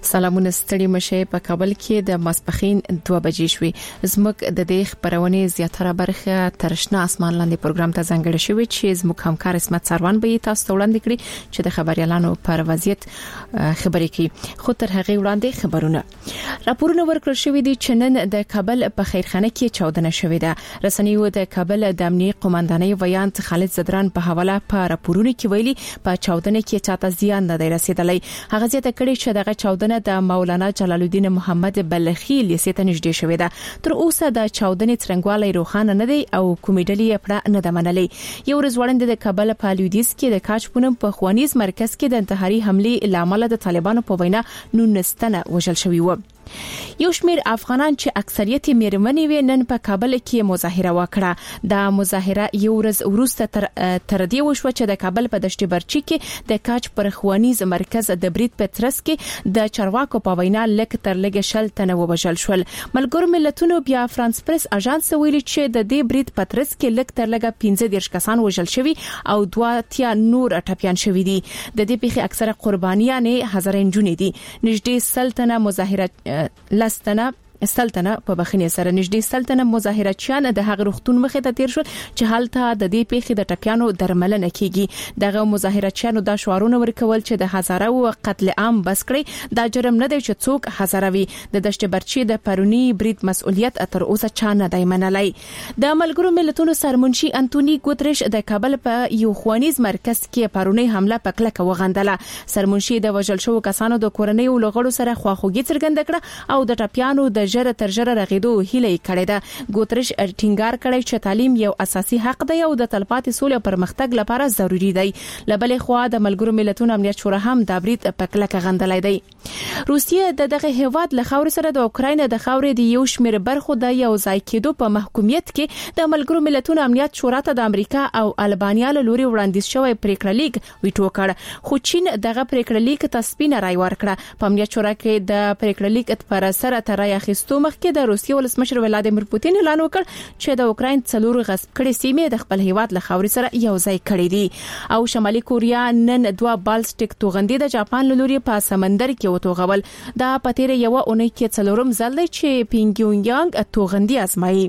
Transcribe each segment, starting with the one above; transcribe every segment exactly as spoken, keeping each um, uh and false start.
سلامونه ستړي مشه په کابل کې د ماسپخین دوه بجې شوې. زموږ د دې خبرونه زیاتره برخه ترشنه اسمان لاندې پروګرام ته ځانګړی شوی چې زموږ همکار اسمت سروان به تاسو وړاندې کړي چې د خبريالانو پر وضعیت خبرې کوي. خو تر هغه وړاندې خبرونه راپورونه ورکړل شوې دي چې نن د کابل په خیرخانه کې چاودنه شوې ده. رسنیو د کابل د امنیه قومندانۍ ویان خالد زدران په حواله په راپورونه کې ویلي په چاودنه کې چاته زیان نه دی رسیدلی. هغه ځکه کړي چې دغه چاودنه د مولانا جلال الدین محمد بلخی لیسې ته نږدې شوې ده. تر اوسه د چاودنې څرنګوالی روښانه نه دی او کومې ډلې یې پړه نه ده منلې. یو ورځ وړاندې د کابل په لویدیځ کې د کاچ پونم په خوانیز مرکز کې د انتحاري حمله لامل د طالبانو په وینا نونس تنه وژل شوی و. یو شمیر افغانان چې اکثریت میرمنې وي نن په کابل کې مظاهره وکړه. د مظاهره یو ورځ وروسته تر تر دې وشو چې د کابل په دشت برچی کې د کاچ پر خوانیز مرکز د برید پترس کې د چارواکو په وینا لک تر لګ شل تنه وبشل شول. ملګرو ملتونو بیا فرانس پریس اژانس ویلي چې د دې برید پترس کې لک تر لګ پنځه دیرش کسان وژل شوي او دوه تیا نور ټپيان شوي دي. د دې پیښې اکثره قربانیان هزارین جون دي. نږدې سلطنه مظاهره لستنه سلطنه په بخنی سره نږدې سلطنه مظاهرچیان د هغه رختون مخې ته تیر شول چې حالته د دې پیښې د ټپيانو درملنه کیږي. دغه مظاهرچیانو د شعارونه ورکول چې د هزاره او قتل عام بس کړي دا جرم نه دی چې څوک هزاروي. د دشت برچی د پرونی برید مسؤلیت تر اوسه چا نه دی منلای. د ملګرو ملتونو سرمنشي انټونی ګوتریش د کابل په یو خوانیز مرکز کې پرونی حمله په کلکه وغندله. سرمنشي د وژل شوو کسانو د کورنۍ او لغړو سره خواخوږي څرګنده کړه او د ټپيانو د جره تر جره رغیدو هیله کړې ده. ګوتریش ټینګار کړی چې تعلیم یو اساسي حق دی او د تلپاتې سولې او پرمختګ لپاره ضروری دی. لبلې خو د ملګرو ملتونو امنیت شورا هم د برید په کلکه غندلای دی. روسیه د دغه هیواد له خاور سره د اوکراین د خاورې د یو شمیر برخو د یو ځای کېدو په محکومیت کې د ملګرو ملتونو امنیت شورا ته د امریکا او البانیا له لوري وړاندیز شوی پریکړه لیک ویټو کړ. خو چین دغه پریکړه لیک تصویب رای ورکړه. په امنیت شورا کې د پریکړه لیک پر سره تر رای اخیستو مخکې د روسیې ولسمشر ولادیمیر پوتین اعلان وکړ چې د اوکراین څلور غصب کړي سیمې د خپل هیواد له خاورې سره یو ځای کړي دي. او شمالي کوریا نن دوه بالستیک توغندي د جاپان له لوري په سمندر کې وتوغول. دا پتیره یو اونۍ کې څلورم ځل دی چې پینګیونګ یانګ توغندي ازمایي.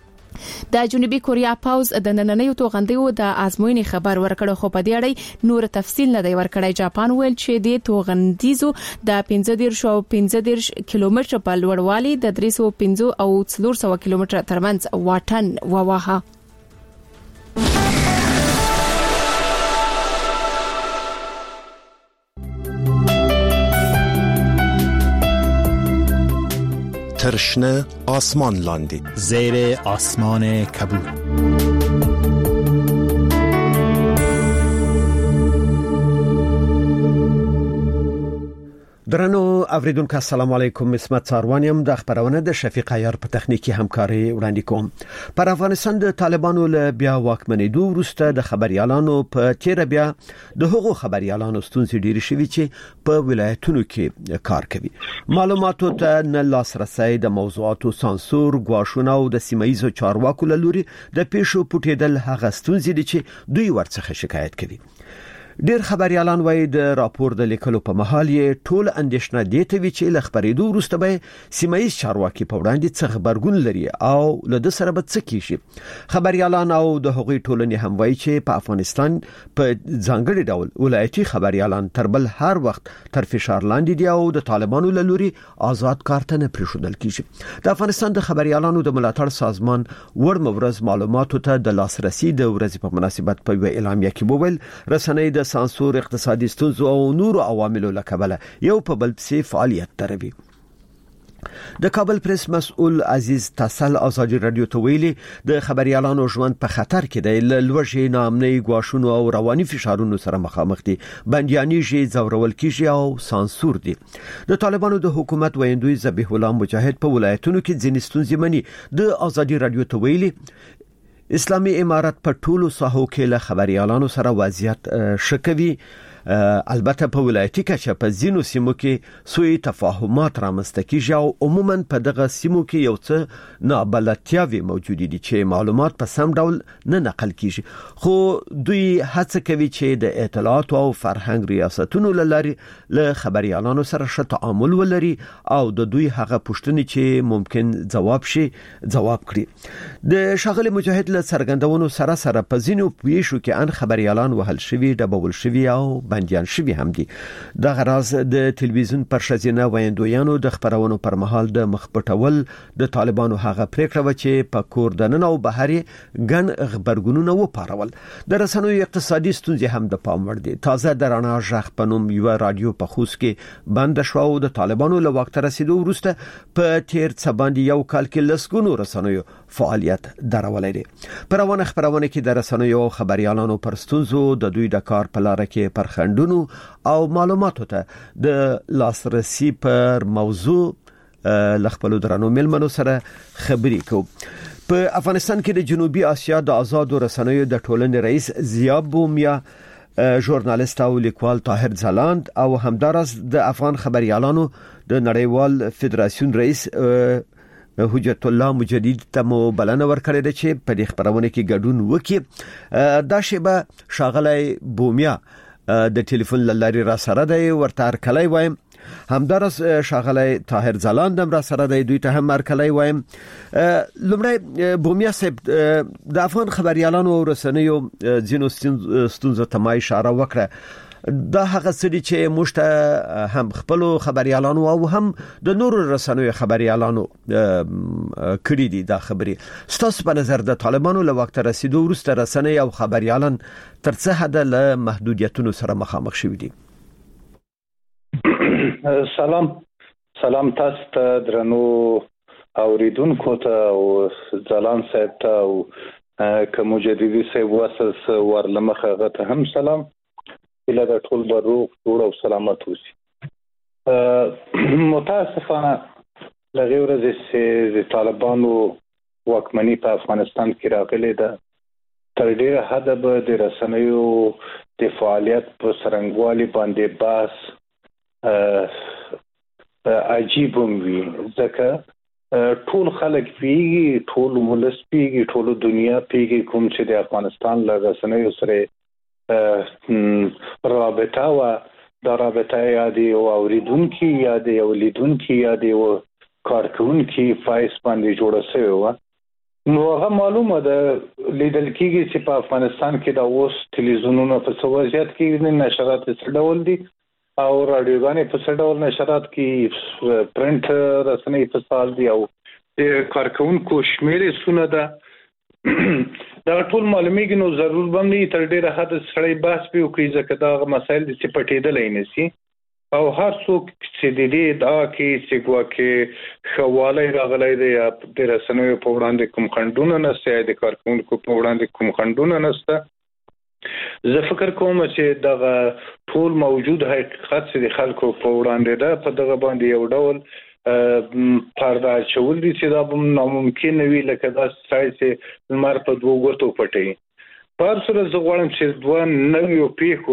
د جنوبي کوریا پاوز د نننیو توغندیو د ازموینې خبر ورکړ خو په دې اړه نور تفصیل نه دی ورکړی. جاپان ویل چې د توغندیزو د پنځه دیرش او پنځه دیرش کیلومتر په لوړوالي د درې سوه پنځه او څلور سوه کیلومتر ترمنځ واټن وواهه. ترشنه آسمان لاندی زیر آسمان کبود. درنو اوریدونکو السلام علیکم. اسمت ساروانیم د خبرونه د شفیق عیار په تخنیکی همکاري وړاندې کوم. پر افغانستان د طالبانو له بیا واکمنېدو وروسته د خبريالانو په تیر بیا د حقوق خبريالانو ستونزې ډېرې شوي چې په ولایتونو کې کار کوي. معلوماتو ته نه لاسرسي، د موضوعاتو سانسور، غواښونه او د سیمایي چارواکو له لوري د پیښو پټېدل هغه ستونزې دي چې دوی ورڅخه شکایت کوي. ډیر خبريالان وایي د راپور د لیکلو په محل یې ټول اندېښنه دي ته وی چې له خبرېدو وروسته به سیمایي چارواکي په وړاندې څه خبرګون لري او له د سره به څه کیږي. خبريالان او د هغوی ټولنې هم وایي چې په افغانستان په ځانګړي ډول ولایتي خبريالان تر بل هر وخت تر فشار لاندې دي او د طالبانو له لوري آزاد کار ته نه پریښودل کیږي. د افغانستان د خبريالانو د ملاتړ سازمان ور مورز معلوماتو ته د لاسرسي د ورځې په مناسبت په ویل اعلامیه کې وویل رسنۍ د سانسور، اقتصادي ستونزو او نور عواملو لکبله یو په بل پسې فعالیت دروي. د کابل پریس مسؤل عزیز تاسل ازادي رادیو ته ویلي د خبريالانو ژوند په خطر کې دی. لوړې نامنۍ غواښونو او رواني فشارونو سره مخامخ دي. بنديانیږي، ځورول کیږي او سانسور دي. د طالبانو د حکومت ویندوی ذبیح الله مجاهد په ولایتونو کې ځینې ستونزې مني. د ازادي رادیو ته ویلي اسلامي امارت په ټولو ساحو کې له خبريالانو سره وضعیت شکوي. البته په ولایتي کچه په ځینو سیمو کې سوء تفاهمات رامنځته کیږي او عموما په دغه سیمو کې یو څه نابلدتیاوې موجود دي چې معلومات په سم ډول نه نقل کیږي، خو دوی هڅه کوي چې د اطلاعات او فرهنګ ریاستونو لاري له خبريالانو سره ښه تعامل ولري او د دوی هغه پوښتنې چې ممکن جواب شي جواب کړي. د شاغلي مجاهد له څرګندونو سره سره په ځینو پیښو کې ان خبريالان وهل شوي، ډبول شوي او بنديان شوي هم دي. د غراز د تلویزیون پر شزینه ویندویانو د خبرونو پر مهال د مخپټول د طالبانو هغه پریکړه و چې په کوردنن او بهري ګن خبرګونونه وپارول. د رسنیو اقتصادي ستونزې هم د پام وړ دي. تازه د رڼا ژغ پنوم یو رادیو په خوست کې بند شو او د طالبانو له وخت رسیدو وروسته په تیر څه باندې یو کال کې لسګونو رسنیو فعالیت درولې دي. پرونه خبرونه کې د رسنیو او خبريالانو پر ستونزو د دوی د کار په لار کې پر خندونو او معلوماتو ته د لاسرسي پر موضوع لخپلو درنو ملمنو سره خبري کو. په افغانستان کې د جنوبي اسیا د آزادو رسنیو د ټولنې رئیس ضیا بومیا، ژورنالیست او لیکوال طاهر ځلاند او همدارس د افغان خبريالانو د نړیوال فدراسیون رئیس حجت الله مجدد ته مو بلنه ورکړې ده چې په دې خبرونه کې ګډون وکړي. دا شیبه شاغلی بومیا د ټلیفون لاري را سره دی، ورته ارکلای وایم. همدارس شاغلی طاهر ځلاند هم را سره دی، دوی ته هم ارکلای وایم. لومړی بومیا صاحب، د افغان خبريالانو او رسنیو ځینو ستونزو ته ما اشاره وکړه. دا هغه څه چې موږ هم خپل خبريالانو او هم د نورو رسنیو خبريالانو کړي دي. دا خبرې ستاسو په نظر د طالبانو له وخت رسیدو وروسته رسنۍ او خبريالان تر څه حد له محدودیتونو سره مخامخ شوي دي؟ سلام سلام تاسو ته درنو اوریدونکو ته او ځلان صاحب ته او که مجددي صاحب واسس ورلمخه غته هم سلام. إلى ذا طول بروق طول وسلامات وسي. متاسفانه لغیر از زي طالبانو واکمنی په افغانستان کې راغلي ده، تر ډیره حد به د رسنیو د فعالیت په سرنګوالي باندې باس عجیب وي، ځکه ټول خلک پیږي، ټول ولس پیږي، ټول دنیا پیږي کوم چې د افغانستان له رسنیو سره رابطه و دا رابطه یا دی او اوریدونکي یا دی او لیدونکي یا دی او کارکونکي فایس باندې جوړه شوی و. نو هغه معلومه ده لیدل کېږي چې په افغانستان کې دا اوس ټلویزیونونه په څه وضعیت کې نشرات څه ډول دي او رادیوګانې په څه ډول نشرات کې، پرنټ رسنۍ په سال دي او د کارکونکو شمیرې څونه ده. دا ټول معلومیږي. نو ضرور باندې تر ډیره حد سړی بحث به وکړي، ځکه دا مسایل د سپټېدلای نه سي او هر څوک چې د دې دا کې چې ګواکې خواله راغلی دی یا د رسنیو په وړاندې کوم خنډونه نشته یا د کارکونکو په وړاندې کوم خنډونه نشته، زه فکر کوم چې دغه ټول موجود حقیقت چې د خلکو په وړاندې ده په دغه باندې یو ډول پرده چول دي چې دا به ناممکن وي، لکه دا ځای چې لمر په دوه ګوتو پټوي. په هر صورت زه غواړم چې دوه نویو پیښو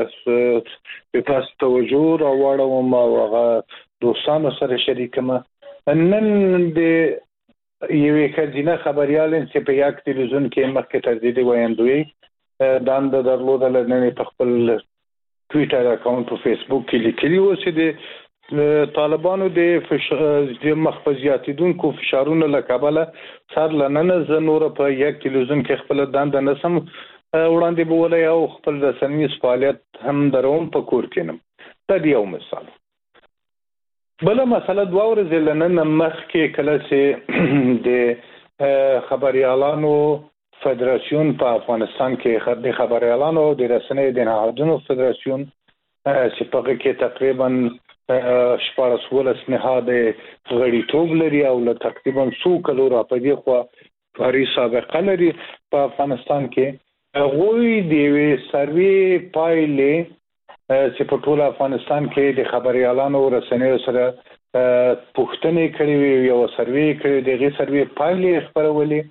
ته تاسو توجه راواړوم او هغه دوستانو سره شریکم. نن د یوې ښځینه خبریالې چې په یک تلویزیون کې مخکې تردیدي ویندوی دنده درلوده، نن په خپل ټویټر اکاونټ په فیسبوک کې لیکلي و چې د طالبانو د مخفزیاتیدونکو فشارونو له کبله سر لننه زه نور په یک تلویزیون کې خپل دنده نسم وړاندې بولای او خپل رسنیز فعالیت هم دروم په کور کې نم. دا دی یو مثال. بله مسله دوه ورځې لننه مخکې کله چې د خبریالانو فدراسیون په افغانستان کې د خبریالانو د رسنیو د نهادونو فدراسیون چې په هغه کې تقریبا شپاړس ولس نهاد غړیتوب لري او له تقریبا څو کلو راپدې خو کاري سابقه لري په افغانستان کې. هغوی د یوې سروې پایلې چې په ټول افغانستان کې د خبریالانو او رسنیو سره پوښتنې کړې وي، یو سروې کړې، دغه سروې پایلې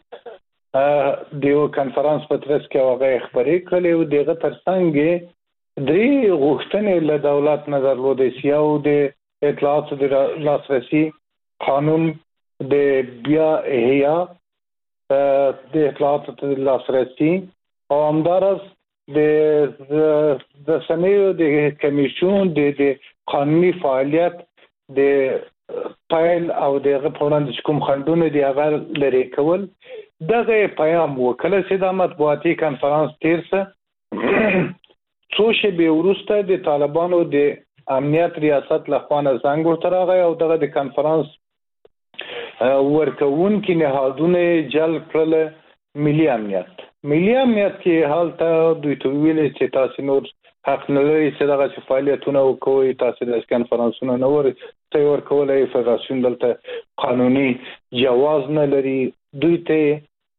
خپرولې، د یو کنفرانس په ترڅ کې هغه خبرې کړې او دغه ترڅنګ درې غوښتنې له دولت نه درلودې چې یو د اطلاعاتو د لاسرسي قانون د بیا احیا د اطلاعاتو د لاسرسي او همدارس د د سنیو د کمیشن د قانوني فعالیت د پایل او د غوښتنې کوم خندونه دی هغه لري کول دغه پیغام وکړه چې د مطبوعاتي کانفرنس تیرسه څو شپې وروسته د طالبانو د امنیت ریاست لخوا نه زنګ ورته راغی او دغه د کانفرنس ورکون کې نهادونه جلب کړل ملي امنیت ملي امنیت کې حالت دوی ته ویل چې تاسو نور حق نه لري چې دغه فعالیتونه وکوي تاسو د کانفرنسونو نه ور تیار کولای فدراسیون دلته قانوني جواز نه لري دوی ته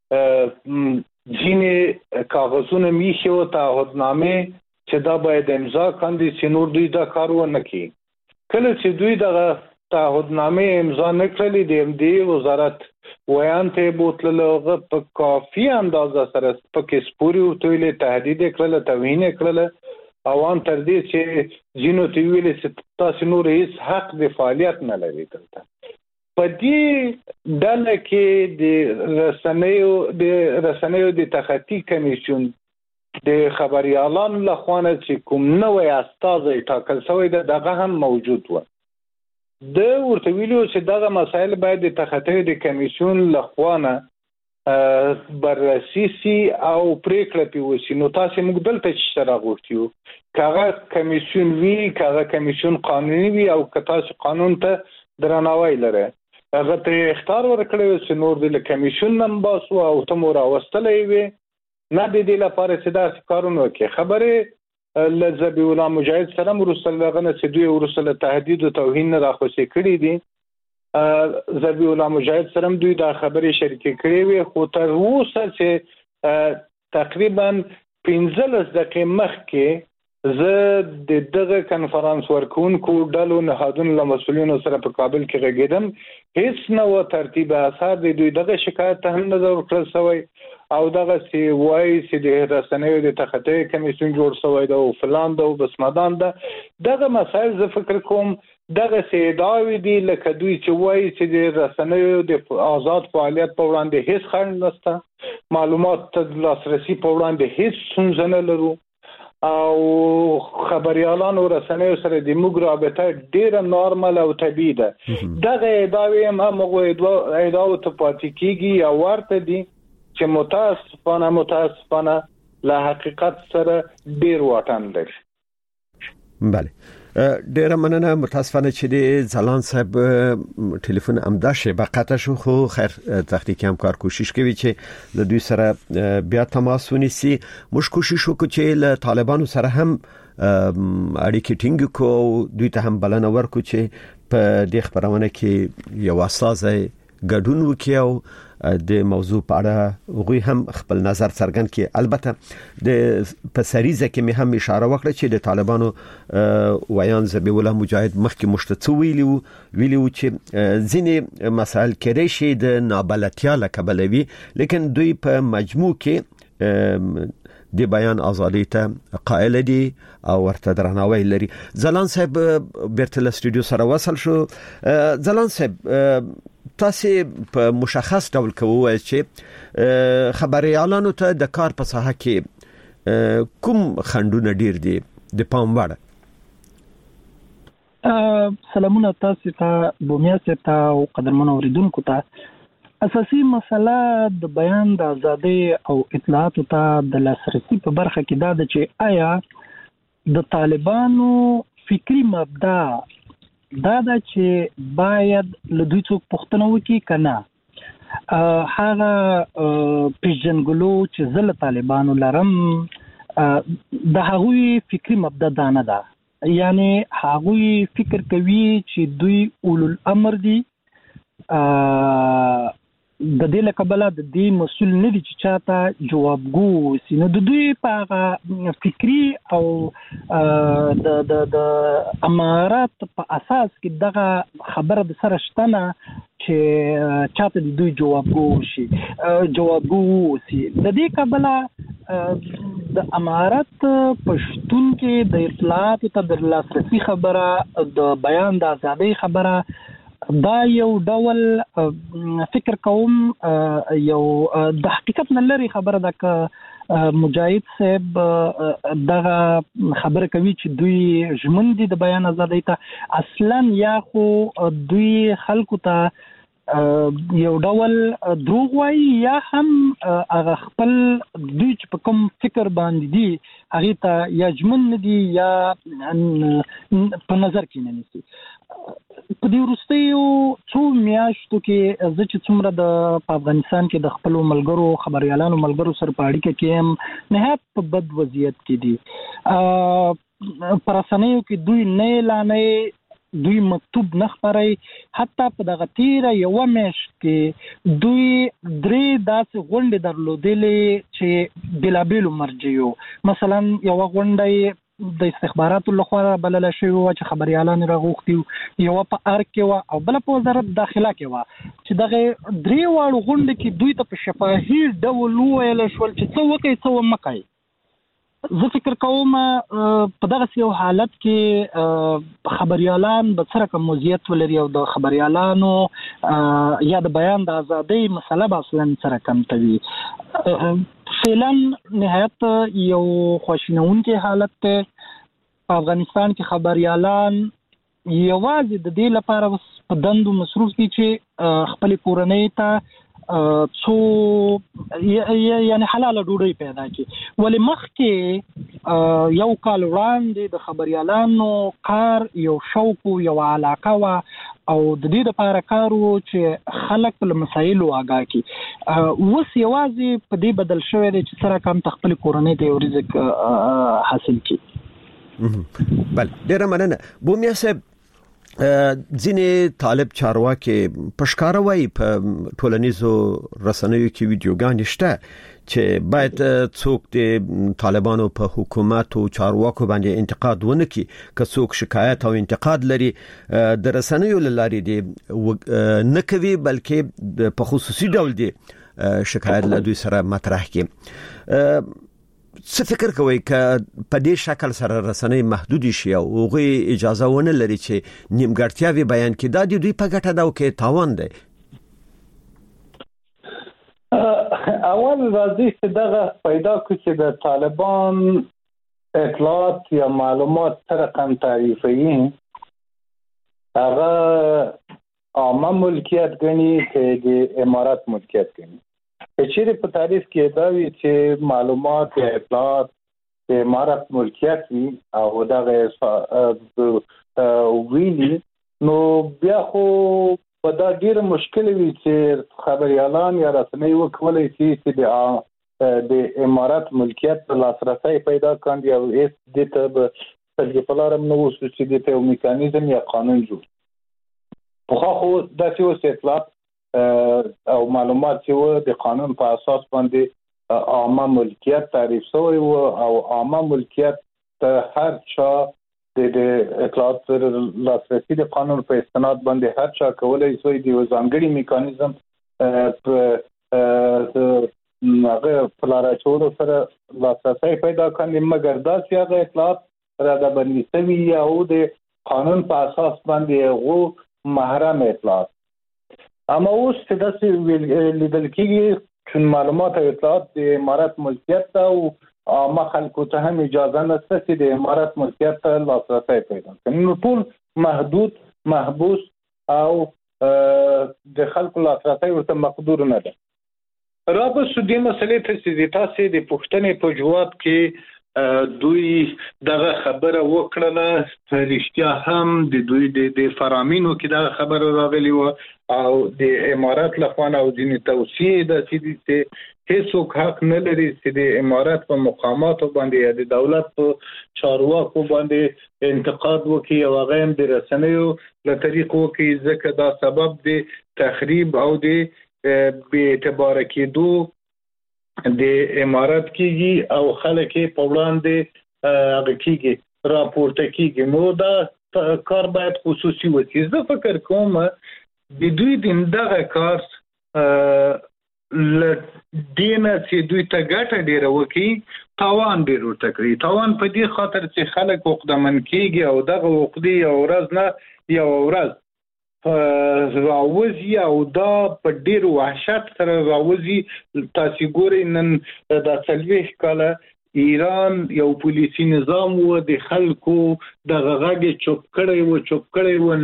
ځینې کاغذونه میشي او تعهدنامه چې دا باید امضا کړي چې نور دوی دا کار ونه کوي کله چې دوی دغه تعهدنامه امضا نه کړلې د ام ډي وزارت ویان ته بوتلغه په کافي اندازه سره پکې سپوري او تویل تهدید کړل توهین کړل اوان تر دې چې جنو تی ویل چې تاسو نور هیڅ حق د فعالیت نه لرئ دلته په دې ډله کې د رسنیو د رسنیو د تخطي کمیشن د خبريالانو لخوا چې کوم نوې استازي ټاکل شوی دی دغه هم موجود و د ورته ویلو چې دغه مسایل باید د تخطي د کمیشن لخوا نه بررسي سي او پریکړه پیوسی نو تاسو موږ دلته چې سره غوښتیو کاغه کمیشن وی کاغه کمیشن قانوني وی او کتاس قانون ته درناوی لري هغه ته اختیار ورکړی چې نور د کمیشن نن باسو او تمور اوستلې وي نه د دې لپاره چې دا کارونه کوي خبره لزبی الله مجاهد سره مرسل غنه چې دوی ورسله تهدید او توهین راخوشي کړی دي زبی الله مجاهد سره دوی دا خبره شریک کړی وي خو تر اوسه چې تقریبا پنځلس دقیقې مخکې زه د دغه کانفرنس ورکونکو ډلو نهادونو له مسؤلینو سره په کابل کې غږیدم هیڅ نو ترتیب اثر د دوی دغه شکایت هم نه ورکړل شوی او دغه سی وای چې د رسنیو د تخطي کمیسیون جوړ شوی دا او فلان دا او بسمدان دا دغه مسایل زه فکر کوم دغه سی داوی دی لکه دوی چې وای چې د رسنیو د آزاد فعالیت په وړاندې هیڅ خنډ نشته معلومات ته لاسرسي په وړاندې هیڅ ستونزه نه لرو او خبريالانو رسنیو سره د موږ رابطه ډیره نورمال او طبيعي ده دغه داوی هم موږ ادعا ته پاتې کیږي او ورته دي چې متاسفانه متاسفانه له حقیقت سره ډیر واټن لري بله ډیر مننه متاسفانه چې د زلان صاحب ټلیفون امداشه بقته شو خو خیر تخنیکی همکار کوشش کوي چې د دوی سره بیا تماس ونیسي موږ کوشش وکړو چې له طالبانو سره هم اړیکې ټینګ کو دوی ته هم بلنه ورکړو چې په دې خبرونه کې یو اساسي ګډون وکړو د موضوع په اړه غوي هم خپل نظر څرګند کړي البته د پسریزه کې مې هم اشاره وکړه چې د طالبانو ویان زبی الله مجاهد مخکې مشتڅو ویلو ویلو چې ځینې مسائل کې شي د نابلدتیا لکبلوي لیکن دوی په مجموع کې د بیان ازادي ته قائل دي او ورته درناوی لري زلان صاحب بیرته له سټوډیو سره وصل شو زلان صاحب تاسو په مشخص ډول کوی چې خبريالانو ته د کار په ساحه کې کوم خندونه ډیر دي د پام وړ سلامونه تاسو ته بومیا ته او قدرمن اوریدونکو ته اساسي مسله د بیان د ازادي او اطلاعات ته د لاسرسي په برخه کې دا ده چې آیا د طالبانو فکری مبدا دا دا چې باید له دوی څخه پوښتنه وکړي کنه هغه پیژنګلو چې زله طالبانو لرم د هغوی فکری مبدا دا نه ده یعنی هغوی فکر کوي چې دوی اولو الامر دي د دې لکبله د دې مسول نه دي چې چاته جوابګو سینه د دوی په فکری او د د د امارات په اساس کې دغه خبره د سره شتنه چې چاته د دوی جوابګو شي جوابګو وسی د دې کبله د امارت پښتون کې د اطلاعات ته د لاسرسي خبره د بیان د ازادۍ خبره دا یو ډول فکر کوم یو د حقیقت نه لري خبره ده ک مجاهد صاحب دغه خبره کوي چې دوی ژمن دي د بیان ازادۍ ته اصلا یا خو دوی خلکو ته یو ډول دروغ وایي یا هم هغه خپل دوی چې په کوم فکر باندې دي هغه ته یا ژمن دي یا په نظر کې نه نیسي. په دې وروستیو څو میاشتو کې زه چې څومره د افغانستان کې د خپل ملګرو خبريالانو ملګرو سره په اړیکه کې هم نهایت په بد وضعیت کې دي. پرسنیو کې دوی نه اعلانې دوی مکتوب نه خبري حتی په دغه تیره یو میاشت کې دوی درې داسې غونډې درلودلې چې بلابلو مرجعو مثلا یو غونډه د استخباراتو لخوا بلل شوی و چې خبريالان راغوښتي یو په ارګ کې و او بل په وزارت داخله کې و چې دغه درې واړو غونډې کې دوی ته په شفاهي ډول ویل شول چې څه وکړي څه مکړي. زه فکر کوم په دغه یو حالت کې خبريالان به سره کوم موضوعیت ولري او د خبريالانو یا د بیان د ازادۍ مسله به اصلا سره کم توي. فعلا نهایت یو خوشنونکي حالت ته په افغانستان کې خبريالان یوازې د دې لپاره په دندو مصروف دي چې خپل کورنۍ ته څو یعنی حلاله ډوډۍ پیدا کړي. ولې مخکې یو کال وړاندې د خبريالانو کار یو شوق یو علاقه و او د دې لپاره کار وو چې خلک په مسایلو آگاه کی. اوس یوازې په دې بدل شوی دی چې سره کم خپل کورنۍ ته یو رزق حاصل کړي. بل ډیره مننه. بومیا صاحب ځینې طالب چارواکي پښکار وای په ټولنیزو رسنیو کې ویډیوګانې شته چې باید څوک د طالبانو په حکومت او چارواکو باندې انتقاد ونه کړي که څوک شکایت او انتقاد لري د رسنیو لارې دی نه کوي بلکې په خصوصي ډول دی شکایت له دوی سره مطرح کړي. څه فکر کوي ک په دې شکل سره رسنۍ محدود شي او هغه اجازه ونه لري چې نیمګړتیاوي بیان کړي دا د دوی په ګټه دا او کې تاوان دی؟ اول راځي چې دغه پیدا کړي چې د طالبان اطلاعات یا معلومات سره کم تعریفي هغه عامه ملکیت غني چې د امارات ملکیت غني. چیرې په تعریف کې دا وی چې معلومات یا اطلاعات د امارات ملکیت وي او دغه ویلي نو بیا خو په دا ډیره مشکل وي چې خبريالان یا رسنۍ وکولای شي چې د امارات ملکیت په لاسرسي پیدا کړي او اس د ته په پلارم نو چې د ته میکانیزم یا قانون جوړ. په خو دا چې اوس اطلاعات او معلومات چې د قانون په اساس باندې عامه ملکیت تعریف شوی او او عامه ملکیت ته هر چا د اطلاعات لاسرسي د قانون په استناد باندې هر چا کولای شي د ځانګړي میکانیزم په هغه پلارچورو سره لاسرسي پیدا کړي مګر دا چې هغه اطلاعات را د باندې سوي او د قانون په اساس باندې غو محرم اطلاعات. اما اوس چې داسې لیدل کېږي چې معلومات او اطلاعات د امارات ملکیت ته او عامه خلکو ته هم اجازه نشته چې د امارات ملکیت ته لاسرسی پیدا کړي. نو ټول محدود محبوس او د خلکو لاسرسی ورته مقدور نه ده. را به سودی مسلې ته چې تاسو د پښتنې په جواب کې دوی دغه خبره وکړه رښتیا هم د دوی د فرامینو کې دغه خبره راغلی و او د امارات لخوا او د توصیه د چې هیڅوک حق نه لري چې د امارات په مقاماتو باندې یا د دولت په چارواکو باندې انتقاد وکړي او هغه هم د رسنیو له طریقو کې ځکه دا سبب د تخریب او د بې اعتباره کېدو د امارات کېږي او خلک په وړاندې هغه کېږي راپورته کېږي. نو دا کار باید خصوصي وي. زه فکر کوم د دوی دغه کار ل دینه چې دوی ته ګټه ډیره وکي تاوان ډیر ورته کوي. تاوان په دې خاطر چې خلک عقدمن کیږي او دغه عقدې یو ورځ نه یو ورځ راوځي او دا په ډیر وحشت سره راوځي. تاسو ګورئ نن د څلوېښت کاله ایران یو پولیسي نظام و د خلکو دغه غږ چوپ کړی و چوپ کړی و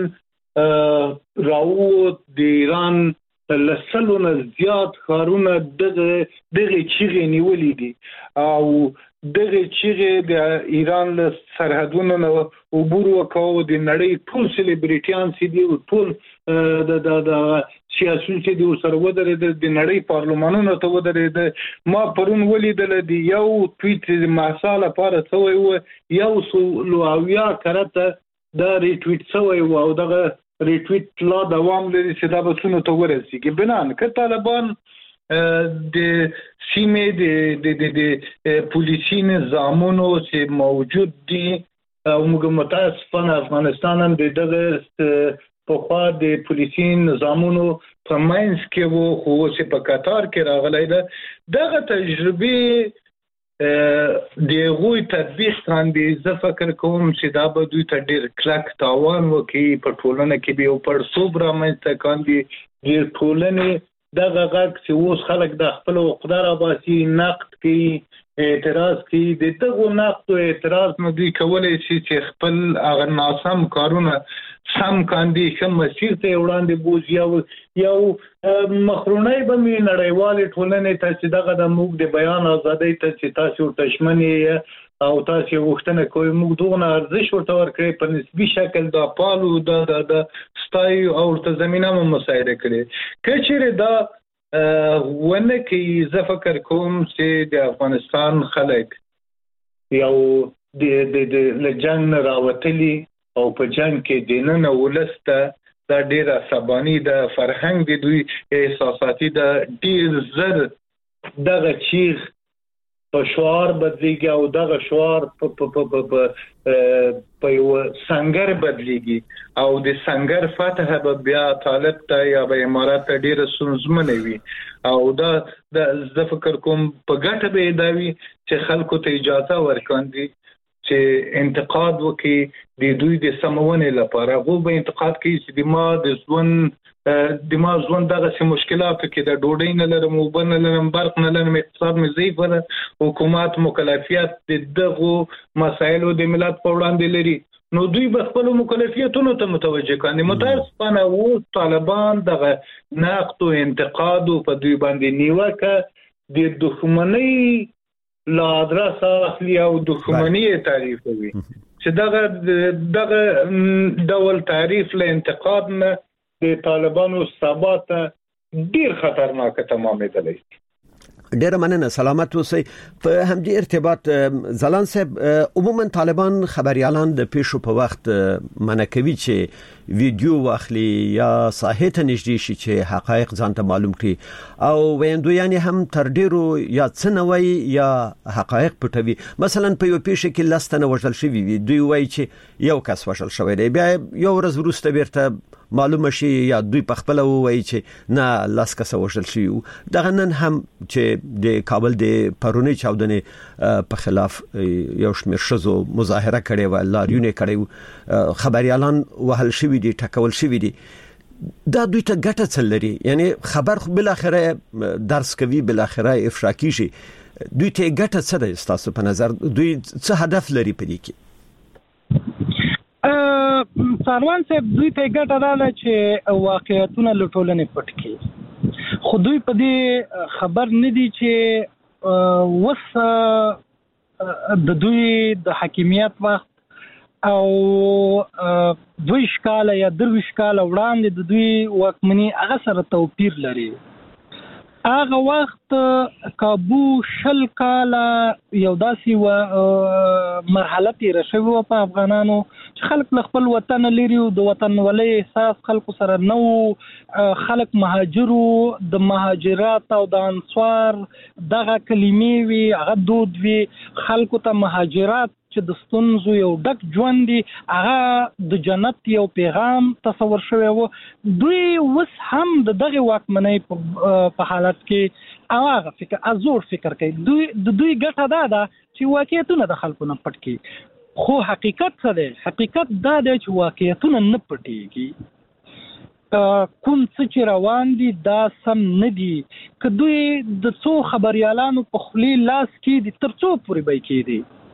نن راووت د ایران لسلو نه زیات ښارونه دغه دغه چیغې نیولې دي او دغه چیغې د ایران له سرحدونو نه عبور وکاو. د نړۍ ټول سلیبریټیان چې دي ټول د د د سیاسيون چې دي سره ودرېدل د نړۍ پارلمانونو ته ودرېدل. ما پرون ولیدل د یو ټویټ مثال لپاره څوی و یو سلو اویا کرته دا ریټویټ څوی و او دغه ریټویټ لا دوام لري چې دا بسونو ته ورسیږي. بنان که طالبان د سیمې د د د پولیسي نظامونو چې موجود دي او موږ متاسفانه افغانستان هم د دغه په خوا د پولیسي نظامونو په منځ کې وو خو چې په قطار کې راغلی ده دغه تجربه د غوی تطبیق باندې زه فکر کوم چې دا به دوی ته ډیر کلک تاوان وکړي. په ټولنه کې به یو پړسوب رامنځته کاندي د ټولنې دغه غږ چې اوس خلک د خپل عقده راباسي نقد کوي اعتراض کوي. د دغو نقد او اعتراض نه دوی کولی شي چې خپل هغه ناسم کارونه سم کاندي ښه مسیر ته وړاندې بوځي او یو مخرونی به مې نړیوالې ټولنې ته چې دغه د موږ د بیان ازادۍ ته چې تاسو ورته ژمن یې او تاسو غوښتنه کوئ موږ دغه ارزښت ورته ورکړئ په نسبي شکل دا پالو د د ستایو او ورته زمینه مو مساعده کړي. که چیرې دا ونه کې زه فکر کوم چې د افغانستان خلک یو د د د جنگ راوتلي او په جنگ کې دینه ولسته دا ډیر عصبانی د فرهنګ د دوی احساساتي د ډیر زر دغه چیغ په شعار بدلیږي او دغه شعار په په په په یو سنگر بدلیږي او د سنگر فتح به بیا طالب ته یا به امارات ته ډیر سنځمنه وي او دا د زه فکر کوم په ګټه به دا وي چې خلکو ته اجازه ورکاندي چې انتقاد وکړي د دوی د سمونې لپاره. غو به انتقاد کوي چې د ما د ژوند د ما ژوند دغه سه مشکلاتو کې د ډوډۍ نه لرم او بل نه لرم برق نه لرم اقتصاد مې ضعیف ده حکومت مکلفیت د دغه مسایلو د ملت په وړاندې لري نو دوی به خپل مکلفیتونو ته متوجه کاندي. متاسفانه و طالبان دغه نقد او انتقاد په دوی باندې نیوکه د دښمنۍ لا ادرسه اخلي او دښمنۍ تعریفوي چې دغه دغه ډول تعریف له انتقاد نه د طالبانو ثبات ډیر خطرناک تمامېدلی. ډیر مننه سلامت اوسئ. په همدې ارتباط زلان صاحب عموما طالبان خبريالان د پیښو په وخت منع کوي چې ویډیو واخلي یا ساحه ته نږدې شي چې حقایق ځان ته معلوم کړي او ویندویان هم تر ډیرو یا څنوي یا حقایق پټوي. مثلا په یو پیښه کې لاستنه وژل شوی وي دوی وایي چې یو کس وژل شوی دی بیا یو ورځ وروسته بیرته معلومه شي یا دوی په خپل وایي چې نه لاس کس وژل شوی دغه نن هم چې د کابل د پرونی چاودنې په خلاف یو شمېر شزو مظاهره کړې و لاریونه کړې خبريالان وهل شوی دي ټکول شوی دي دا دوی ته ګټه څه لري یعنی خبر خو بل اخره درس کوي بل اخره افشا کیږي دوی ته ګټه څه ده تاسو په نظر دوی څه هدف لري په دې کې؟ ساروان صاحب دوی ته ګټه ده چې واقعیتونه لټولنې پټ کړي خو دوی په دې خبر نه دي چې وس د دوی د حاکمیت وخت او دوی شکاله یا دروي شکاله وړاندې د دوی واکمني هغه سره توپیر لري. هغه وخت کابو شل کاله یو داسي و مرحله تیر شوی په افغانانو چې خلک خپل وطن لري او د وطن ولې احساس خلکو سره نو خلک مهاجرو د مهاجرات او د انصار دغه کلمې وی هغه دود وی خلکو ته مهاجرات چې د ستونزو یو ډک ژوند دی هغه د جنت یو پیغام تصور شوی وو دوی وس هم د دغه واکمنۍ په حالت کې هغه فکر ازور فکر کوي دوی د دوی ګټه دا ده چې واقعیتونه د خلکو نه پټ کړي خو حقیقت څه دی حقیقت دا دی چې واقعیتونه نه پټيږي کوم څه چې روان دي دا سم نه دي که دوی د څو خبريالانو په خلی لاس کې دي تر څو پورې به کې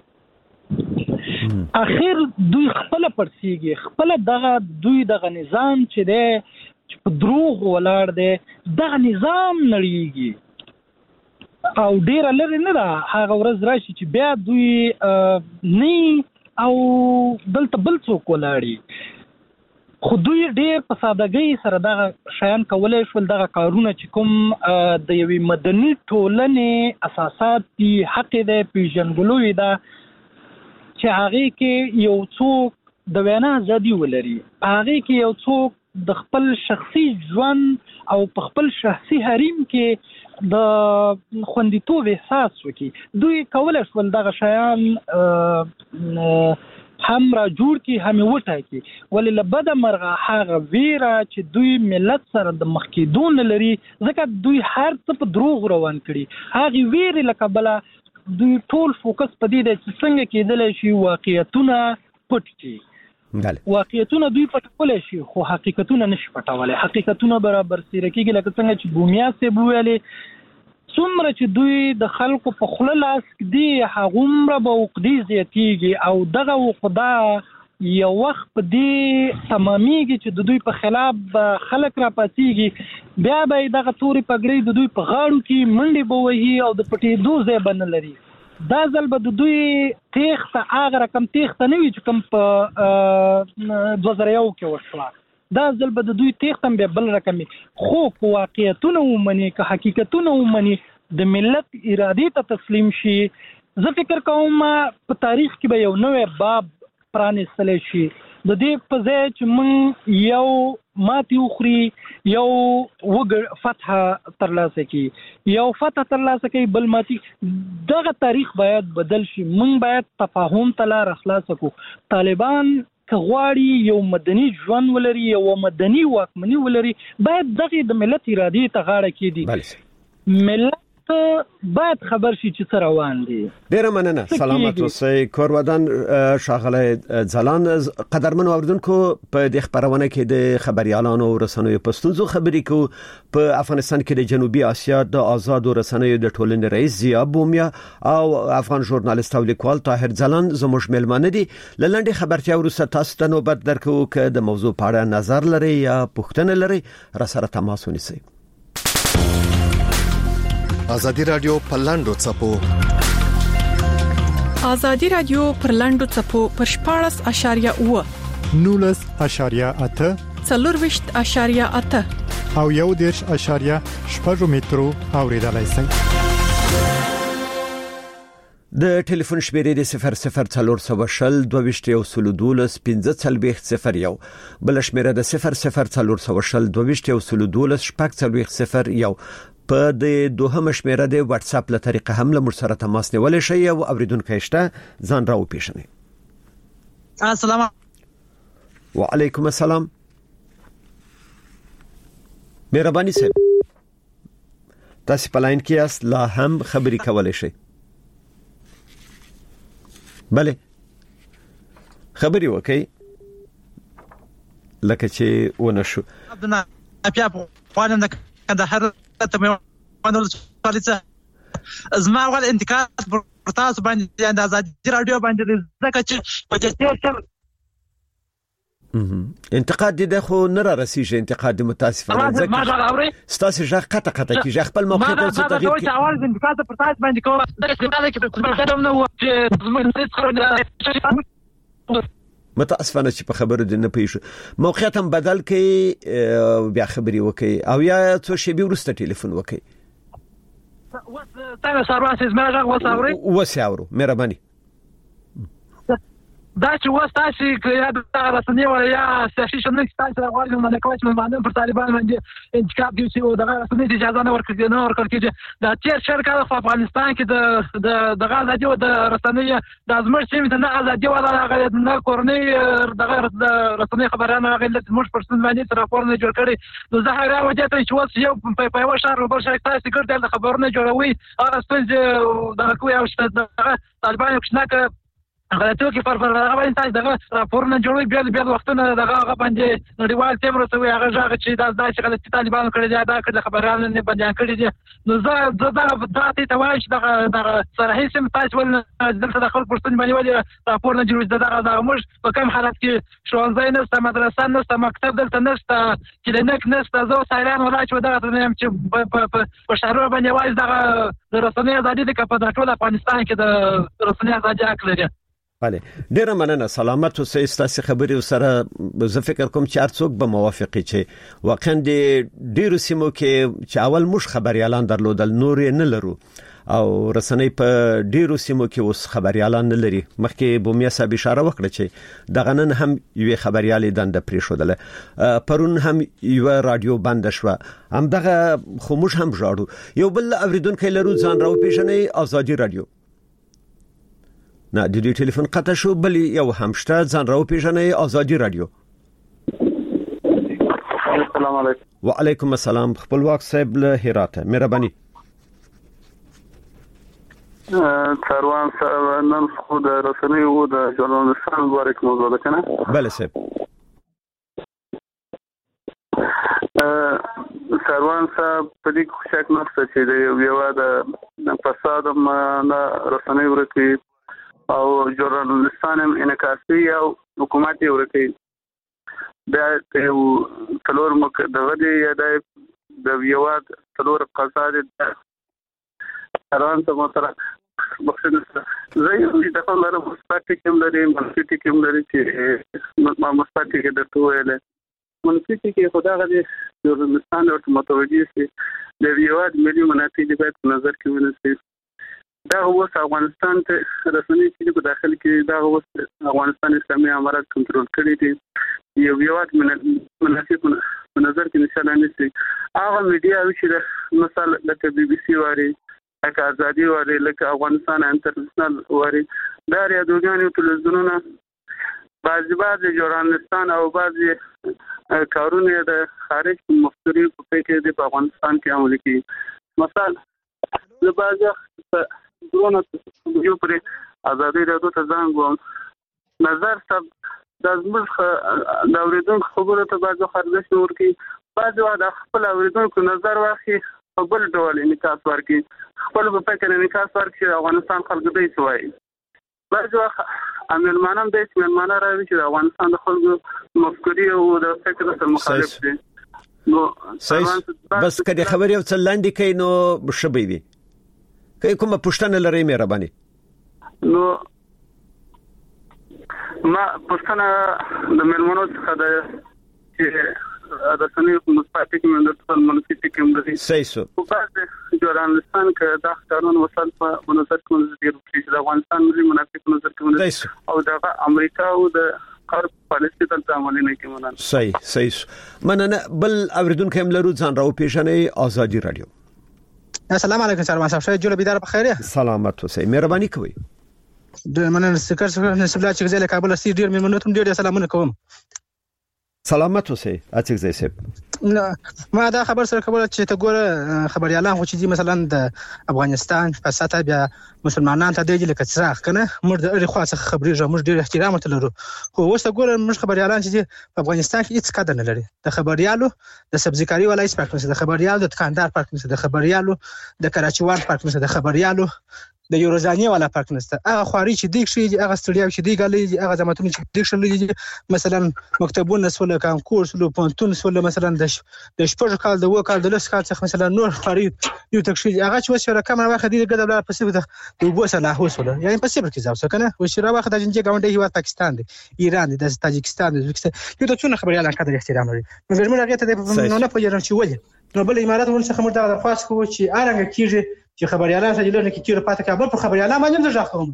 دي اخر دوی خپل پرسیږي خپل دغه دوی دغه نظام چې دی چې په دروغ ولاړ دی دغه نظام نړیږي او ډیر لري نه دا هغه ورځ راشي چې بیا دوی نه او دلته بل څوک ولاړي خو دوی ډېر په سادهګۍ سره دغه شیان کولای شول دغه کارونه چې کوم د یوې مدني ټولنې اساسات دي حق دی پیژندګلوي ده چې هغې کې یو څوک د وینا ازادي ولري هغې کې یو څوک د خپل شخصي ژوند او په خپل شخصي حریم کې د خوندیتوب احساس وکړي دوی کولای شول دغه شیان هم را جوړ کی هم وټاکي ولې لبد مرغه هغه ویرا چې دوی ملت سره د مخکیدون لري ځکه دوی هر څه په دروغ روان کړي هغه ویري لکه بل دوی ټول فوکس په دې د څنګه کېدل شي واقعیتونه پټ کړي بله واقعیتونه دوی پټولای شي خو حقیقتونه نشي پټولای حقیقتونه برابر سره کېږي لکه څنګه چې بومیا سه بوویلې څومره چې دوی د خلکو په خله لاس دی هغومره به عقدې زیاتېږي او دغه عقده یو وخت په دې تمامیږي چې د دوی په خلاف خلک را پاتېږي بیا به دغه تورې پګړۍ د دوی په غاړو کې منډې به وهي او د پټېدو ځای به نه لري دا ځل به د دوی تیښته هغه رقم تیښته نه وي چې کوم په دوه زره یو کې وشوه دا ځل به د دوی تیښتم بیا بل رقم خو که واقعیتونه ومني که حقیقتونه ومني د ملت ارادې ته تسلیم شي زه فکر کوم په تاریخ کې به یو نوی باب پرانیستلی شي د دې په ځای چې موږ یو ماتې وخوري یو وګ فتح ترلاسه کړي یو فتح ترلاسه کوي بل ماتې دغه تاریخ باید بدل شي موږ باید تفاهم ته لار خلاصه کړو طالبان که غواړي یو مدني ژوند ولري یو مدني واکمني ولري باید دغه د ملت ارادې ته غاړه کېږي ملت باید خبر شي چې څه روان دي ډیره مننه سلامت اوسئ کورودان شاغله ځلان قدرمن اوردونکو په د خبرونه کې د خبريالانو او رسنیو پښتونزو خبرې کو په افغانستان کې د جنوبي اسیا د آزاد رسنیو د ټولنې رئیس ضیا بومیا او افغان ژورنالیست او لیکوال طاهر ځلان زموږ ملمانه دي لنډه خبرتیا ورسره تاسو ته نوبت درکو چې د موضوع په اړه نظر لري یا پوښتنه لري را سره تماس ونیسئ ازادي رادیو په لاندو چپو ازادي رادیو پر لاندو چپو پر شپاړس اشاریه و نولس اشاریه اته څلورويشت اشاریه اته او یو دیرش اشاریه شپږ مترو اوریدلای شئ د ټلیفون شمیرې د صفر صفر څلور سوه شل دوه ویشت یو سل دولس پنځه څلوېښت صفر یو بل شمیره د صفر صفر څلور سوه شل دوه ویشت یو سل دولس شپږ څلوېښت صفر یو په د دوهم شمیره د واتس اپ له طریقه هم له مرسته تماس نیولای شئ او اوریدونکو شته ځان راو پیښنئ. السلام وعلیکم السلام. مهرباني سه تاسو په لاین کې اس لا هم خبري کولای شئ. بله خبري وکي لکه چې ونه شو عبدنا بیا په خوانم د کندهار ته مې ونول چې زما ول انتقاد پر تاسو باندې د ازادي رادیو باندې ځکه چې په دې سره انتقاد دې خو نه را رسیږي انتقاد متاسفانه ځکه ستاسو ځخ قطه قطه کې ځخ خپل موقع ته څه تغییر کوي اول انتقاد پر تاسو باندې کوم دا کې کوم نو چې زموږ متاسفانه چې په خبرو دې نه پېښ موقعیت هم بدل کړي بیا خبري وکي او یا څو شی به ورسته ټلیفون وکي وس تاسو سره زما غږ وساوري وساورو مهرباني دا چې وستاسي یا د رسنۍ ولا یا سیاسي شنو کې تاسو راغلي نه کوي چې باندې پر طالبان باندې انتخاب دي چې د رسنۍ اجازه نه ورکړي نه ورکړي چې دا چې شرکت په افغانستان کې د د د غاز دی او د رسنۍ د ازمر چې نه ازادي ولا راغلي نه کورنۍ د رسنۍ خبرانه راغلي موږ پرسن باندې تر راپور نه جوړ کړي نو زه هغه وجه ته چې وس یو په یو شهر بل شهر تاسو ګرځي د خبرونه جوړوي هغه څنګه د کوی او شته طالبان کې غلطو کې پر پر هغه باندې تاسو دغه راپورونه جوړوي بیا بیا وختونه دغه هغه باندې نړیوال تیم رسوي هغه ځای چې دا د غلطي طالبانو کړی دی دا کړي خبرانه نه بیان کړی دي نو زه زه دا د توای چې دغه دغه صراحي سم تاسو ول دلته د خلکو پرستون باندې ولې راپورونه جوړوي دغه دغه موږ په کوم حالت کې شوانځای نه مدرسه نه مکتب دلته نشته کلینیک نشته زه سایلان ولای چې دغه نه چې په شهرونو باندې وایي دغه د رسنۍ ازادي د په ټول افغانستان کې د رسنۍ ازادي حق لري. بله ډیره مننه سلامت اوسئ ستاسو خبرې سره زه فکر کوم چې هرڅوک به موافقي چې واقعا د ډیرو سیمو کې چې اول موږ خبريالان درلودل نور نه لرو او رسنۍ په ډیرو سیمو کې اوس خبريالان نه لري مخکې بومیا صاحب اشاره وکړه چې دغه نن هم یو خبريالې دند پرې شودله پرون هم یو رادیو بند شو هم دغه خموش هم جاړو یو بل اوریدونکو لرو ځان راو پیژنې ازادي رادیو نه د دې ټلیفون قطع شو بل یو همشته ځان راو پیژنې ازادي رادیو. السلام علیکم. وعلیکم السلام خپلواک صاحب له هراته مهرباني. څاروان صاحب نن خو د رسنۍ او د ژورنالستانو مبارک موضوع ده کنه. بله صاحب. څاروان صاحب په دې کې شک نشته چې د یو د فساد نه رسنۍ ورته او ژورنالستان هم انعکاسي او حکومت یې ورته دا یو څلور مک دغه دی یا د یواد څلور قضا دي اران ته متره بخښنه زه یې د خپل لپاره مثبت کوم لري منفي کوم لري چې ما مثبت کې درته ویل منفي کې خدای غدي ژورنالستان ورته متوجي سي د یواد ملي منافع دی باید نظر کې ونیسي دا اوس افغانستان ته رسمي چې په داخل کې دا اوس افغانستان اسلامي امارات کنټرول کړی دي یو یو مناسب په نظر کې نشاله نشي هغه میډیا چې مثلا لکه بي بي سي واري لکه ازادي واري لکه افغانستان انټرنیشنل واري دا ریاضیانو تلویزیونونه بعضی بعضی ژورنالستان او بعضی کارونه د خارج مفتری په کې د افغانستان کې عمل کوي مثلا د بعضی درونه یو پر ازادي رادیو ته ځان نظر سب د زموږ د اوریدونکو خبرو ته بعضو خرڅ ورکي بعضو د خپل اوریدونکو نظر واخی په بل ډول انعکاس ورکي خپل په فکر انعکاس ورکي افغانستان خلکو دی سوای بعضو عمل مانم دی چې معنا راوي چې افغانستان د خلکو مفکوري او د فکر سره مخالف دي نو بس کله خبر یو څل لاندې کین نو شبي وي که کومه پښتنه لري مهرباني نو ما پښتنه د ملمنو څخه د چې د سنې مثبت کې من د ټول منفي کې من دي صحیح سو په بعض ژورنالستان کې د قانون وصل په منظر کې د ډیرو د افغانستان ملي منافق نظر کې او د امریکا او د غرب پالیسي ته عملي نه کوي مننه. صحیح صحیح مننه بل اوریدونکو هم لرو ځان راو پیژنې ازادي رادیو. السلام علیکم سلام صاحب شای جوړ بيدار په خیره سلامت اوسئ مهرباني کوئ د مننه سکر سکر نسب لا چې ځله کابل سي ډیر مېمنوتم ډیر سلامونه کوم سلامت اوسئ اڅک زې سپ ما دا خبر سره کوله چې ته ګوره خبريالان خو چې مثلا د افغانستان په ساته بیا مسلمانان ته دی لکه څراغ کنه موږ د اړ خو څخه خبرې موږ ډیر احترام ته لرو خو اوس ګوره موږ خبريالان چې په افغانستان کې هیڅ قدر نه لري د خبريالو د سبزیکاري ولای سپارک د خبريالو د دکاندار پارک د خبريالو د کراچوان پارک د خبريالو د یوروزاني والا پارک نشته هغه خواري چې دیګ شي هغه ستړیا چې دیګ لري هغه زماتونه چې دیګ شلې مثلا مکتبونه سول کانکورس لو پونتون سول مثلا د د شپږ کال د وکال د لس کال څخه مثلا نور خواري یو تکشي هغه چې وسره کمره واخد دي ګډه بل پسې د وبو سره هوسوله یعنی پسې برکې ځاو کنه وشره واخد د جنګ غونډه هیواد پاکستان دی ایران دی د تاجکستان دی یو د څونه خبري اعلان کړی احترام لري مګر موږ هغه ته نه نه پوهیږم چې ولې نو بل امارات ورڅخه موږ دا درخواست کوو چې ارنګ کیږي چې خبريالان سره لري کې چیرې پاتې کابل په خبريالان باندې ځخ کوم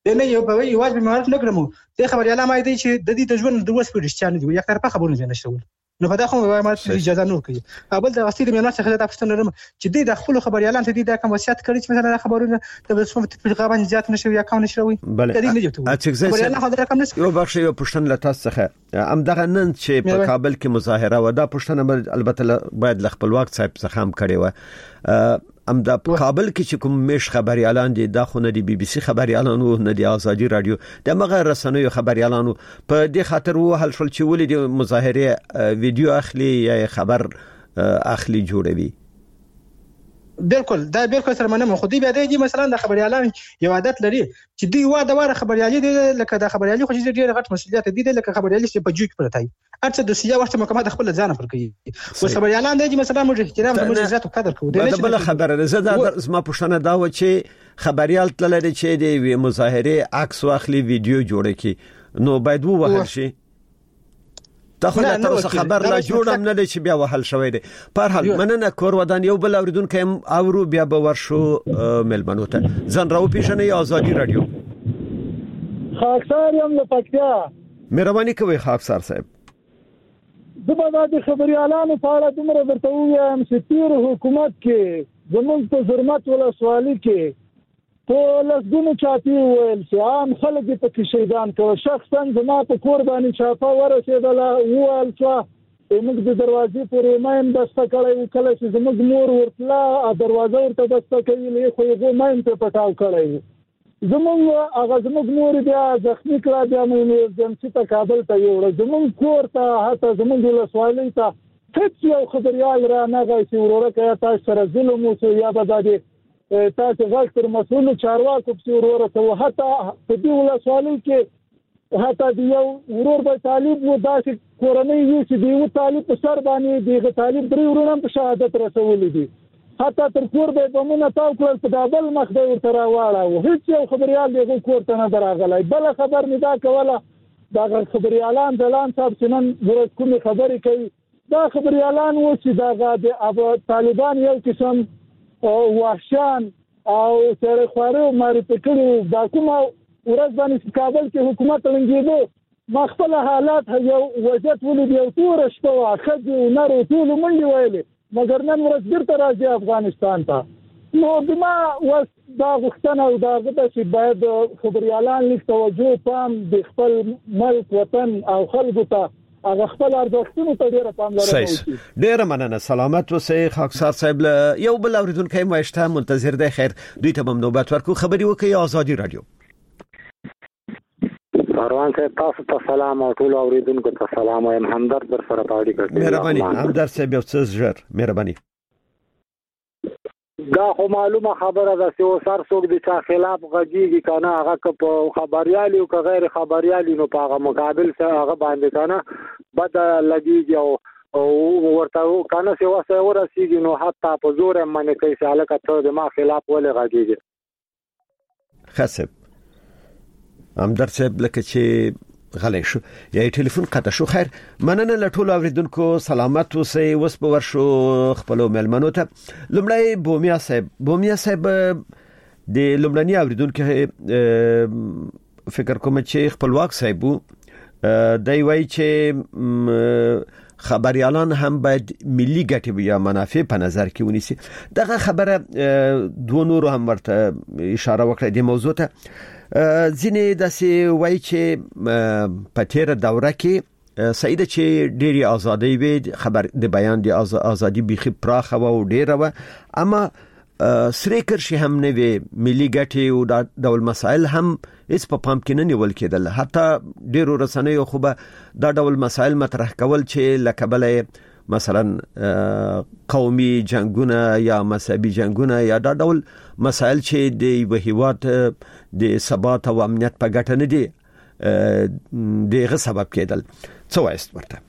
نه یو په یو واجب معرف نه کړم ته خبرياله ما دي چې د دې د ژوند د وس په رښتیا نه دی یو طرفه خبرونه نشته نو په دا خو ما اجازه نه کوي اول د غسیل مینا څخه د پښتون لرم چې د خپل خبريالان ته د کوم وصیت کړی چې مثلا خبرونه د بسوم تطبیق باندې زیات نشوي یا کم نشوي د دې نه جوړه خبريالان خو د رقم نشي یو بخښ یو پښتون له تاسو څخه ام دغه نن چې په کابل کې مظاهره و دا پښتون البته باید ل خپل وخت صاحب څخه هم کړی و ام د کابل کې چې کوم مش خبري اعلان دي دا خو نه دی بي بي سي خبري اعلان او نه دی ازادي رادیو د مغه رسنیو خبري اعلان په دې خاطر و هل شول چې ولې د مظاهره ویډیو اخلي یا خبر اخلي جوړوي بالکل دا بالکل سره منم خو دې بیا دی مثلا د خبري اعلان یو عادت لري چې دی واده واره خبريالي دي لکه د خبريالي خو چې ډېر غټ مسؤلیت دي لکه خبريالي چې په جوک پرتای اته د سیاسي وخت محکمه د خپل ځان پر کوي او خبريالان دي مثلا موږ احترام د موږ عزت او قدر کوو دا بل خبره زه دا زما پښتنه دا و چې خبريال تلل چې دی مظاهره عکس واخلي ویډیو جوړه کی نو باید وو وهل شي تا خو لا تاسو خبر لا جوړم نه چې بیا وهل شوی دی په هر حال مننه کور ودان یو بل اوریدونکو اورو بیا به ورشو ملمنو ته ځان راو پیژنې ازادي رادیو خاکسار یم له پکتیا مهرباني کوي خاکسار صاحب زما د خبريالانو په اړه دومره درته وایم چې تیر حکومت کې زمونږ په ظلمت ولا سوالي کې په لسګونو چاپی ویل چې عام خلک په کې شهیدان کړه شخصا زما په کور باندې چاپه ورسېدله ویل چې موږ د دروازې پورې مایم دسته کړی کله چې زموږ مور ورتله دروازه ورته دسته کوي خو یې مایم ته پټاو کړی زموږ هغه زموږ مور بیا زخمی کړه بیا مې ایمرجنسي ته کابل ته یوړه زموږ کور ته حتی زموږ ولسوالۍ ته هیڅ یو خبریال را نه غواړي چې وروره که تاسو سره ظلم وشو یا به دا تاسو غږ تر مسؤل چارواکو په وروره ته حتی په دې ولسوالۍ کې حتی د یو ورور به طالب و داسې کورنۍ یو چې د یو طالب په سر باندې دغه طالب درې ورونه په شهادت رسولي دي حتی تر کور به بمونه تاو کړل په دابل مخ به ورته راواړه هیڅ یو خبريال دغه کور ته نه دراغلی بل خبر نه دا کوله دا خبريالان دلان صاحب چې نن ورځ کومې خبرې کوي دا خبريالان و چې دا د طالبان یو قسم وحشان او سره خوارو ماري پکړو دا کوم ورځ باندې کابل کې حکومت لنګېدو ما خپل حالات یو وضعیت ولید یو تور شته خځې او نر ټول منډي ویلې مګر نن ورځ بیرته راځي افغانستان ته نو بما وس دا غوښتنه او دا غوښتنه چې باید خبريالان لیک توجه پام د خپل ملک وطن او خلکو ته هغه خپل ارزښتونو ته ډیره پاملرنه وکړي ډیره مننه سلامت اوسئ خاکسار صاحب یو بل اوریدونکو مشته منتظر دی خیر دوی ته هم نوبت ورکو خبري وکي ازادي رادیو روان صاحب تاسو ته سلام او ټول اوریدونکو ته سلام وایم همدرد در سره تاړي کړی مهرباني همدرد صاحب یو څه ژر مهرباني دا خو معلومه خبره ده چې وسار څوک د چا خلاف غږیږي کنه هغه په خبريالي او غیر خبريالي نو په هغه مقابل سره هغه باندې کنه بد لګیږي او ورته کنه چې وسه ورسیږي نو حتی په زور باندې کوي چې علاقه ته د ما خلاف ولې غږیږي خاصب همدرد صاحب لکه چې غلی شو یا ټلیفون قطع شو خیر مننه لټول اوریدونکو سلامت اوسئ وس په ورشو خپل ملمنو ته لمړی بومیا صاحب بومیا صاحب د لمړنی اوریدونکو فکر کوم چې خپلواک صاحب دی وای چې خبريالان هم باید ملي ګټې یا منافع په نظر کې ونیسي دغه خبره دوه نور هم ورته اشاره وکړه د موضوع ته ځینې داسې وایي چې په تیره دوره کې سیده چې ډېری ازادي وي خبر د بیان د ازادي بيخي پراخه و او ډېره و اما سره کرشي هم نه وي ملي ګټې او د ډول مسائل هم هیڅ په پام کې نه نیول کېدل حتی ډېرو رسنیو خو به دا ډول مسائل مطرح کول چې لکه بلې مثلا قومي جنگونه یا مذهبي جنگونه یا دا ډول مسائل چې د یو هیواد د ثبات او امنیت په ګټه نه دي دغه سبب کېدل څه وایست ورته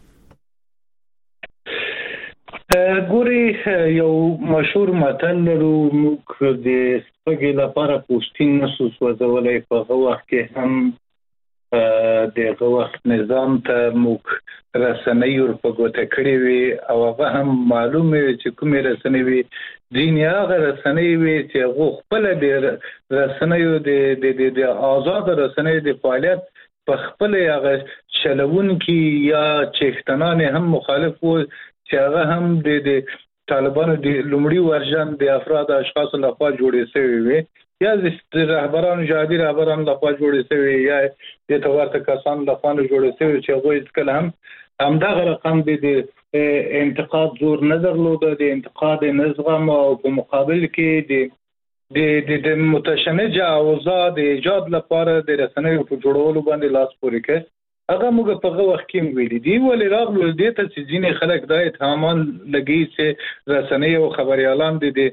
ګوري یو مشهور متل لرو موږ د سپګې لپاره پوسټین نسو سوځولای په هغه وخت کې هم دغه وخت نظام ته موږ رسنۍ ورپګوته کړې وي او هغه هم معلومه چې کومې رسنۍ وي ځینې هغه رسنۍ وي چې هغه خپل د رسنیو د د د آزاد رسنیو د فعالیت په خپل هغه چلون کې یا چښتنان هم مخالف وو چې هغه هم د طالبانو د لومړي ورژن د افراد اشخاص لخوا جوړې شوی وي یا د رهبرانو جهادي رهبرانو لخوا جوړې شوی یا د تورته کسان لخوا جوړې شوی چې هغه کله هم همدغه رقم د انتقاد زور نه درلود د انتقاد نظم او په مقابل کې د د د متشنج اوضاع د ایجاد لپاره د رسنیو په جوړولو باندې لاس پورې کړ هغه موږ په هغه وخت کې ویلي دی ولې راغلو دې ته چې ځینې خلک دا اتهامان لګي چې رسنۍ او خبريالان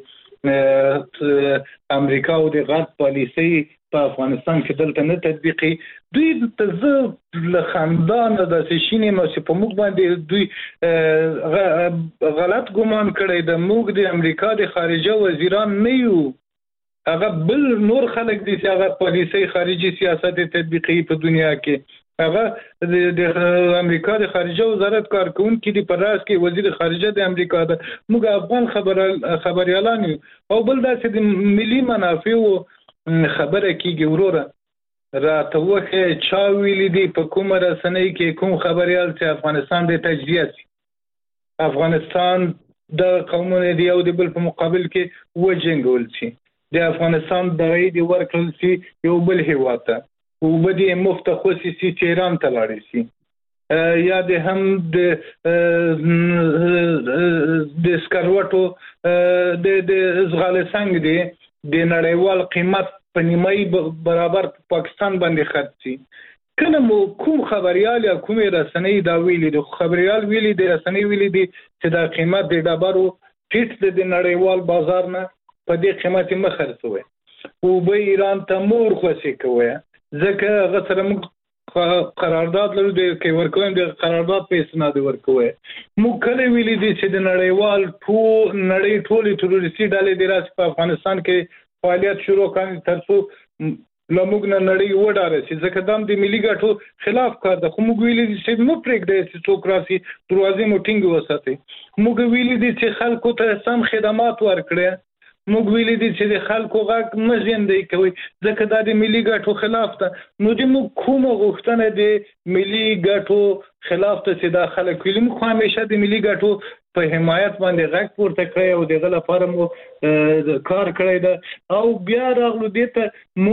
د امریکا او د غرب پالیسي په افغانستان کې دلته نه تطبیقي دوی د ز خاندان د سشینې مو چې په موږ باندې دوی غلط ګمان کړی د موږ د امریکا د خارجه وزیران نه یو هغه بل نور خلک دي چې هغه پالیسي خارجي سیاست تطبیقي په دنیا کې هغه د امریکا د خارجه وزارت کارکونکو دي په راس کې وزیر خارجه د امریکا د موږ افغان خبر خبريالان او بل داسې د ملي منافع خبره کیږي وروره راته وخه چا ویلي دي په کومه رسنۍ کې کوم خبريال چې افغانستان د تجزیه افغانستان د قومونو دی او د بل په مقابل کې وجنګول شي د افغانستان د غېدي ورکل شي یو بل هیواته او بده مفت خصوصي چیران تلاړي شي یا د هم د د سکروټو د د زغال څنګه دي د نړیوال قیمت په نیمای برابر پاکستان باندې خرڅ شي کله مو کوم خبريال یا کوم رسنۍ دا ویلي د خبريال ویلي د رسنۍ ویلي دي چې دا قیمت د ډبرو ټیټ د نړیوال بازار نه په دې قیمت مخرڅوي او به ایران ته مور خوشي کوي ځکه هغه سره موږ قرارداد لرو د کې ورکوم د قرارداد په اسناد ورکوي موږ کله ویلي دي چې د نړیوال ټول نړۍ ټولې تروریستي ډلې د راس په افغانستان کې فعالیت شروع کړي ترڅو لموږ نه نړۍ وډاره چې ځکه دام د ملي ګټو خلاف کار د خو موږ ویلي دي چې مو پرېږدي چې څوکراسي دروازې مو ټینګ وساتي موږ ویلي دي چې خلکو ته سم خدمات ورکړي موږ ویلي دي چې د خلکو غږ مزیندې کوي ځکه دا د ملي ګټو خلاف ده نو د موږ کومه غوښتنه د ملي ګټو خلاف ته چې دا خلک ویلي موږ همیشه د ملي ګټو په حمایت باندې غږ پورته کړی او دغه لپاره مو کار کړی ده او بیا راغلو دې ته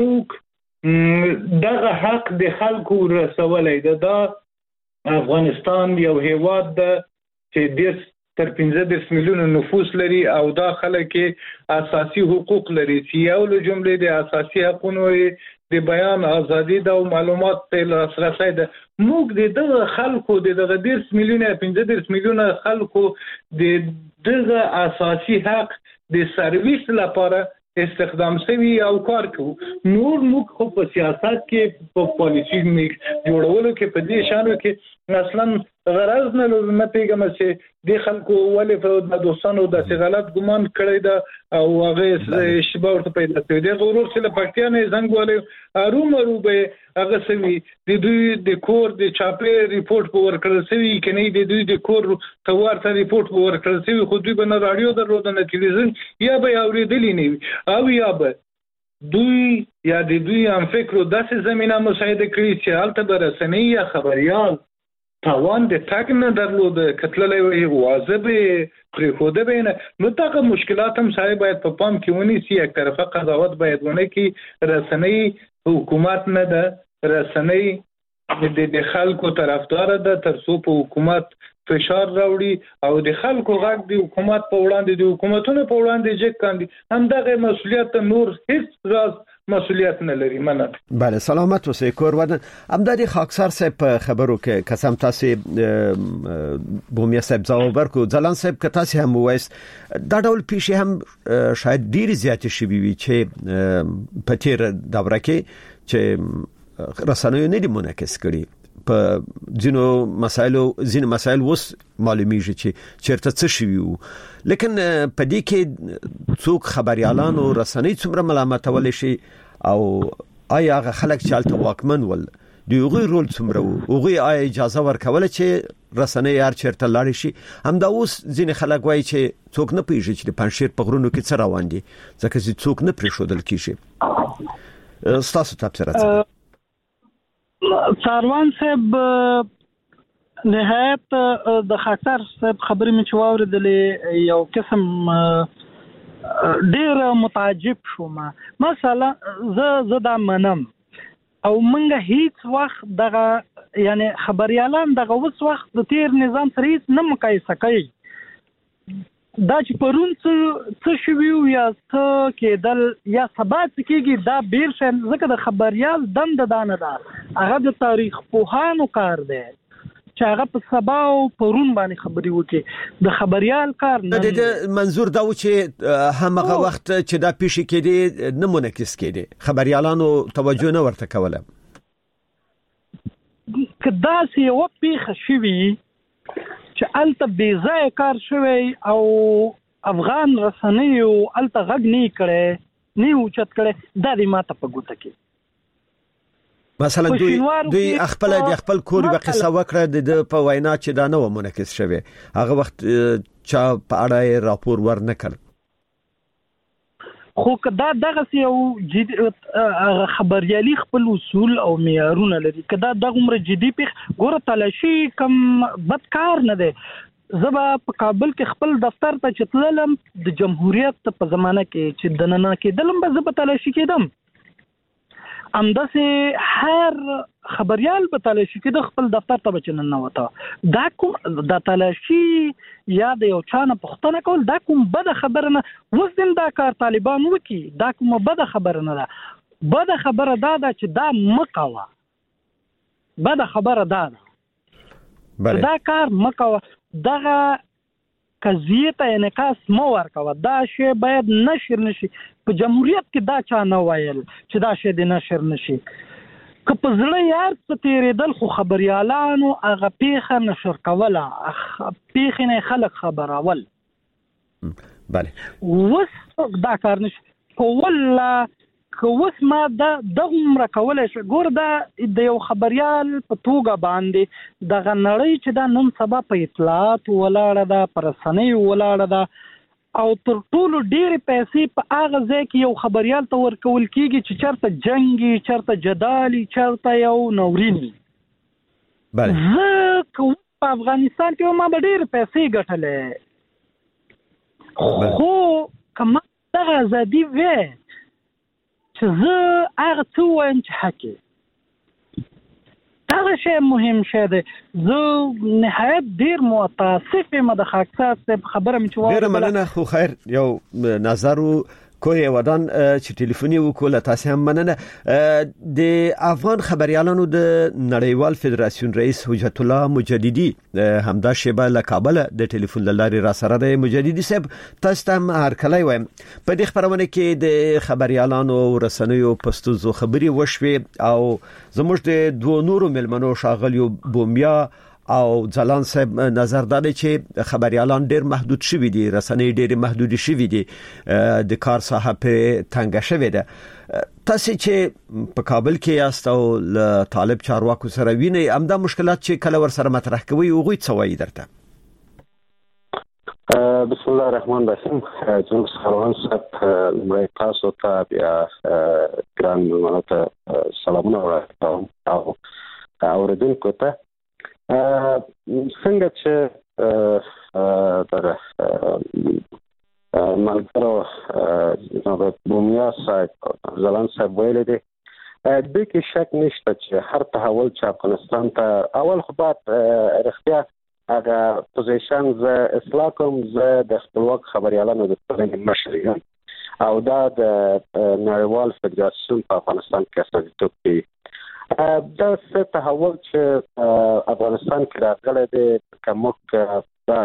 موږ دغه حق د خلکو رسولای ده دا افغانستان یو هیواد ده چې د تر پنځه میلیونه نفوس لري او دا خلک اساسي حقوق لري چې یو له جملې د اساسي حقوقو د بیان ازادي د معلومات په لاسرسي ده موږ د دغه خلکو د دغه ډیر میلیونه پنځه میلیونه خلکو د دغه اساسي حق د سرویس لپاره استخدام شوی او کار کوو نور موږ خو په سیاست کې په پالیسي جوړولو کې په دې شانو کې اصلا غرض نه لري نه پیګم چې د خلکو ولې په د دوستانو د غلط ګمان کړی دا او هغه شبا ورته پیدا کړی دی غوړور چې په پښتیا نه زنګ ولې ارو مرو به هغه سوي د دوی د کور د چاپې ریپورت په ورکړل سوي کني د دوی د کور توارته ریپورت په ورکړل سوي خو دوی به نه رادیو درلود نه تلویزیون یا به اوریدلی نه او یا به دوی یا د دوی هم فکر داسې زمينه مساعده کړی چې حالت به رسنۍ یا خبريال توان د تاګ نه درلود کتللې وي واجب پرې خوده بینه نو تاګه مشکلات هم صاحب باید په پام کې ونی سي یک طرفه قضاوت باید ونه کې رسنۍ حکومت نه ده رسنۍ د خلکو طرفدار ده ترڅو په حکومت فشار راوړي او د خلکو غږ د حکومت په وړاندې د حکومتونو په وړاندې جګ کاندي هم دغه مسولیت نور هیڅ راز مسؤلیت نه لري منه بله سلامت اوسئ کور ودان همداري خاکسار صاحب په خبرو کې قسم تاسو بومیا صاحب ځواب ورکو ځلان صاحب که تاسو هم وایست دا ډول پیښې هم شاید ډیر زیات شي وي چې په تیر دوره کې چې رسنیو نه دي منعکس کړي په ځینو مسایلو ځینو مسایل وس معلومیږي چې چیرته څه شي وو لیکن په دې کې څوک خبريالان او رسنۍ څومره ملامتول شي او آیا هغه خلک چې الته واکمن ول دی هغوی رول څومره وو؟ هغوی آیا اجازه ورکوله چې رسنۍ هر چیرته لاړ شي؟ همدا اوس ځینې خلک وایي چې څوک نه پیژني چې د پنجشیر په غرونو کې څه روان دي ځکه چې څوک نه پرېښودل کیږي. ستاسو تبصره څه؟ ساروان صاحب نهایت د خاکسار صاحب خبرې مې چې واورېدلې یو قسم ډېر متعجب شوم. مثلا زه زه دا منم او منګه هیڅ وخت دغه یعنی خبريالان دغه اوس وخت د تیر نظام سره هیڅ نه مقایسه کوي. دا چې پرون څه څه شویو یا څه کېدل یا سبا څه کېږي دا بیر شي ځکه د خبريال دنده دانه ده. هغه د تاریخ پوهانو کار دی چې هغه په سبا او پرون باندې خبري وکړي. د خبريال کار نه دی. د منظور دا و چې همغه وخت چې دا پیښې کېدې نه منعکس کېدې، خبريالانو توجه نه ورته کوله. کدا سي یو پیښه شوي چې الته بې ځای کار شوی او افغان رسنیو الته غږ نه کړي نه اوچت کړي دا د ماته په ګوته کې. مثلا دوی دوی خپل د خپل کور په قصه وکړه د په وینا چې دا نه و منعکس شوی، هغه وخت چا په اړه راپور ورنکړ. خو کدا دغه یو خبريالي خپل اصول او معیارونه لري. کدا دغه عمر جدي پیښ ګوره تلاشي کم بدکار نه دی. زبا په کابل کې خپل دفتر ته چتللم د جمهوریت په زمانه کې چې دننه کېدلم به زبا تلاشي کېدم. امداسه هر خبريال په تلاشي کې د خپل دفتر ته بچنن نه وته. دا کوم د تلاشي یا د یو چانه پښتنه کول دا کوم بد خبره نه. وزن دا کار طالبان وکي دا کوم بد خبره نه ده. بد خبره دا ده چې دا مقاوه. بد خبره دا ده دا کار مقاوه. دغه قضیه ته انعکاس مو ورکوه. دا شی باید نشر نشي. په جمهوریت کې دا چا نه وایل چې دا شی د نشر نشي. که په زړه یار څه تیرېدل خو خبريالانو هغه پیښه نشر کوله، پیښې نه خلک خبرول. بله اوس دا کار نشي کوله. که اوس ما دا دغه عمره کولی شي ګور دا د یو خبريال په توګه باندې دغه نړۍ چې دا نن سبا په اطلاعات ولاړه ده، په رسنیو ولاړه ده او تر ټولو ډېرې پیسې په هغه ځای کې یو خبريال ته ورکول کېږي چې چېرته جنګي، چېرته جدالي، چېرته یو نوریني. زه که په افغانستان کې ما به ډېرې پیسې ګټلې، خو که ما دغه ازادي وی چې زه هغه څه وایم چې حق هغه شی مهم شه دی. زه نهایت ډیر متاسف یم د خاکسار صاحب خبره مې چې ډیر مننه. خو خیر یو نظر کوی ودان چې ټلیفوني وکول تاسو هم مننه. د افغان خبريالانو د نړیوال فدراسیون رئیس حجت الله مجددي همدا شیبه له کابل د ټلیفون لارې را سره د مجددي صاحب تاسو ته هر کله وایم په دې خبرونه کې د خبريالانو رسنیو پستوزو خبري وشوي او زموږ د دوه نورو ملمنو شاغلیو بومیا او ځلان صاحب نظر دادی چې خبريالان ډېر محدود شوي دي، رسنۍ ډېر محدود شوي دي، د کار ساحه په تنګه شوې ده. تاسو چې په کابل کې یاست او له طالب چارواکو سره وینئ همدا مشکلات چې کله ور سره مطرح کوي هغوی څه وایي درته؟ بسم الله الرحمن الرحیم. جناب سروان صاحب لمړی تاسو ته بیا ګران مېلمنو ته سلامونه وایم او اوریدونکو ته څنګه چې در ملګرو جناب بومیا صاحب ځلان صاحب ویلي دي د کې شک نشته چې هر تحول چې افغانستان ته اول خو بعد رښتیا هغه پوزیشن ز اصلاح کوم ز د خپلواک خبريالانو د ټولنې مشر یم او دا د نړیوال فدراسیون په افغانستان کې استازیتوب کوي. دا څه تحول چې افغانستان کې راغلی دی که موږ دا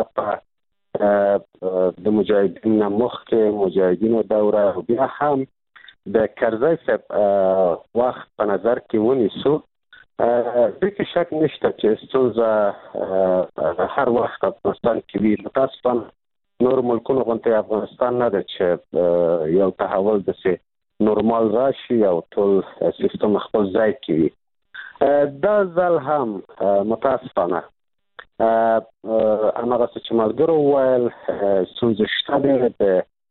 په د مجاهدینو مخکې مجاهدینو دوره او بیا هم د کرزی صاحب وخت په نظر کې ونیسو دې کې شک نشته چې ستونزه هر وخت افغانستان کې وي. متاسفانه نور ملکونو غوندې افغانستان نه ده چې یو تحول داسې نورمال راشي او ټول سیستم خپل ځای کې وي. دا ځل هم متاسفانه هغه څه چې ملګرو وویل ستونزې شته دي د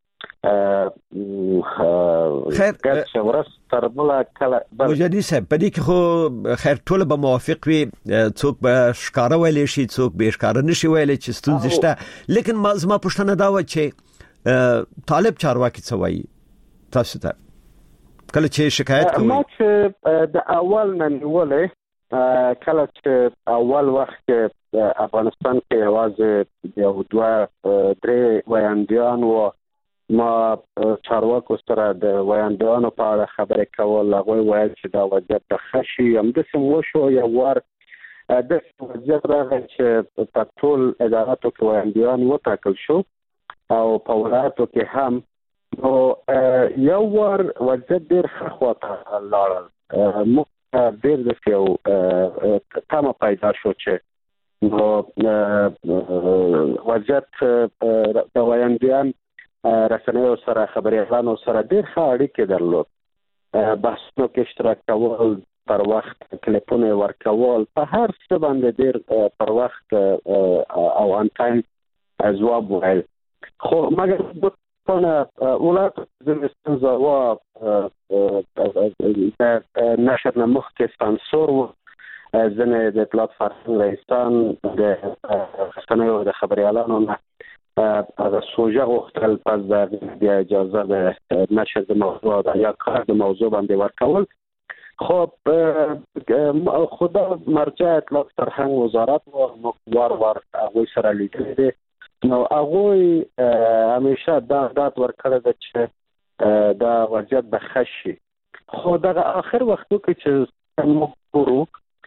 خیر ورځ تر بله کله مجدي صاحب په دې کې خو خیر ټول به موافق وي څوک به ښکاره ویلی شي څوک به ښکاره نشي ویلی چې ستونزې شته لیکن زما پوښتنه دا وه چې طالب چارواکي څه وایي تاسو ته کله چې شکایت کوي ما چې د اول نه نیولې کله چې اول وخت کې افغانستان کې یوازې یو دوه درې ویاندیان و ما چارواکو سره د ویاندیانو په اړه خبرې کول هغه ویل چې دا وضعیت د خشي هم د سم وشو یو ور د وضعیت راغی چې په ټول اداراتو کې ویاندیان وټاکل شو او په ولایتو کې هم نو یو ور وضعیت ډېر ښه خواته لاړل موږ ډېر د یو تمه پیدا شو چې نو وضعیت د ویاندیان رسنیو سره خبريالانو سره ډېر ښه اړیکې درلود بحثونو کې اشتراک کول پر وخت کلیپونه ورکول په هر څه باندې ډېر پر وخت او ان ټایم ځواب ویل خو مګر په ولایت زمستان زوا نشر نه مخکې سانسور و ځنه د پلاتفورم رئیسان د رسنیو د خبريالانو نه هغه سوژه غوښتل پس د اجازه د نشر د موضوع یا کار د موضوع باندې ورکول خو خدا مرجع اطلاق فرهنګ وزارت و وار وار هغه سره لیدل دي نو هغه همیشه دا دات ورکړه چې دا وضعیت د خشي خو دا اخر وختو کې چې موږ ورو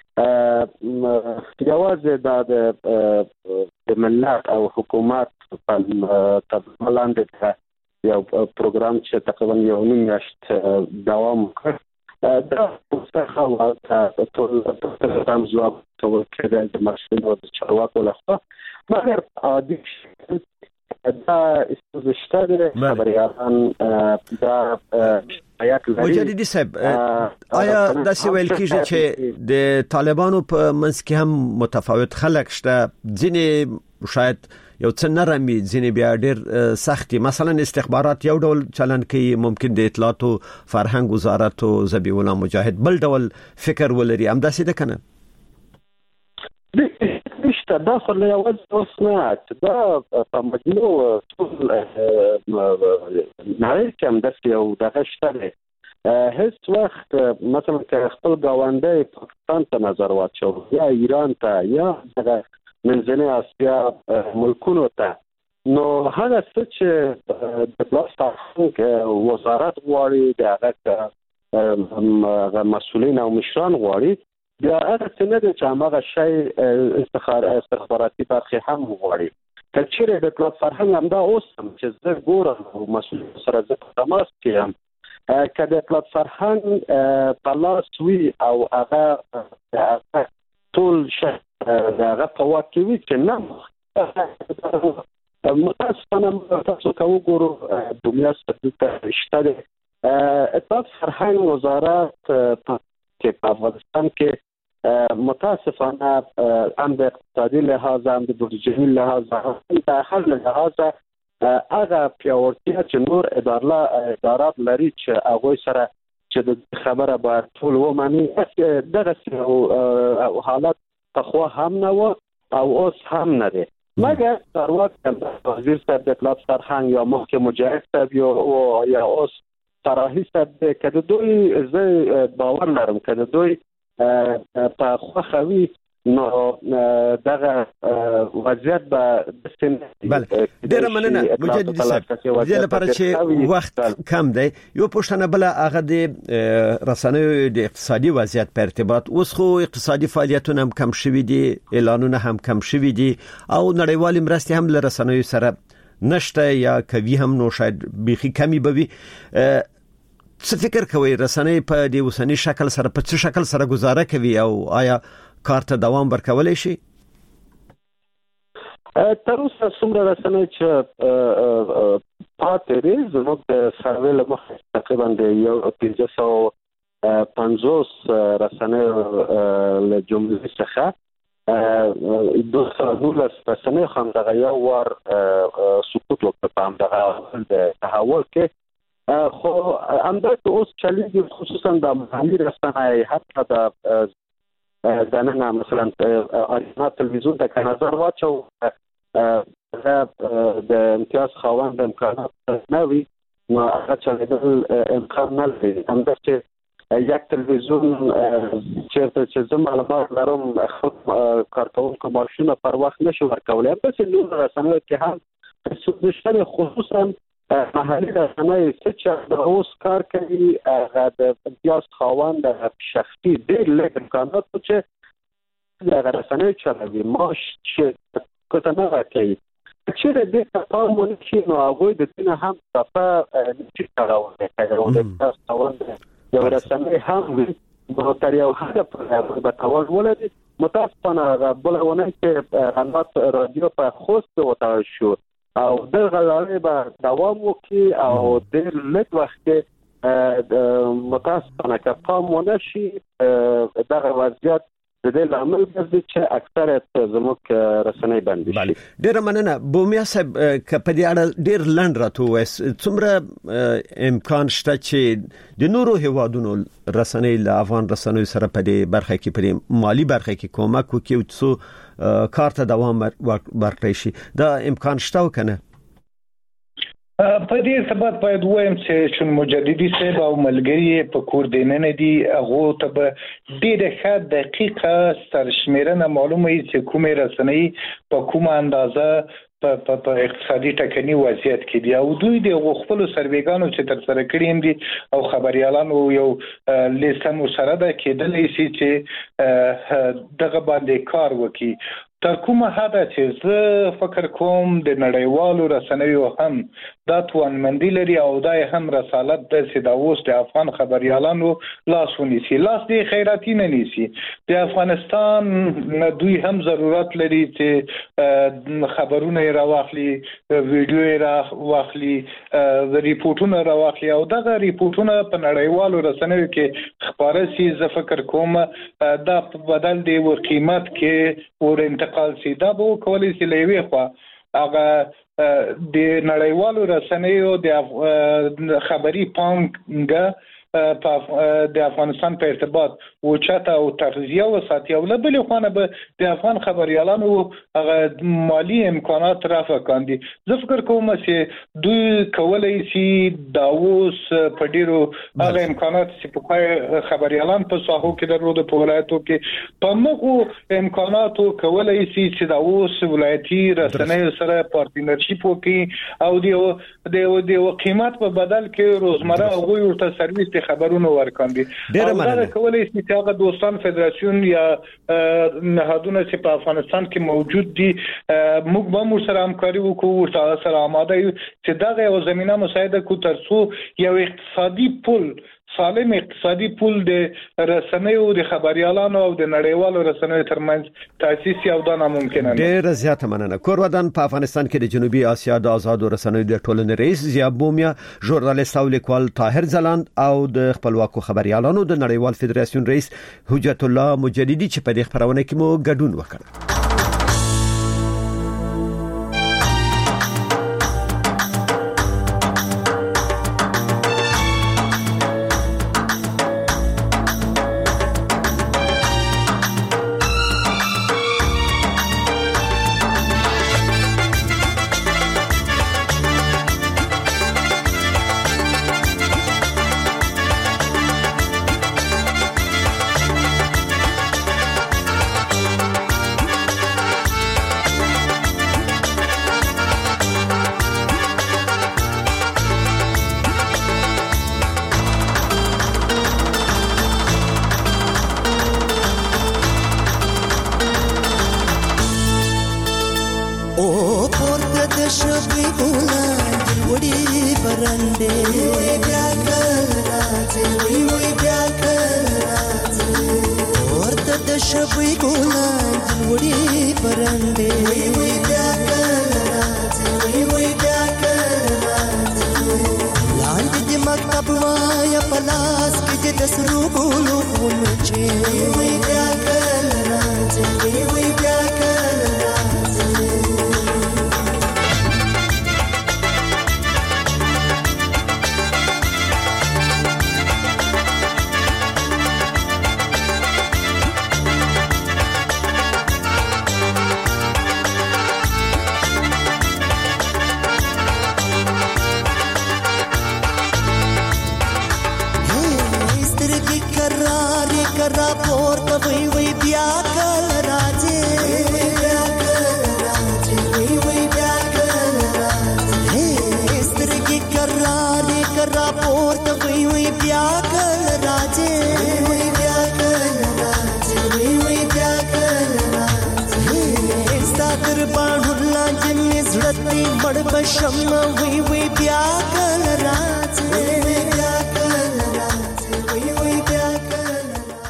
یوازې دا د ملت او حکومت په تبلاند یو پروګرام چې تقریبا یو نیم میاشت دوام وکړ دا څه خبره ټول تم ځواب ټول کېدل د مسؤلینو د چارواکو لخوا مګر عادي دا استوزشتره خبريالان دا مجددي صاحب آیا دا سی ویل کیږي چې د طالبانو په منځ کې هم متفاوت خلک شته ځینې شاید یو څه نرمي ځینې بیا ډېر سختي مثلا استخبارات یو ډول چلن کوي ممکن د اطلاعات او فرهنګ وزارت او ذبیح الله مجاهد بل ډول فکر ولري هم داسې ده کنه نشته دا خو له یو اوس نه دا په مجموع ټول نړۍ کې هم داسې یو دغه شته هیڅ وخت مثلا که خپل ګاونډی پاکستان ته نظر واچو یا ایران ته یا دغه منځنۍ اسیا ملکونو ته نو هغه څه چې د پلاستیک وزارت غواړي د هغه مسؤلین او مشران غواړي بیا هغه څه نه چې هغه شی استخباراتي برخه هم غواړي کچېره د پلاټفورم هم دا اوس چې زه ګورم مسؤل سره زه په تماس کې یم کله پلاټفورم په لاس وی او هغه ټول شی هغه په واقع وی چې نه متاسفانه تاسو کوو ګورو دنیا ستاسو شته اطلاعات فرهنګ وزارت کې په افغانستان کې متاسفانه هم د اقتصادي لحاظ هم د بودیجې لحاظ هم د هر لحاظ هغه پیاوړتیا چې نور ادارات لري چې هغه سره چې د خبره به ټول ومني دغه حالت تخوا هم نه و او اوس هم نه دی مګر تر وخت وزیر صاحب د اطلاعات فرهنګ یا مخکې مجاهد صاحب یا اوس طراحي صاحب کده دوی زه باور لرم کده دوی په خوخوي نو دغه وضعیت به بله ډیره مننه مجددي صاحب د لپاره چې وخت کم دی یو پوښتنه بل هغه د رسنیو د اقتصادي وضعیت په ارتباط اوس خو اقتصادي فعالیتونه هم کم شوي دي اعلانونه هم کم شوي دي او نړیوالې مرستې هم له رسنیو سره نشته یا کوي هم نو شاید بيخي کمی بوي څه فکر کوي رسنۍ په دې وسنی شکل سره په څه شکل سره گزاره کوي او آیا کار ته دوام ورکولای شي تر اوسه څومره رسنۍ چې پاتې دي زموږ د سروې له مخې تقریبا د یو پنځه سوه پنځوس رسنۍ له جملې څخه دوه سوه نولس رسنۍ هم دغه یو وار سقوط وکړ په همدغه د تحول کې. خو همداسې اوس چلیږي، خصوصا د محلي رسنۍ حتی د دننه مثلا آریانا تلویزیون ته که نظر واچو د امتیاز خاوند امکانات نه وي نو هغه چلیدل امکان نه لري. همداسې یک تلویزیون چیرته چې زه معلومات لرم خود کارکونکو معاشونه پر وخت نشي ورکولی. همداسې نور رسنیو کې هم سودشتن خصوصا محلي رسنۍ چې د اوس کار کوي هغه د امتیاز خاوند شخصي ډېر لږ امکانات چې هغه رسنۍ چلوي معاش چې کته نه ورکوي. چې د دې په مونږ کې نو هغوی د دې نه هم صفه نشي کړاولی کوي د امتیاز خاوند یو رسنۍ هم وي نو تر یو حده پورې به تاوان ولري. متاسفانه بله اونۍ کې رنات رادیو په خوست وتړل شو او دغه لړۍ به دوام وکړي او ډېر لږ وخت کې متاسفانه که پام ونه شي دغه وضعیت د دې لامل ګرځي چې اکثریت زموږ رسنۍ بندي شي. ډېره مننه بومیا صاحب، که په دې اړه ډېر لنډ راته ووایاست څومره امکان شته چې د نورو هیوادونو رسنۍ له افغان رسنیو سره په دې برخه کې په دې مالی برخه کې کومک وکړي څو کار ته دوام ورکړی شي؟ دا امکان شته او کنه؟ په دې سبب باید وایم چې چون مجددي صاحب او ملګری په کور دیننه دي هغه ته به ډېر ښه دقیقه سرشمیرنه معلومه وي چې کومه رسنۍ په کومه اندازه په په اقتصادي ټکني وضعیت کې دي او دوی د خپل سرویګانو چې تر سره کړی دي او خبريالانو یو لیسم سره ده کېدلې شي چې دغه باندې کار وکړي. تر کومه حده چې زه فکر کوم د نړیوالو رسنیو هم دا توانمندي لري او دا هم رسالت د سیداوس د افغان خبريالانو لاس ونیسي، لاس دی خیراتی نه نیسي. د افغانستان دوی هم ضرورت لري چې خبرونه راواخلي، ویډیو راواخلي، ریپورتونه راواخلي او دغه ریپورتونه په نړیوالو رسنیو کې خبره سي. زه فکر کوم دا په بدل دی ور قیمت کې ور انتقال سي. دا به کولای سي لوي خو هغه د نړیوالو رسنیو د خبري پانګه په د افغانستان په ارتباط او چاته او تغذیه او ساتي او بل خو به د افغان خبريالانو هغه مالی امکانات رافع کاندي. زه فکر کوم چې دوی کولای شي دا اوس په ډیرو هغه امکانات چې په خبريالان په ساحو کې درلود په ولایتو کې په مغو امکاناتو کولای شي چې دا اوس ولایتي رسنۍ سره پارتنرشپ وکړي او د د قیمت په بدل کې روزمره هغه ورته سرویس خبرونه ورکاندي. ډیره مننه. کولای شي چې هغه دوستان فدراسیون یا نهادونه چې په افغانستان کې موجود دي موږ به مو سره همکاري وکړو، ورته سره آماده یو چې دغه یو زمينه مساعده کو ترڅو یو اقتصادي پول سالم اقتصادي پول د رسنیو د خبريالانو او د نړیوالو رسنیو ترمنځ تاسیس یو دا ناممکن نه. ډېر زیاته مننه. کورودان په افغانستان کې د جنوبي اسیا د آزادو رسنیو د ټولنې رئیس ضیا بومیا، ژورنالیست او لیکوال طاهر ځلاند او د خپلواکو خبريالانو د نړیوال فدراسیون رئیس حجت الله مجددي چې په دې خبرونه کې مو ګډون وکړ. Mata تبوایا پلاس کې د سرو ګلو غونو چې وی بیا کله راځي وی بیا کله راځي بشم وی وی بیا کل راځي وی بیا کل راځي وی وی بیا کل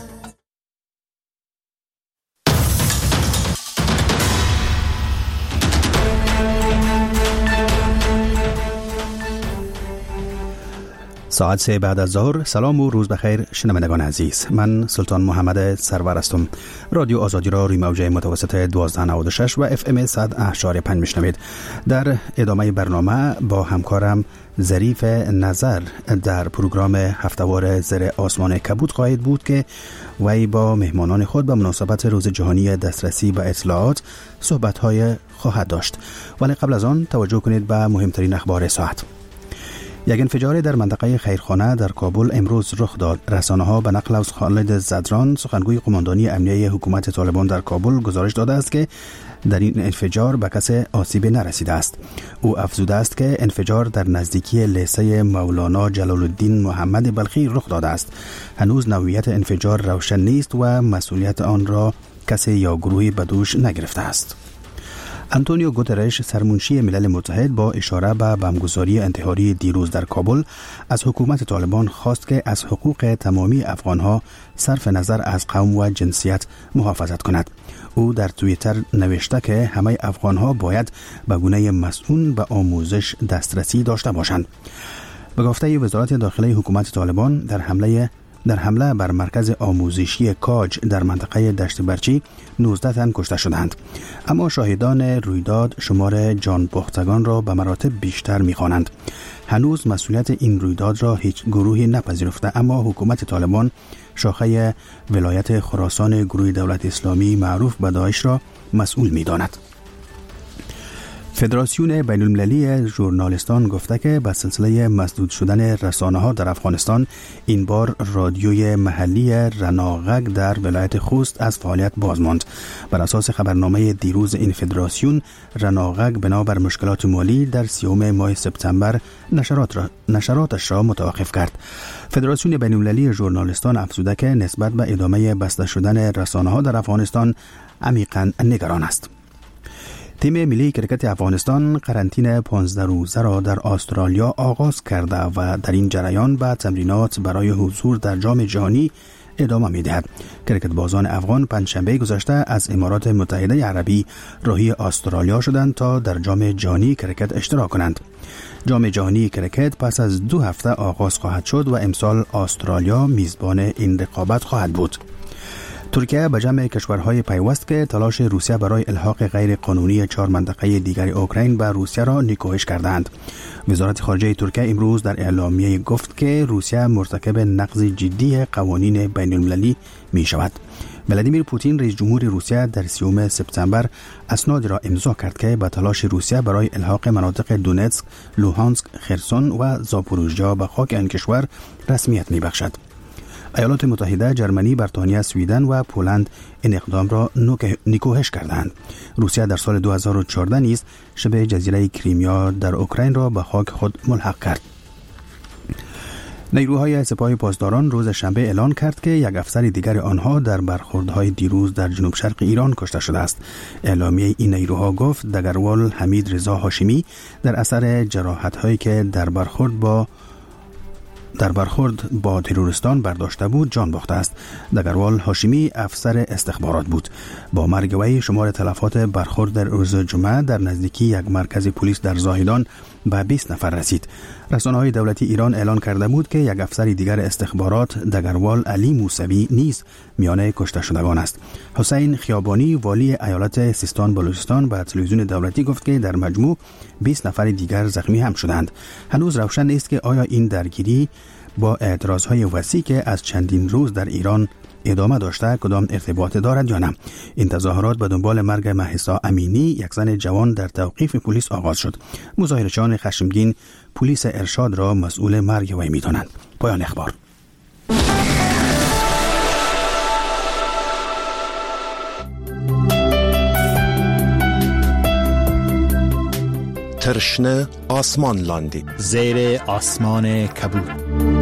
ساعت سه بعد از ظهر. سلام و روز بخیر شنوندگان عزیز، من سلطان محمد سرور هستم. رادیو آزادی را روی موج متوسط دوازده نود و شش و اف ام صد و هشت و پنج میشنوید. در ادامه برنامه با همکارم ظریف نظر در پروگرام هفته‌وار زیر آسمان کبود خواهید بود که وی با مهمانان خود به مناسبت روز جهانی دسترسی به اطلاعات صحبت‌های خواهد داشت. ولی قبل از آن توجه کنید به مهمترین اخبار ساعت. یک انفجار در منطقه خیرخانه در کابل امروز رخ داد. رسانه‌ها به نقل از خالد زدران، سخنگوی قماندانی امنیه حکومت طالبان در کابل، گزارش داده است که در این انفجار به کسی آسیبی نرسیده است. او افزوده است که انفجار در نزدیکی لیسه مولانا جلال الدین محمد بلخی رخ داده است. هنوز نوعیت انفجار روشن نیست و مسئولیت آن را کسی یا گروهی به دوش نگرفته است. آنتونیو گوترش، سرمنشی ملل متحد، با اشاره به بمبگذاری انتحاری دیروز در کابل از حکومت طالبان خواست که از حقوق تمامی افغانها صرف نظر از قوم و جنسیت محافظت کند. او در توییتر نوشته که همه افغانها باید به گونه مسئول به آموزش دسترسی داشته باشند. به گفته وزارت داخله حکومت طالبان، در حمله در حمله بر مرکز آموزشی کاج در منطقه دشت برچی نوزده تن کشته شدند. اما شاهدان رویداد شمار جان باختگان را به مراتب بیشتر می‌خوانند. هنوز مسئولیت این رویداد را هیچ گروهی نپذیرفته، اما حکومت طالبان شاخه ولایت خراسان گروه دولت اسلامی معروف به داعش را مسئول می‌داند. فدراسیون بین المللی ژورنالیستان گفته که به سلسله مسدود شدن رسانه‌ها در افغانستان، این بار رادیوی محلی رناغگ در ولایت خوست از فعالیت باز ماند. بر اساس خبرنامه دیروز این فدراسیون، رناغگ بنابر مشکلات مالی در سیوم ماه سپتامبر نشرات را نشراتش را متوقف کرد. فدراسیون بین المللی ژورنالیستان افزوده که نسبت به ادامه بسته شدن رسانه‌ها در افغانستان عمیقاً نگران است. تیم ملی کرکت افغانستان قرنطینه پانزده روزه را در استرالیا آغاز کرده و در این جریان به تمرینات برای حضور در جام جهانی ادامه می‌دهد. کرکت بازان افغان پنجشنبه گذشته از امارات متحده عربی راهی استرالیا شدند تا در جام جهانی کرکت اشتراک کنند. جام جهانی کرکت پس از دو هفته آغاز خواهد شد و امسال استرالیا میزبان این رقابت خواهد بود. ترکیه به جمع کشورهای پیوست که تلاش روسیه برای الحاق غیر قانونی چهار منطقه دیگر اوکراین به روسیه را نیکوهش کردند. وزارت خارجه ترکیه امروز در اعلامیه گفت که روسیه مرتکب نقض جدی قوانین بین المللی می شود. ولادیمیر پوتین رئیس جمهور روسیه در سیوم سپتامبر اسنادی را امضا کرد که به تلاش روسیه برای الحاق مناطق دونتسک، لوهانسک، خرسون و زاپوروژیا به خاک آن کشور رسمیت می بخشد. ایالات متحده، جرمنی، بریتانیا، سوئیدن و پولند این اقدام را نیکوهش کردند. روسیه در سال دو هزار و چهارده نیز شبه جزیره کریمیا در اوکراین را به خاک خود ملحق کرد. نیروهای سپاه پاسداران روز شنبه اعلان کرد که یک افسر دیگر آنها در برخوردهای دیروز در جنوب شرق ایران کشته شده است. اعلامیه این نیروها گفت دگروال حمید رضا هاشمی در اثر جراحت‌هایی که در برخورد با در برخورد با تروریستان برداشته بود جان باخته است. دگروال هاشمی افسر استخبارات بود. با مرگ وی شمار تلفات برخورد در روز جمعه در نزدیکی یک مرکز پلیس در زاهدان به بیست نفر رسید. رسانه‌های دولتی ایران اعلان کرده بود که یک افسر دیگر استخبارات دگروال علی موسوی نیز میان کشته شدگان است. حسین خیابانی والی ایالت سیستان بلوچستان به تلویزیون دولتی گفت که در مجموع بیست نفر دیگر زخمی هم شدند. هنوز روشن نیست که آیا این درگیری با اعتراضهای وسیع که از چندین روز در ایران ادامه داشته کدام ارتباط دارد یا نه. این تظاهرات به دنبال مرگ مهسا امینی یک زن جوان در توقیف پلیس آغاز شد. مظاهرچیان خشمگین پلیس ارشاد را مسئول مرگ وی می‌دانند. پایان اخبار. ترشنه آسمان لاندی زیر آسمان کبود.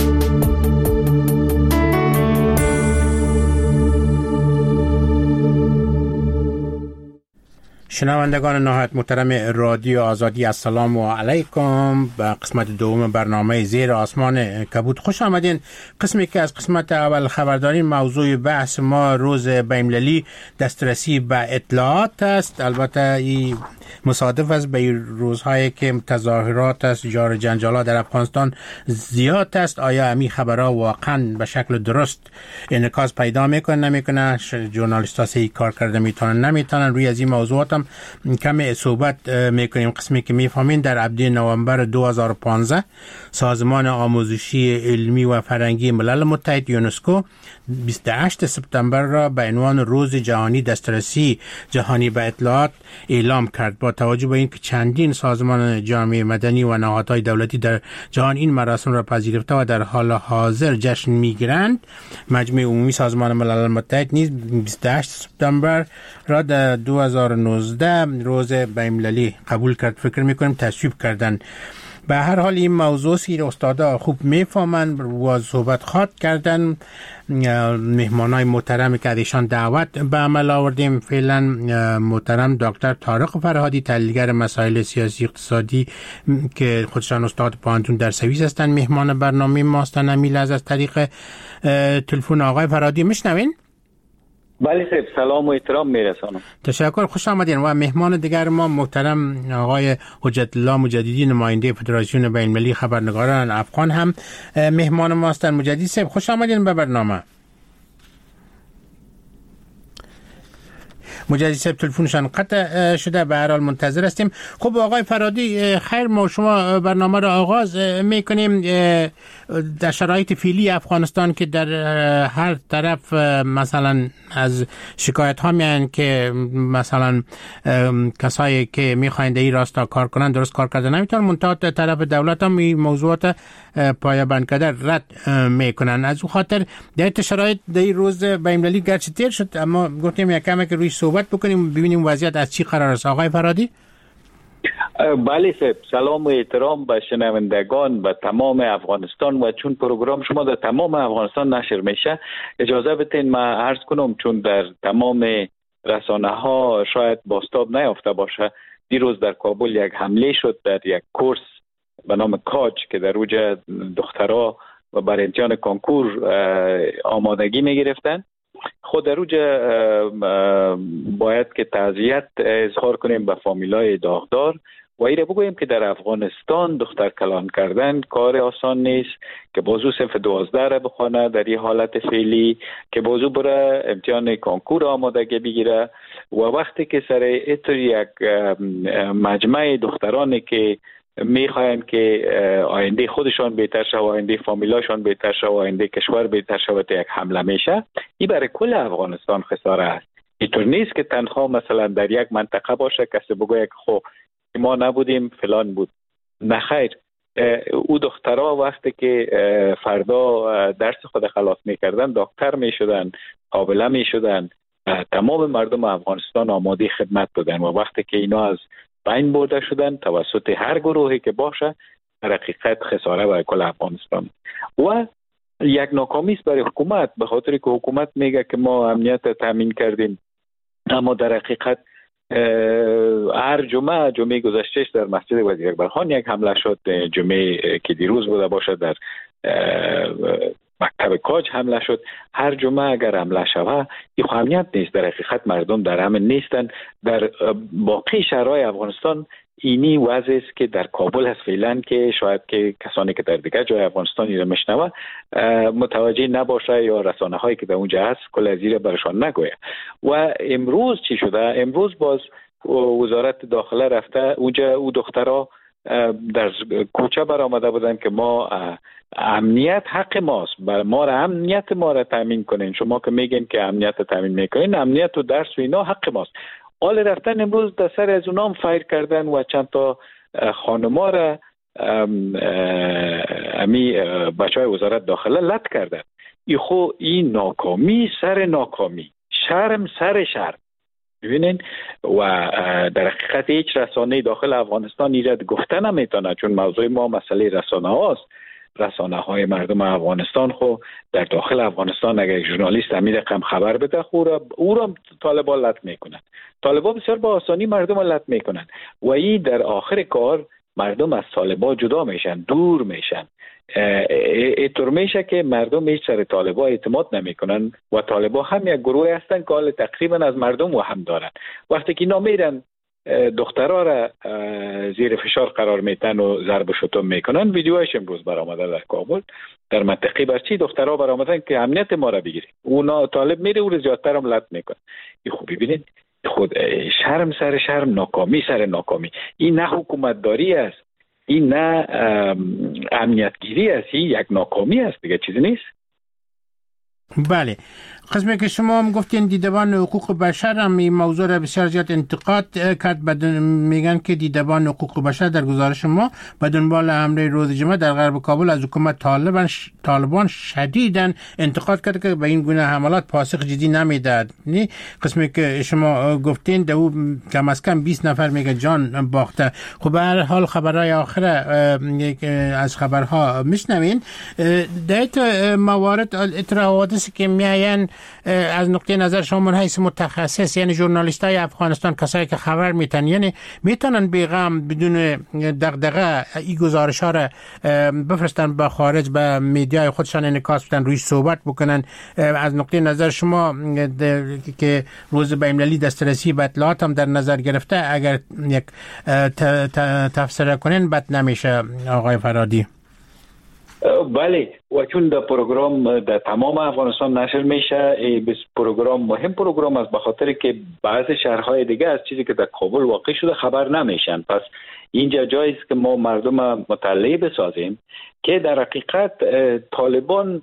شنوندگان نهایت محترم رادیو آزادی، السلام علیکم. به قسمت دوم برنامه زیر آسمان کبود خوش آمدین. قسمی که از قسمت اول خبردارین موضوع بحث ما روز بین‌المللی دسترسی به اطلاعات است. البته این مصادف است به روزهایی که تظاهرات است، جار جنجالات در افغانستان زیاد است. آیا همین خبرها واقعا به شکل درست انعکاس پیدا میکنه نمیکنه؟ ژورنالیست‌ها صحیح کار کرده میتونن نمیتونن؟ روی از این موضوعات هم کمی صحبت میکنیم. قسمی که میفهمین در ابدی نوامبر دو هزار و پانزده سازمان آموزشی علمی و فرهنگی ملل متحد یونسکو بیست و هشتم سپتامبر را به عنوان روز جهانی دسترسی جهانی به اطلاعات اعلام کرد. با توجه به اینکه چندین سازمان جامعه مدنی و نهادهای دولتی در جهان این مراسم را پذیرفته و در حال حاضر جشن میگیرند، مجمع عمومی سازمان ملل متحد نیز بیست و هشتم سپتامبر را در دو هزار و نوزده روز بین‌المللی قبول کرد. فکر میکنیم تصویب کردن. به هر حال این موضوع سیر استادا خوب میفهمند و صحبت خواد کردن. مهمانای محترمی که ایشان دعوت به عمل آوردیم فعلا محترم دکتر طارق فرهادی، تحلیلگر مسائل سیاسی اقتصادی که خودشان استاد پوهنتون در سوئیس هستند، مهمان برنامه ما هستند. امیل از از طریق تلفن آقای فرهادی میشنوین؟ بله صاحب، سلام و احترام میرسانم. تشکر، خوش آمدین. و مهمان دیگر ما محترم آقای حجت الله مجددی، نماینده فدراسیون بین‌المللی خبرنگاران افغان هم مهمان ما هستند. مجددی صاحب خوش آمدین به برنامه. مجددی صاحب تلفنشان قطع شده، به هر حال منتظر هستیم. خب آقای فرهادی، خیر ما شما برنامه را آغاز میکنیم. در شرایط فعلی افغانستان که در هر طرف مثلا از شکایت ها میان که مثلا کسایی که میخواین این راستا کار کنن درست کار کرده نمیتونن، منتها طرف دولت هم این موضوعات پایه‌بند کرده رد میکنن. از اون خاطر در شرایط در روز بین‌المللی گرچه تیر شد، اما گفتیم یک کمی که روی صحبت بکنیم ببینیم وضعیت از چی قرار است. آقای فرهادی. بله صاحب، سلام و احترام به شنوندگان و تمام افغانستان. و چون پروگرام شما در تمام افغانستان نشر میشه، اجازه بدین ما عرض کنم، چون در تمام رسانه ها شاید بازتاب نیافته باشه، دیروز در کابل یک حمله شد در یک کورس به نام کاج که در اوج دخترها و برای امتحان کنکور آمادگی میگرفتن. خود در اوج باید که تعزیت اظهار کنیم به فامیلای داغدار و ایره بگوییم که در افغانستان دختر کلان کردن کار آسان نیست، که بازو صنف دوازده را بخونه در این حالت فعلی، که بازو بره امتحان کنکور آمادگی بگیره. و وقتی که سر ایتر یک مجمع دخترانی که میخواین که آینده خودشان بهتر شود، آینده فامیلاشان بهتر شود، آینده کشور بهتر شود، یک حمله میشه، این برای کل افغانستان خساره است. اینطور نیست که تنها مثلا در یک منطقه باشه کسی بگه که خب ما نبودیم فلان بود. نه خیر، او دخترها وقتی که فردا درس خود خلاص میکردن دکتر میشدن، قابله میشدن، تمام مردم افغانستان آماده خدمت بودن. و وقتی که اینا از بین برده شدن توسط هر گروهی که باشه، در حقیقت خساره برای کل افغانستان و یک ناکامی است برای حکومت، به خاطر که حکومت میگه که ما امنیت تامین کردیم، اما در حقیقت هر جمعه جمعه گذشتهش در مسجد وزیر اکبر خان یک حمله شد، جمعه که دیروز بوده باشه در مکتب کاج حمله شد. هر جمعه اگر حمله شوه این امنیت نیست. در حقیقت مردم در امن نیستن. در باقی شهرهای افغانستان اینی وضع است که در کابل هست فعلا، که شاید که کسانی که در دیگر جای افغانستان رو میشنوه متوجه نباشه یا رسانه هایی که در اونجا هست کل از این برشان نگویه. و امروز چی شده؟ امروز باز وزارت داخله رفته اونجا، او دخترها در کوچه برآمده بودن که ما امنیت حق ماست، ما را امنیت ما را تامین کنین. شما که میگین که امنیت تامین میکنین، امنیت و درس و اینا حق ماست. حال رفتن امروز در سر از اونام فایر کردن و چند تا خانما را امی بچهای وزارت داخله لط کردن. ای خو این ناکامی سر ناکامی، شرم سر شرم. ببینین و در حقیقت هیچ رسانه داخل افغانستان ایراد گفته نمیتونه، چون موضوع ما مسئله رسانه هاست. رسانه های مردم افغانستان خو در داخل افغانستان اگر ژورنالیست امید رقم خبر بده خو او را طالبان لط میکنن. طالبان بسیار با آسانی مردم لط میکنن و این در آخر کار مردم از طالبان جدا میشن، دور میشن. اینطور میشه که مردم هیچ سر طالبان اعتماد نمیکنن و طالبان هم یک گروه هستن که حال تقریبا از مردم و هم دارن. وقتی که اینا میرن دخترها را زیر فشار قرار میتن و ضرب و شتم میکنن، ویدیوهاش امروز برآمده در کابل در منطقه برچی دخترها برآمدن که امنیت ما را بگیرید. اونا طالب میره او رو زیادتر هم لط میکنه. این خوب ببینید خود شرم سر شرم، ناکامی سر ناکامی. این نه حکومت داری است، این نه امنیتگیری است، این یک ناکامی است دیگه، چیزی نیست. بله، قسمی که شما هم گفتین دیدبان حقوق بشر هم این موضوع را بسیار زیاد انتقاد کرد. بدون میگن که دیدبان حقوق بشر در گزارش ما به دنبال حمله روز جمعه در غرب کابل از حکومت طالبان طالبان شدیداً انتقاد کرد که به این گونه حملات پاسخ جدی نمیداد. نه قسمی که شما گفتین در او کم از کم بیست نفر میگه جان باخته. خب به هر حال خبرهای آخر از خبرها میشنوین. در موارد اتر حوادثی که میاین از نقطه نظر شما من حیث متخصص، یعنی ژورنالیستای افغانستان، کسایی که خبر میتن، یعنی میتونن بیغم بدون دغدغه این گزارش‌ها را بفرستن به خارج، به میدیای خودشان انعکاس بدن، روی صحبت بکنن. از نقطه نظر شما که روز بین‌المللی دسترسی به اطلاعات هم در نظر گرفته، اگر یک تفسیر کنین بد نمیشه آقای فرادی؟ بله، و چون در پروگرام در تمام افغانستان نشر میشه، این پروگرام مهم پروگرام است به خاطر که بعضی شهرهای دیگه از چیزی که در کابل واقع شده خبر نمیشن. پس اینجا جایی است که ما مردم مطلع بسازیم که در حقیقت طالبان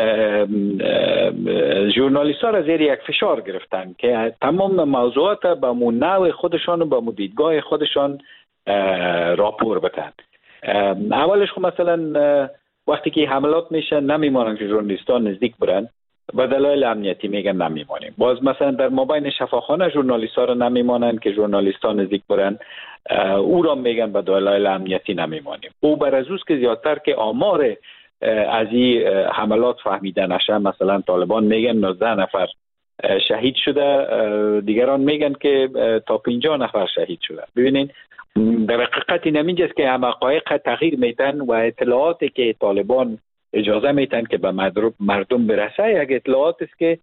ژورنالیست‌ها را زیر یک فشار گرفتن که تمام موضوعات به مو نوع خودشان و به مو دیدگاه خودشان راپور بدن. اولش خب مثلا وقتی که حملات میشه نمیمانن که ژورنالیستان نزدیک برن، به دلایل امنیتی میگن نمیمانیم. باز مثلا در مابین شفاخانه ژورنالیست‌ها رو نمیمانن که ژورنالیستان نزدیک برن، او را میگن به دلایل امنیتی نمیمانیم. او بر از اوست که زیادتر که آمار از این حملات فهمیده نشه. مثلا طالبان میگن نوزده نفر شهید شده، دیگران میگن که تا پنجاه نفر شهید شده. ببینین در حقیقت این همینجاست که هم حقایق تغییر میتن و اطلاعاتی که طالبان اجازه میتن که به مردم برسه یک اطلاعات است که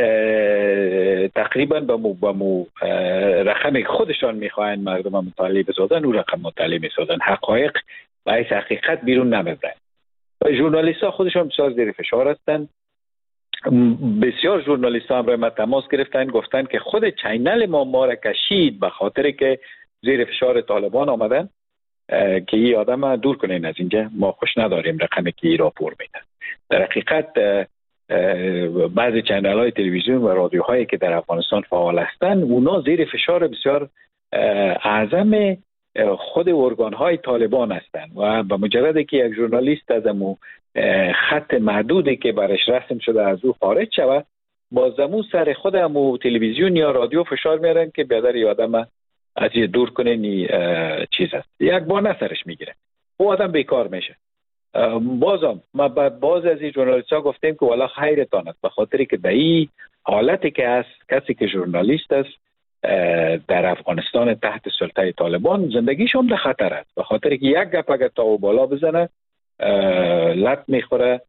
تقریبا به مو, به مو رقم خودشان میخواین مردم مطالعه بسازن، اون رقم مطالعه میسازن. حقایق باعث حقیقت بیرون نمیبرن. ژورنالیست ها خودشان بسیار زیر فشار هستن. بسیار ژورنالیست ها هم را تماس گرفتن، گفتن که خود چینل ما ما را کشید به خاطر که زیر فشار طالبان آمدن که این آدم دور کنین از اینجا، ما خوش نداریم رقمی که ای راپور میدن. در حقیقت بعضی چینل های تلویزیون و رادیوهایی که در افغانستان فعال هستند، اونا زیر فشار بسیار اعظم خود ارگان های طالبان هستند و به مجرد که یک ژورنالیست از امو خط محدودی که برش رسم شده از او خارج شود، بازمون سر خود امو تلویزیون یا رادیو فشار میارن که بیادر یادم از یه دور کنه نی چیز هست، یک بار سرش میگیره، او آدم بیکار میشه. بازم ما باز از این ژورنالیست ها گفتیم که والا خیرتان است، به خاطری که در این حالتی که هست کسی که ژورنالیست است در افغانستان تحت سلطه طالبان زندگیش هم در خطر است، به خاطر که یک گپ اگر تا و بالا بزنه لط میخوره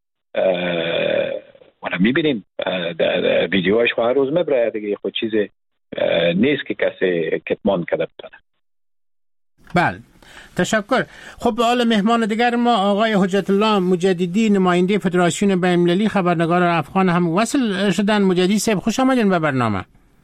و میبینیم ویدیوهاش هر روز میبره دیگه، خود چیز نیست که کسی کتمان کرده بتونه. بله تشکر. خب حالا مهمان دیگر ما آقای حجت الله مجددی، نماینده فدراسیون بین‌المللی خبرنگار افغان هم وصل شدن. مجددی صاحب خوش آمدین به برنامه.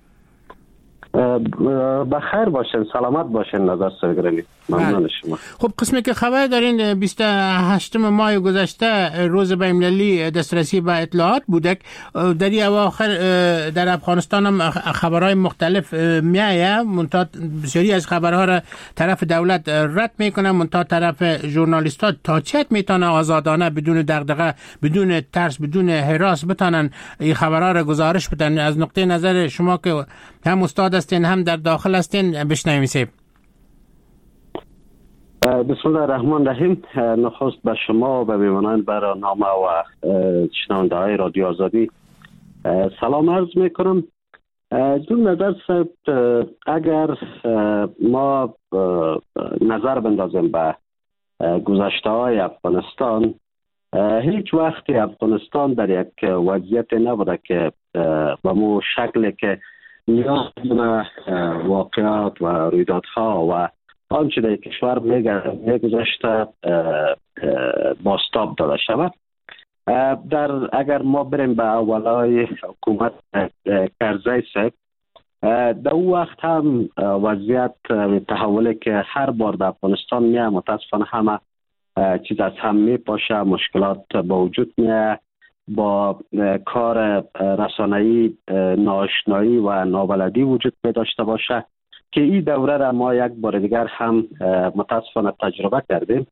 بخیر باشین، سلامت باشین نظر سرگرمی. ممنون شما. خب قسمی که خبر دارین بیست و هشتم ماه گذشته روز بین‌المللی دسترسی به اطلاعات بودک، در این اواخر در افغانستان هم خبرهای مختلف میایه، منتها بسیاری از خبرها را طرف دولت رد میکنه، منتها طرف ژورنالیست ها تا چت میتونه آزادانه بدون دغدغه، بدون ترس، بدون هراس بتونن این خبرها را گزارش بدن. از نقطه نظر شما که هم استاد هستین هم در داخل هستین بشنویم سیب. بسم الله الرحمن الرحیم. نخست به شما و به میهمانان برنامه و شنونده های رادیو آزادی سلام عرض میکنم. جون نظر صاحب، اگر ما نظر بندازیم به گذشته های افغانستان، هیچ وقتی افغانستان در یک وضعیت نبوده که به مو شکلی که نیاز به واقعات و رویدادها و آنچه در کشور میگذشته باستاب داده شود. در اگر ما بریم به اولای حکومت کرزی صاحب، در او وقت هم وضعیت تحولی که هر بار در افغانستان میه متاسفانه همه چیز از هم میپاشه، مشکلات با وجود میه، با کار رسانه‌ای ناآشنایی و نابلدی وجود می داشته باشه که این دوره را ما یک بار دیگر هم متاسفانه تجربه کردیم.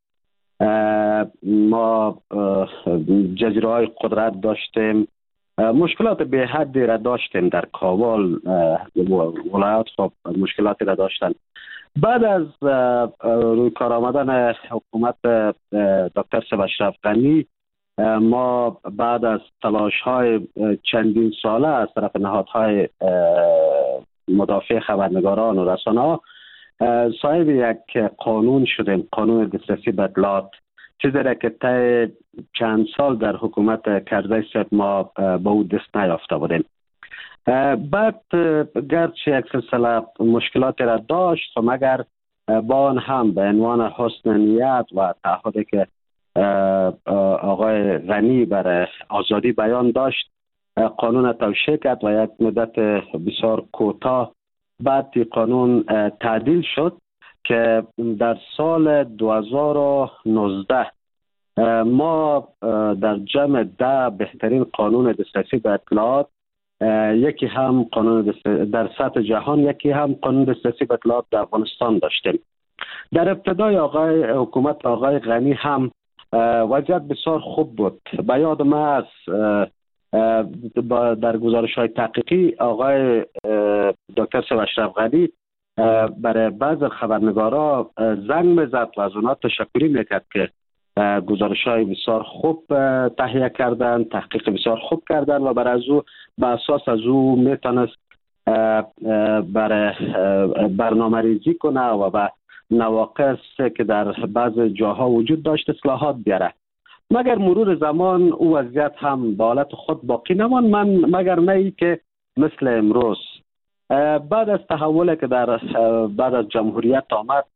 ما جزیره های قدرت داشتیم، مشکلات به حدی را داشتیم در کابل، ولایات خب مشکلاتی را داشتن. بعد از روی کار آمدن حکومت دکتر صاحب اشرف غنی، ما بعد از تلاش های چندین ساله از طرف نهادهای مدافع خبرنگاران و رسانه ها صاحب یک قانون شدیم، قانون دسترسی به اطلاعات، چیزی را که طی چند سال در حکومت کرزی صاحب ما به او دست نیافته بودیم. بعد گرچه یک سلسله مشکلاتی را داشت، مگر با آن هم به عنوان حسن نیت و تعهدی که آقای غنی بر آزادی بیان داشت، قانون توشیح کرد و یک مدت بسیار کوتاه بعد قانون تعدیل شد که در سال دو هزار و نوزده ما در جمع ده بهترین قانون دسترسی به اطلاعات، یکی هم قانون در سطح جهان، یکی هم قانون دسترسی به اطلاعات در افغانستان داشتیم. در ابتدای آقای حکومت آقای غنی هم وضعیت بسیار خوب بود. به یاد ما از در گزارش های تحقیقی آقای دکتر صاحب اشرف غنی برای بعض خبرنگارا زنگ میزد و از اونها تشکری میکرد که گزارش های بسیار خوب تهیه کردن، تحقیق بسیار خوب کردن و بر از او به اساس از او میتونست برای برنامه ریزی کنه و به نواقص که در بعض جاها وجود داشت اصلاحات بیاره. مگر مرور زمان او وضعیت هم به حالت خود باقی نمان، من مگر نه ای که مثل امروز بعد از تحولی که در بعد از جمهوریت آمد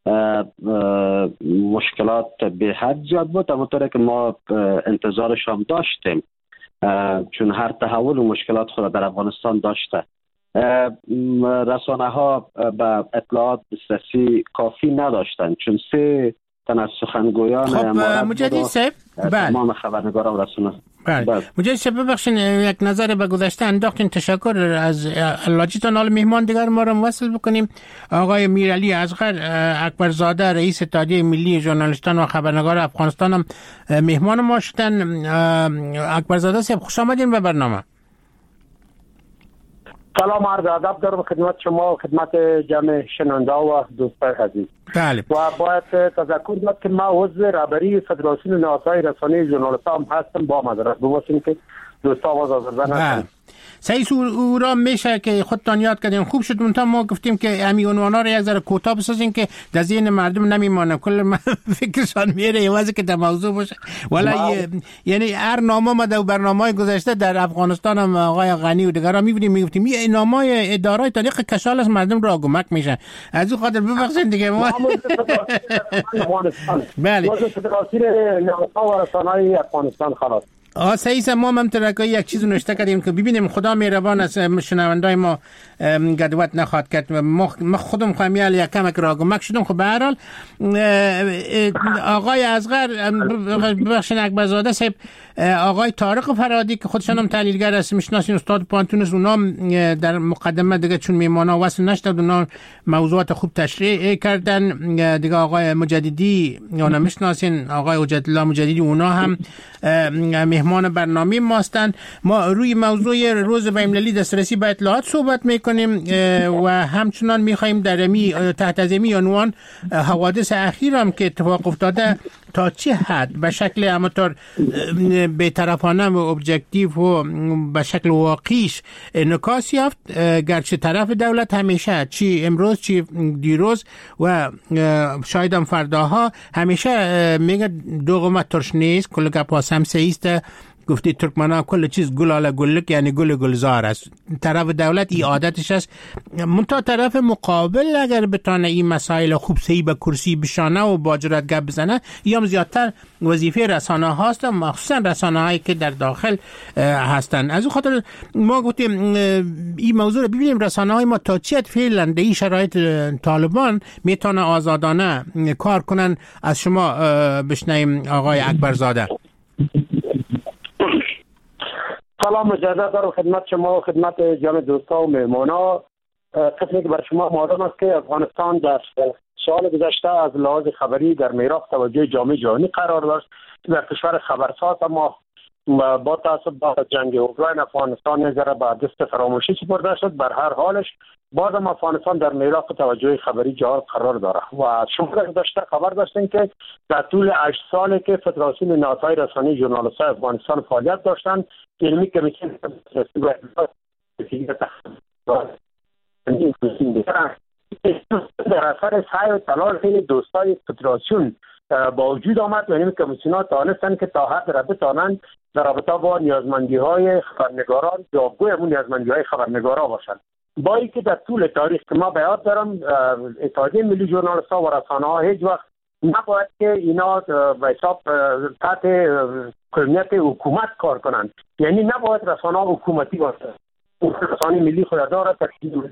مشکلات به حد زیاد بود، همونطوری که ما انتظارش هم داشتیم، چون هر تحول و مشکلات خود در افغانستان داشته. رسانه ها به اطلاعات دسترسی کافی نداشتن، چون سه تن از سخنگویان خب مجددی صاحب تمام خبرنگاران و رسانه. بله مجددی صاحب ببخشید یک نظر به گذشته انداختین. تشکر از لاجیتان. حالا مهمان دیگر ما را وصل بکنیم. آقای میرعلی اصغر اکبرزاده، رئیس اتحادیه ملی ژورنالیستان و خبرنگار افغانستان هم مهمان ما شدن. اکبرزاده صاحب خوش آمدین به برنامه. سلام عرض ادب دارم خدمت شما و خدمت جمع شنونده و دوستان عزیز. بله. و باید تذکر داد که ما عضو رهبری فدراسیون نهادهای رسانه ژورنالیستان هم هستم، با معذرت ببخشید که دوستا آواز آوردن هستن. سعی او را میشه که خودتان یاد کردین خوب شد. منتها ما گفتیم که همین عنوانا رو یک ذره کوتاه بسازین که در ذهن مردم نمیمانه، کل فکرشان میره ایوازی که در موضوع باشه. ولی یعنی هر نامه ما در برنامه‌های گذشته در افغانستان هم آقای غنی و دیگران میبینیم میگفتیم این نامه‌های ادارای طریق کشال از مردم را گمک میشه. از اون خاطر ببخشید دیگه ما بله افغانستان خلاص آ سعید ما هم ترکایی یک چیز نوشته کردیم که ببینیم خدا مهربان است شنوندای ما گدوت نخواد کرد. ما خودم خواهیم یک کمک را گمک شدم. خب به هر حال آقای اصغر ببخشید اکبرزاده صاحب، آقای طارق فرادی که خودشان هم تحلیلگر است میشناسین، استاد پانتونس، اونا در مقدمه دیگه چون میمانا وصل نشد اونا موضوعات خوب تشریح کردن دیگه. آقای مجددی اونا میشناسین، آقای حجت الله مجددی اونا هم مهمان برنامه ما هستند. ما روی موضوع روز بین‌المللی دسترسی به اطلاعات صحبت میکنیم و همچنان میخوایم در امی تحت از امی عنوان حوادث اخیر هم که اتفاق افتاده تا چه حد به شکل اماتور بی‌طرفانه و ابجکتیو و به شکل واقعیش انعکاس یافت، گرچه طرف دولت همیشه چی امروز چی دیروز و شاید هم فرداها همیشه میگه دو قومت ترش نیست، کل گپ هم سیست. گفتی ترکمنا کل چیز گل علی گلک یعنی گل گلزار است. طرف دولت این عادتش است. منتها طرف مقابل اگر بتانه این مسائل خوب سی به کرسی بشانه و با جرأت گپ بزنه یا زیادتر وظیفه رسانه هاست، مخصوصا رسانه هایی که در داخل هستند. از اون خاطر ما گفتیم این موضوع رو ببینیم رسانه های ما تا چه حد فعلا در این شرایط طالبان میتونه آزادانه کار کنن. از شما بشنویم آقای اکبرزاده. سلام مجدد دارم خدمت شما و خدمت جمع دوستا و مهمانا. قسمی که بر شما معلوم است که افغانستان در سال گذشته از لحاظ خبری در میراث توجه جامعه جهانی قرار داشت. در کشور خبرساز ما با تاسف با جنگ اوکراین افغانستان نظر به دست فراموشی سپرده شد. بر هر حالش باز هم افغانستان در میراث توجه خبری جهان قرار داره و شما گذشته خبر داشتین که در طول هشت سالی که فدراسیون نهادهای رسانه‌ای ژورنالیست‌های افغانستان فعالیت داشتند، علمی کمیسیون در اثر سعی و تلاش دوستای فدراسیون با وجود آمد و این کمیسیون‌ها توانستند که تا حد را بتوانند در رابطه با نیازمندی‌های خبرنگاران جوابگوی همون نیازمندی‌های خبرنگاران باشند. با اینکه در طول تاریخ که ما به یاد دارم اتحادیه ملی ژورنالیست‌ها و رسانه‌ها هیچ وقت نباید که اینا به حساب تحت کمیت حکومت کار کنند، یعنی نباید رسانه‌ها حکومتی باشند. رسانه ملی خود داره تشکیل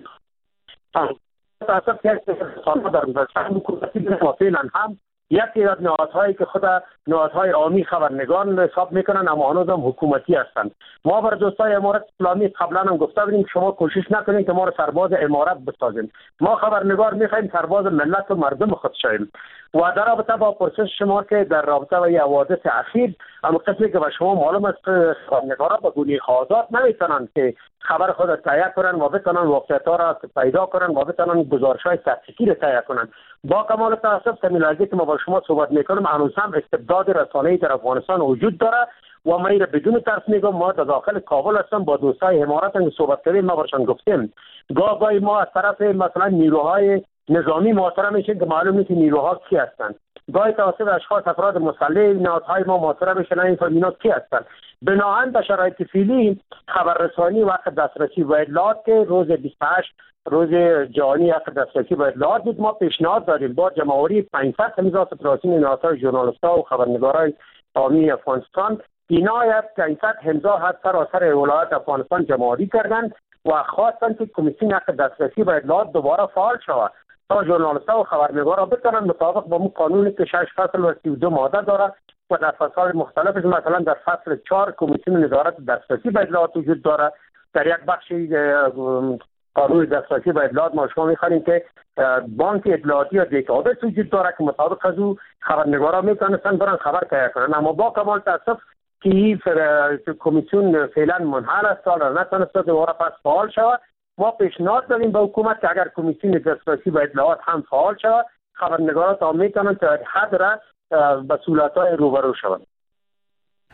تاسف که رسانه‌ها در رسانه حکومتی و فعلا هم یکی از نهادهایی که خود نهادهای عامی خبرنگاران حساب میکنن اما هنوز هم حکومتی هستند. ما بر دوستای امارت اسلامی قبلا هم گفته بودیم شما کوشش نکنید که ما رو سرباز امارت بسازیم. ما خبرنگار میخوایم سرباز ملت و مردم خود شویم. و در رابطه با پرسش شما که در رابطه با حوادث اخیر اما قسمی که به شما معلوم است خبرنگاران به گونه آزاد نمیتونن که خبر خود تهیه کنن و بتونن واقعیت‌ها را پیدا کنن و بتونن گزارش‌های تحقیقی را تهیه کنن. با کمال تاسف تمیلازی که ما با شما صحبت میکنم هنوز هم استبداد رسانه‌ای در افغانستان وجود داره و ما این بدون ترس میگم. ما در داخل کابل هستم با دوستای امارات هم صحبت کردیم، ما باشون گفتیم گاه گاهی ما از طرف مثلا نیروهای نظامی محاصره میشیم که معلوم نیست نیروها کی هستند. گاهی توسط اشخاص افراد مسلح نهادهای ما محاصره میشن این فهمیدن کی هستند. بنابراین به شرایط فعلی خبررسانی و حق دسترسی به اطلاعات که روز بیست و هشت روز جهانی حق دسترسی به اطلاعات بود، ما پیشنهاد دادیم با جمع‌آوری پانصد تمیزات فدراسیون نهادهای ژورنالیست‌ها و خبرنگارای عامی افغانستان اینا یک پانصد امضا از سراسر ولایات افغانستان جمع‌آوری کردند و خواستند که کمیسیون حق دسترسی به اطلاعات دوباره فعال شود تا ژورنالیست‌ها و خبرنگارا بتونن مطابق با اون قانونی که شش فصل و سی و دو ماده داره و در فصل مختلفش مثلا در فصل چهار کمیسیون نظارت دسترسی به اطلاعات وجود داره. در یک بخشی قانون دسترسی به اطلاعات ما شما می‌خوانیم که بانک اطلاعاتی یا دیتابیس وجود داره که مطابق از او خبرنگارا میتونستن برن خبر تهیه کنن. اما با کمال تاسف که این کمیسیون فعلا منحل است و نتونسته دوباره پس فعال شود. ما پیشنهاد دادیم به حکومت که اگر کمیسیون دسترسی به اطلاعات هم فعال شود خبرنگارا تا میتونن تا حد را به سهولت‌های روبرو شوند.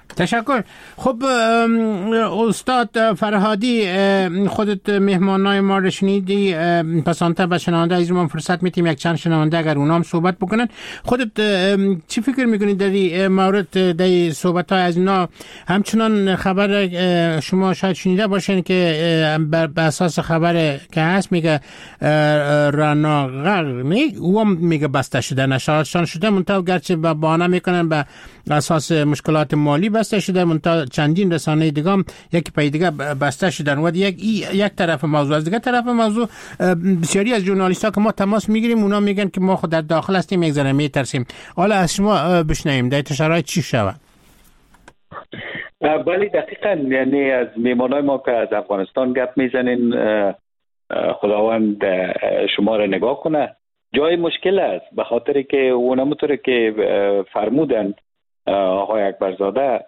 تشکر. خب استاد فرهادی، خودت مهمانای ما رو شنیدی، پسانتر به شنونده عزیز ما فرصت میتیم یک چند شنونده اگر اونام صحبت بکنن. خودت چی فکر میکنید در این مورد، در صحبت های از اینا؟ همچنان خبر شما شاید شنیده باشین که بر اساس خبر که هست میگه راناغر او هم میگه بسته شده، نشراتشان شده، منتها گرچه به بهانه میکنن به اساس مشکلات مالی بسته شده، منتها چندین رسانه دیگه هم یک پای دیگه بسته شدن و یک یک طرف موضوع. از دیگه طرف موضوع بسیاری از ژورنالیست‌ها که ما تماس میگیریم اونا میگن که ما خود در داخل هستیم یک ذره میترسیم. حالا از شما بشنویم در شرایط چی شود؟ بله دقیقاً، یعنی از میمانای ما که از افغانستان گپ میزنین خداوند شما را نگاه کنه. جای مشکل است به خاطر که اونمطور که فرمودن آقای اکبرزاده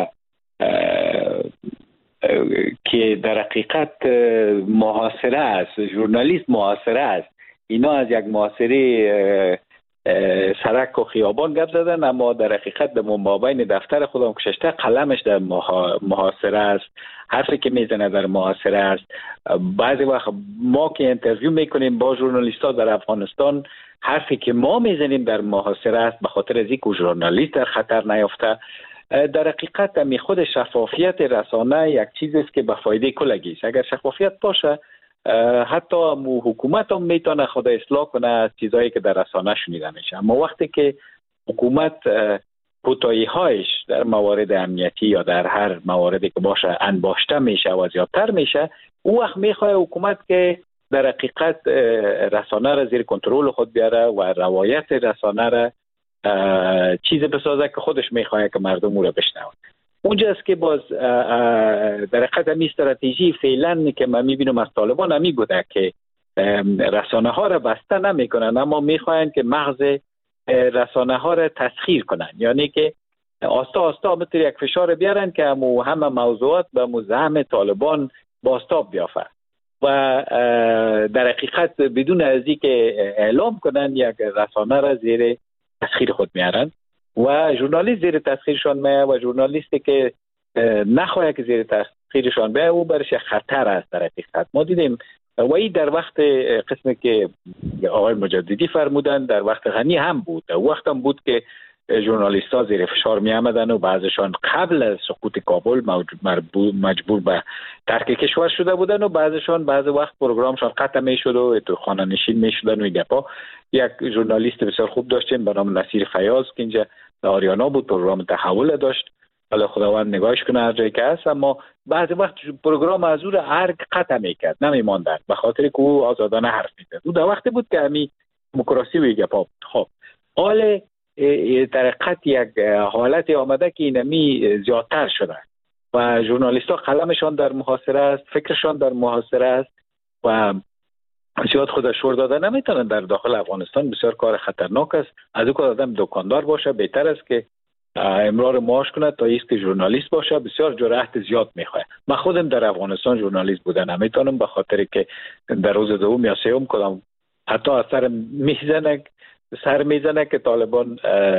که در حقیقت محاصره است، ژورنالیست محاصره است. اینا از یک محاصره سرک و خیابان گپ زدن، اما در حقیقت در مابین دفتر خودم کششته قلمش در محاصره است، حرفی که میزنه در محاصره است. بعضی وقت ما که اینترویو میکنیم با ژورنالیست‌ها در افغانستان، حرفی که ما میزنیم در محاصره است به خاطر از اینکه ژورنالیست در خطر نیافته. در حقیقت می خود شفافیت رسانه یک چیزی است که به فایده کلگی است. اگر شفافیت باشه حتی مو حکومت هم میتونه خود اصلاح کنه از چیزایی که در رسانه شنیده میشه. اما وقتی که حکومت کوتاهی هایش در موارد امنیتی یا در هر موردی که باشه انباشته میشه و زیادتر میشه، او وقت میخواد حکومت که در حقیقت رسانه را زیر کنترل خود بیاره و روایت رسانه را چیز بسازه که خودش میخواد که مردم او را بشنون. اونجاست که باز در حقیقت این استراتژی فعلا که من میبینم از طالبان همی بوده که رسانه ها را بسته نمیکنن، اما میخواین که مغز رسانه ها را تسخیر کنن، یعنی که آستا آستا مثل یک فشار بیارن که همو همه موضوعات به مزاحم طالبان باستاب بیافته و در حقیقت بدون از اینکه اعلام کنن یک رسانه را زیر تسخیر خود میارن و ژورنالیست زیر تسخیرشان میاد و ژورنالیستی که نخواهد که زیر تسخیرشان بیاد او برش خطر است. در حقیقت ما دیدیم و این در وقت قسمی که آقای مجددی فرمودن در وقت غنی هم بود، در وقت هم بود که ژورنالیست ها زیر فشار می آمدن و بعضشان قبل از سقوط کابل مجبور به ترک کشور شده بودن و بعضشان بعض وقت پروگرامشان قطع می شد و تو خانه نشین می شدن و گپا. یک ژورنالیست بسیار خوب داشتیم به نام نصیر فیاض که اینجا آریانا بود، پروگرام تحول داشت، حالا خداوند نگاهش کنه هر جایی که هست، اما بعض وقت پروگرام از او را هر قطع میکرد نمیماندن به خاطر که او آزادانه حرف میزد. او در وقتی بود که همی دموکراسی و گپا. خب حال در حقیقت یک حالت آمده که اینمی زیادتر شده و ژورنالیست ها قلمشان در محاصره است، فکرشان در محاصره است و زیاد خودش شور داده نمیتونن در داخل افغانستان. بسیار کار خطرناک است. از او که آدم دکاندار باشه بهتر است که امرار معاش کنه تا ایست که ژورنالیست باشه. بسیار جرأت زیاد میخواد. من خودم در افغانستان ژورنالیست بودن نمیتونم به خاطر که در روز دوم یا سوم کدام حتی اثر میزنه سر میزنه که طالبان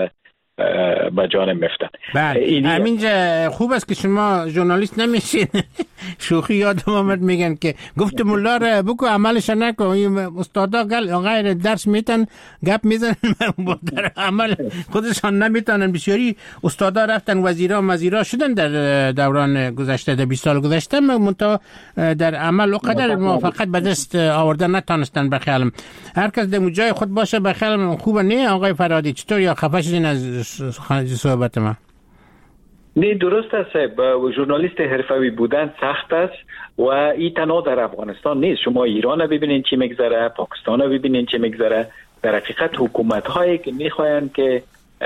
با جانم میفتن. بله همینجا خوب است که شما ژورنالیست نمیشین. شوخی یادم آمد میگن که گفت مولا را بگو عملش نکن، این استادا غیر درس میتن گپ میزنن در عمل خودشان نمیتونن. بسیاری استادا رفتن وزیرا وزیرا شدن در دوران گذشته، در بیست سال گذشته، منتها در عمل و قدر موافقت به دست آوردن نتونستن. بخیالم هر کس در جای خود باشه. بخیالم خوبه نه آقای فرهادی؟ چطور یا خفه شدین از صحبت ما؟ نه درست است. با ژورنالیست حرفه‌ای بودن سخت است و این تنها در افغانستان نیست. شما ایران رو ببینید چی میگذره، پاکستان رو ببینید چی میگذره. در حقیقت حکومت هایی که میخواین که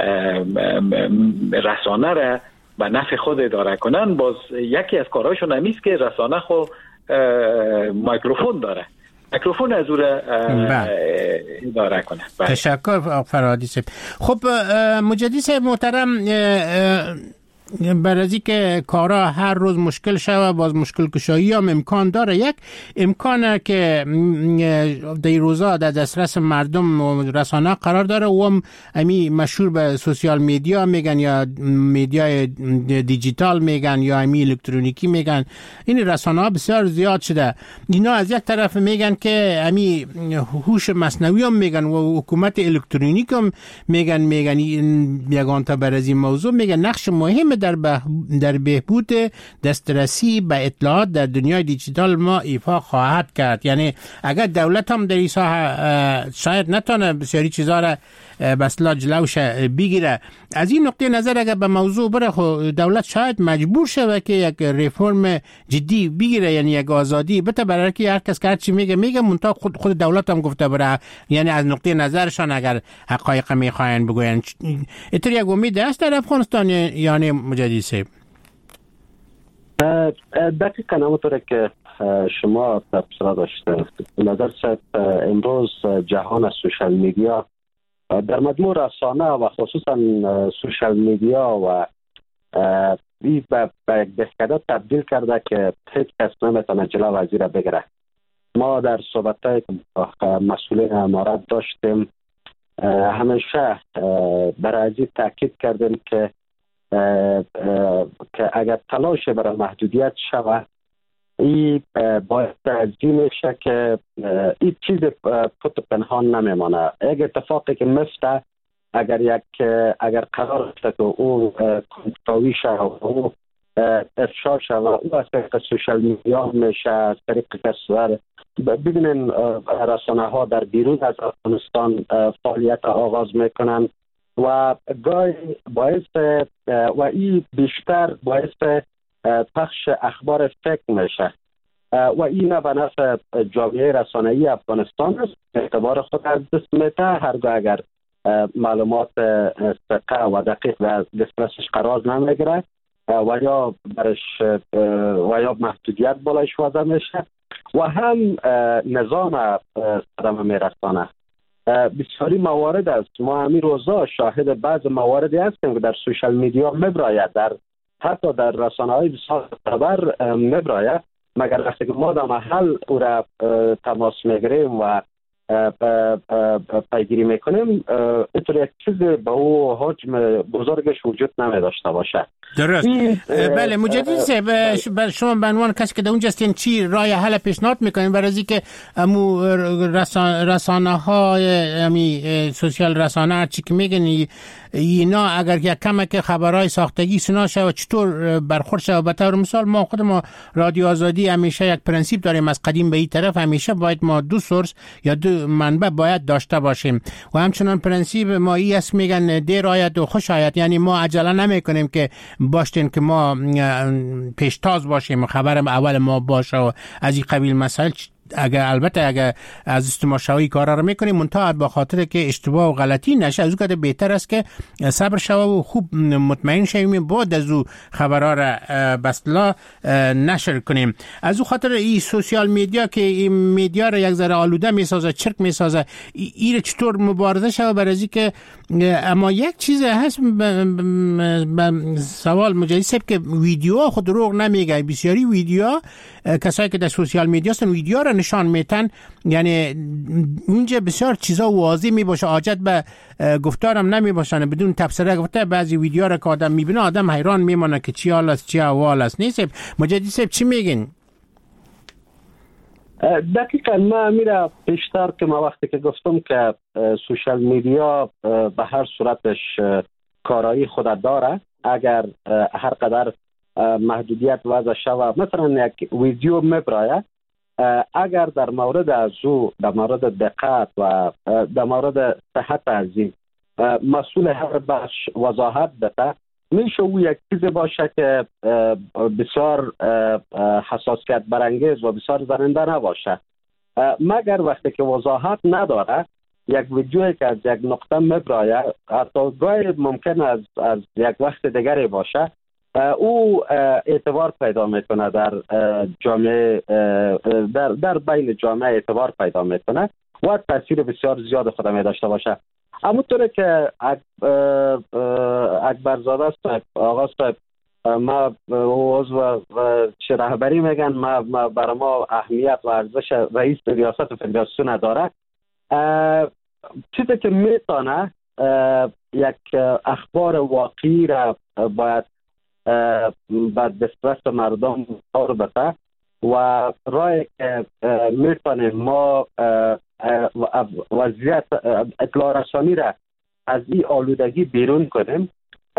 رسانه را به نفع خود اداره کنن، باز یکی از کارهاشون همیست که رسانه خو میکروفون داره، میکروفون از او را اداره کنه. تشکر فرهادی صاحب. خب مجددی صاحب محترم، برای که کارا هر روز مشکل شوه، باز مشکل کشایی هم امکان داره. یک امکانه که در روزا در دسترس مردم و رسانه قرار داره و هم امی مشهور به سوشال میدیا میگن یا میدیای دیجیتال میگن یا امی الکترونیکی میگن. این رسانه ها بسیار زیاد شده. اینا از یک طرف میگن که امی هوش مصنوعی هم میگن و حکومت الکترونیک هم میگن میگن یگان تا بر از این موضوع میگن نقش مهم در به در بهبود دسترسی به اطلاعات در دنیای دیجیتال ما ایفا خواهد کرد. یعنی اگر دولت هم در این ساحه شاید نتونه بسیاری چیزا را بسلا جلوش بگیره، از این نقطه نظر اگر به موضوع بره خو دولت شاید مجبور شود که یک ریفرم جدی بگیره، یعنی یک آزادی بده برای که هر کس که هر چی میگه میگه منتها خود خود دولت هم گفته بره، یعنی از نقطه نظرشان اگر حقایق میخواین بگوین. اینطور یک امید است در افغانستان یعنی مجدی صاحب؟ دقیقاً همونطوره که شما تبصره داشته. نظر صاحب امروز جهان از سوشال میدیا در مجموع رسانه و خصوصا سوشال میدیا و این به یک دهکده تبدیل کرده که هیچ کس نمیتونه جلو وزیر بگیره. ما در صحبت‌های مسئولین امارات داشتیم، همیشه برای این تاکید کردیم که که اگر تلاش برای محدودیت شود این باید از این میشه که این چیز پت پنهان نمیمانه. یک اتفاقی که مفته اگر یک اگر قرار است که او کنترلی شود و او افشا شود و او از طریق سوشال میدیا میشه، از طریق کسر ببینین رسانه ها در بیرون از افغانستان فعالیت آغاز میکنن و گاهی باعث و این بیشتر باعث پخش اخبار فیک میشه و این نه به نفع جامعه رسانه‌ای افغانستان است. اعتبار خود از دست میده هرگاه اگر معلومات دقیق و دقیق در دسترسش قرار نمیگیره و یا برش و یا محدودیت بالایش وضع میشه و هم نظام صدمه میرسانه. بسیاری موارد است. ما همین روزا شاهد بعض مواردی هستیم که در سوشال میدیا میبراید، در حتی در رسانه های بسیار خبر میبراید، مگر وقتی که ما در محل او را تماس میگیریم و پیگیری میکنیم اینطور یک چیز به او حجم بزرگش وجود نمی داشته باشه. درست. بله مجدد صاحب، شما به عنوان کسی که در اونجا هستین چی رای حل پیشنهاد میکنین برای اینکه امو رسانه های امی سوشال رسانه چی که میگن اینا اگر یک کمک خبرهای ساختگی سنا شود چطور برخورد شود؟ به طور مثال ما خود ما رادیو آزادی همیشه یک پرنسیپ داریم از قدیم به این طرف، همیشه باید ما دو سورس یا دو منبع باید داشته باشیم و همچنان پرنسیپ ما ای است میگن دیر آید و خوش آید، یعنی ما عجله نمی کنیم که باشتین که ما پیشتاز باشیم خبر اول ما باشه و از این قبیل مسائل. اگر البته اگر از استماشایی کارا رو میکنیم منتها با خاطر که اشتباه و غلطی نشه از اون بهتر است که صبر شوه و خوب مطمئن شویم بعد از او خبرها را بسلا نشر کنیم. از اون خاطر این سوشال میدیا که این میدیا را یک ذره آلوده میسازه، چرک میسازه، این چطور مبارزه شوه برای که اما یک چیز هست سوال مجدد صاحب که ویدیو خود دروغ نمیگه. بسیاری ویدیو کسایی که در سوشال میدیا هستن ویدیو را نشان میتن، یعنی اونجا بسیار چیزا واضح می باشه، حاجت به گفتارم نمی باشن، بدون تفسیر گفته بعضی ویدیو را که آدم میبینه آدم حیران میمونه که چی حال است چی احوال است. نیست مجدد صاحب چی میگین؟ دقیقاً ما میره پیشتر که ما وقتی که گفتم که سوشال میدیا به هر صورتش کارایی خود داره، اگر هر قدر محدودیت وضع شود مثلا یک ویدیو میبراید، اگر در مورد از او در مورد دقت و در مورد صحت از این مسئول هر بخش وضاحت بده، میشه او یک چیز باشه که بسیار حساسیت برانگیز و بسیار زننده نباشه. مگر وقتی که وضاحت نداره یک ویدیویی که از یک نقطه میبراید حتی گاهی ممکن از از یک وقت دیگری باشه، او اعتبار پیدا میکنه در جامعه در در بین جامعه اعتبار پیدا میکنه و تاثیر بسیار زیاد خود می داشته باشه. همونطوره که اکبرزاده صاحب آقا صاحب ما عضو چه رهبری میگن، ما, ما برای ما اهمیت و ارزش رئیس ریاست فدراسیون نداره. چیزی که میتونه یک اخبار واقعی را باید به دسترس مردم قرار بده و رای که میتونه ما وضعیت اطلاع رسانی را از این آلودگی بیرون کنیم،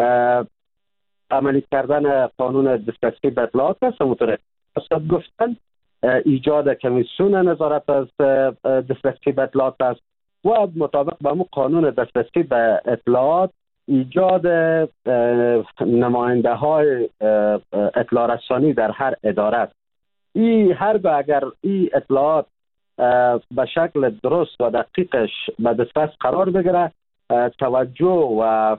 عملی کردن قانون دسترسی به اطلاعات است. همونطور استاد گفتن ایجاد کمیسیون نظارت از دسترسی به اطلاعات است و مطابق با مو قانون دسترسی به اطلاعات ایجاد نماینده های اطلاع رسانی در هر اداره است. این هرگاه اگر این اطلاعات به شکل درست و دقیقش به دسترس قرار بگیره، توجه و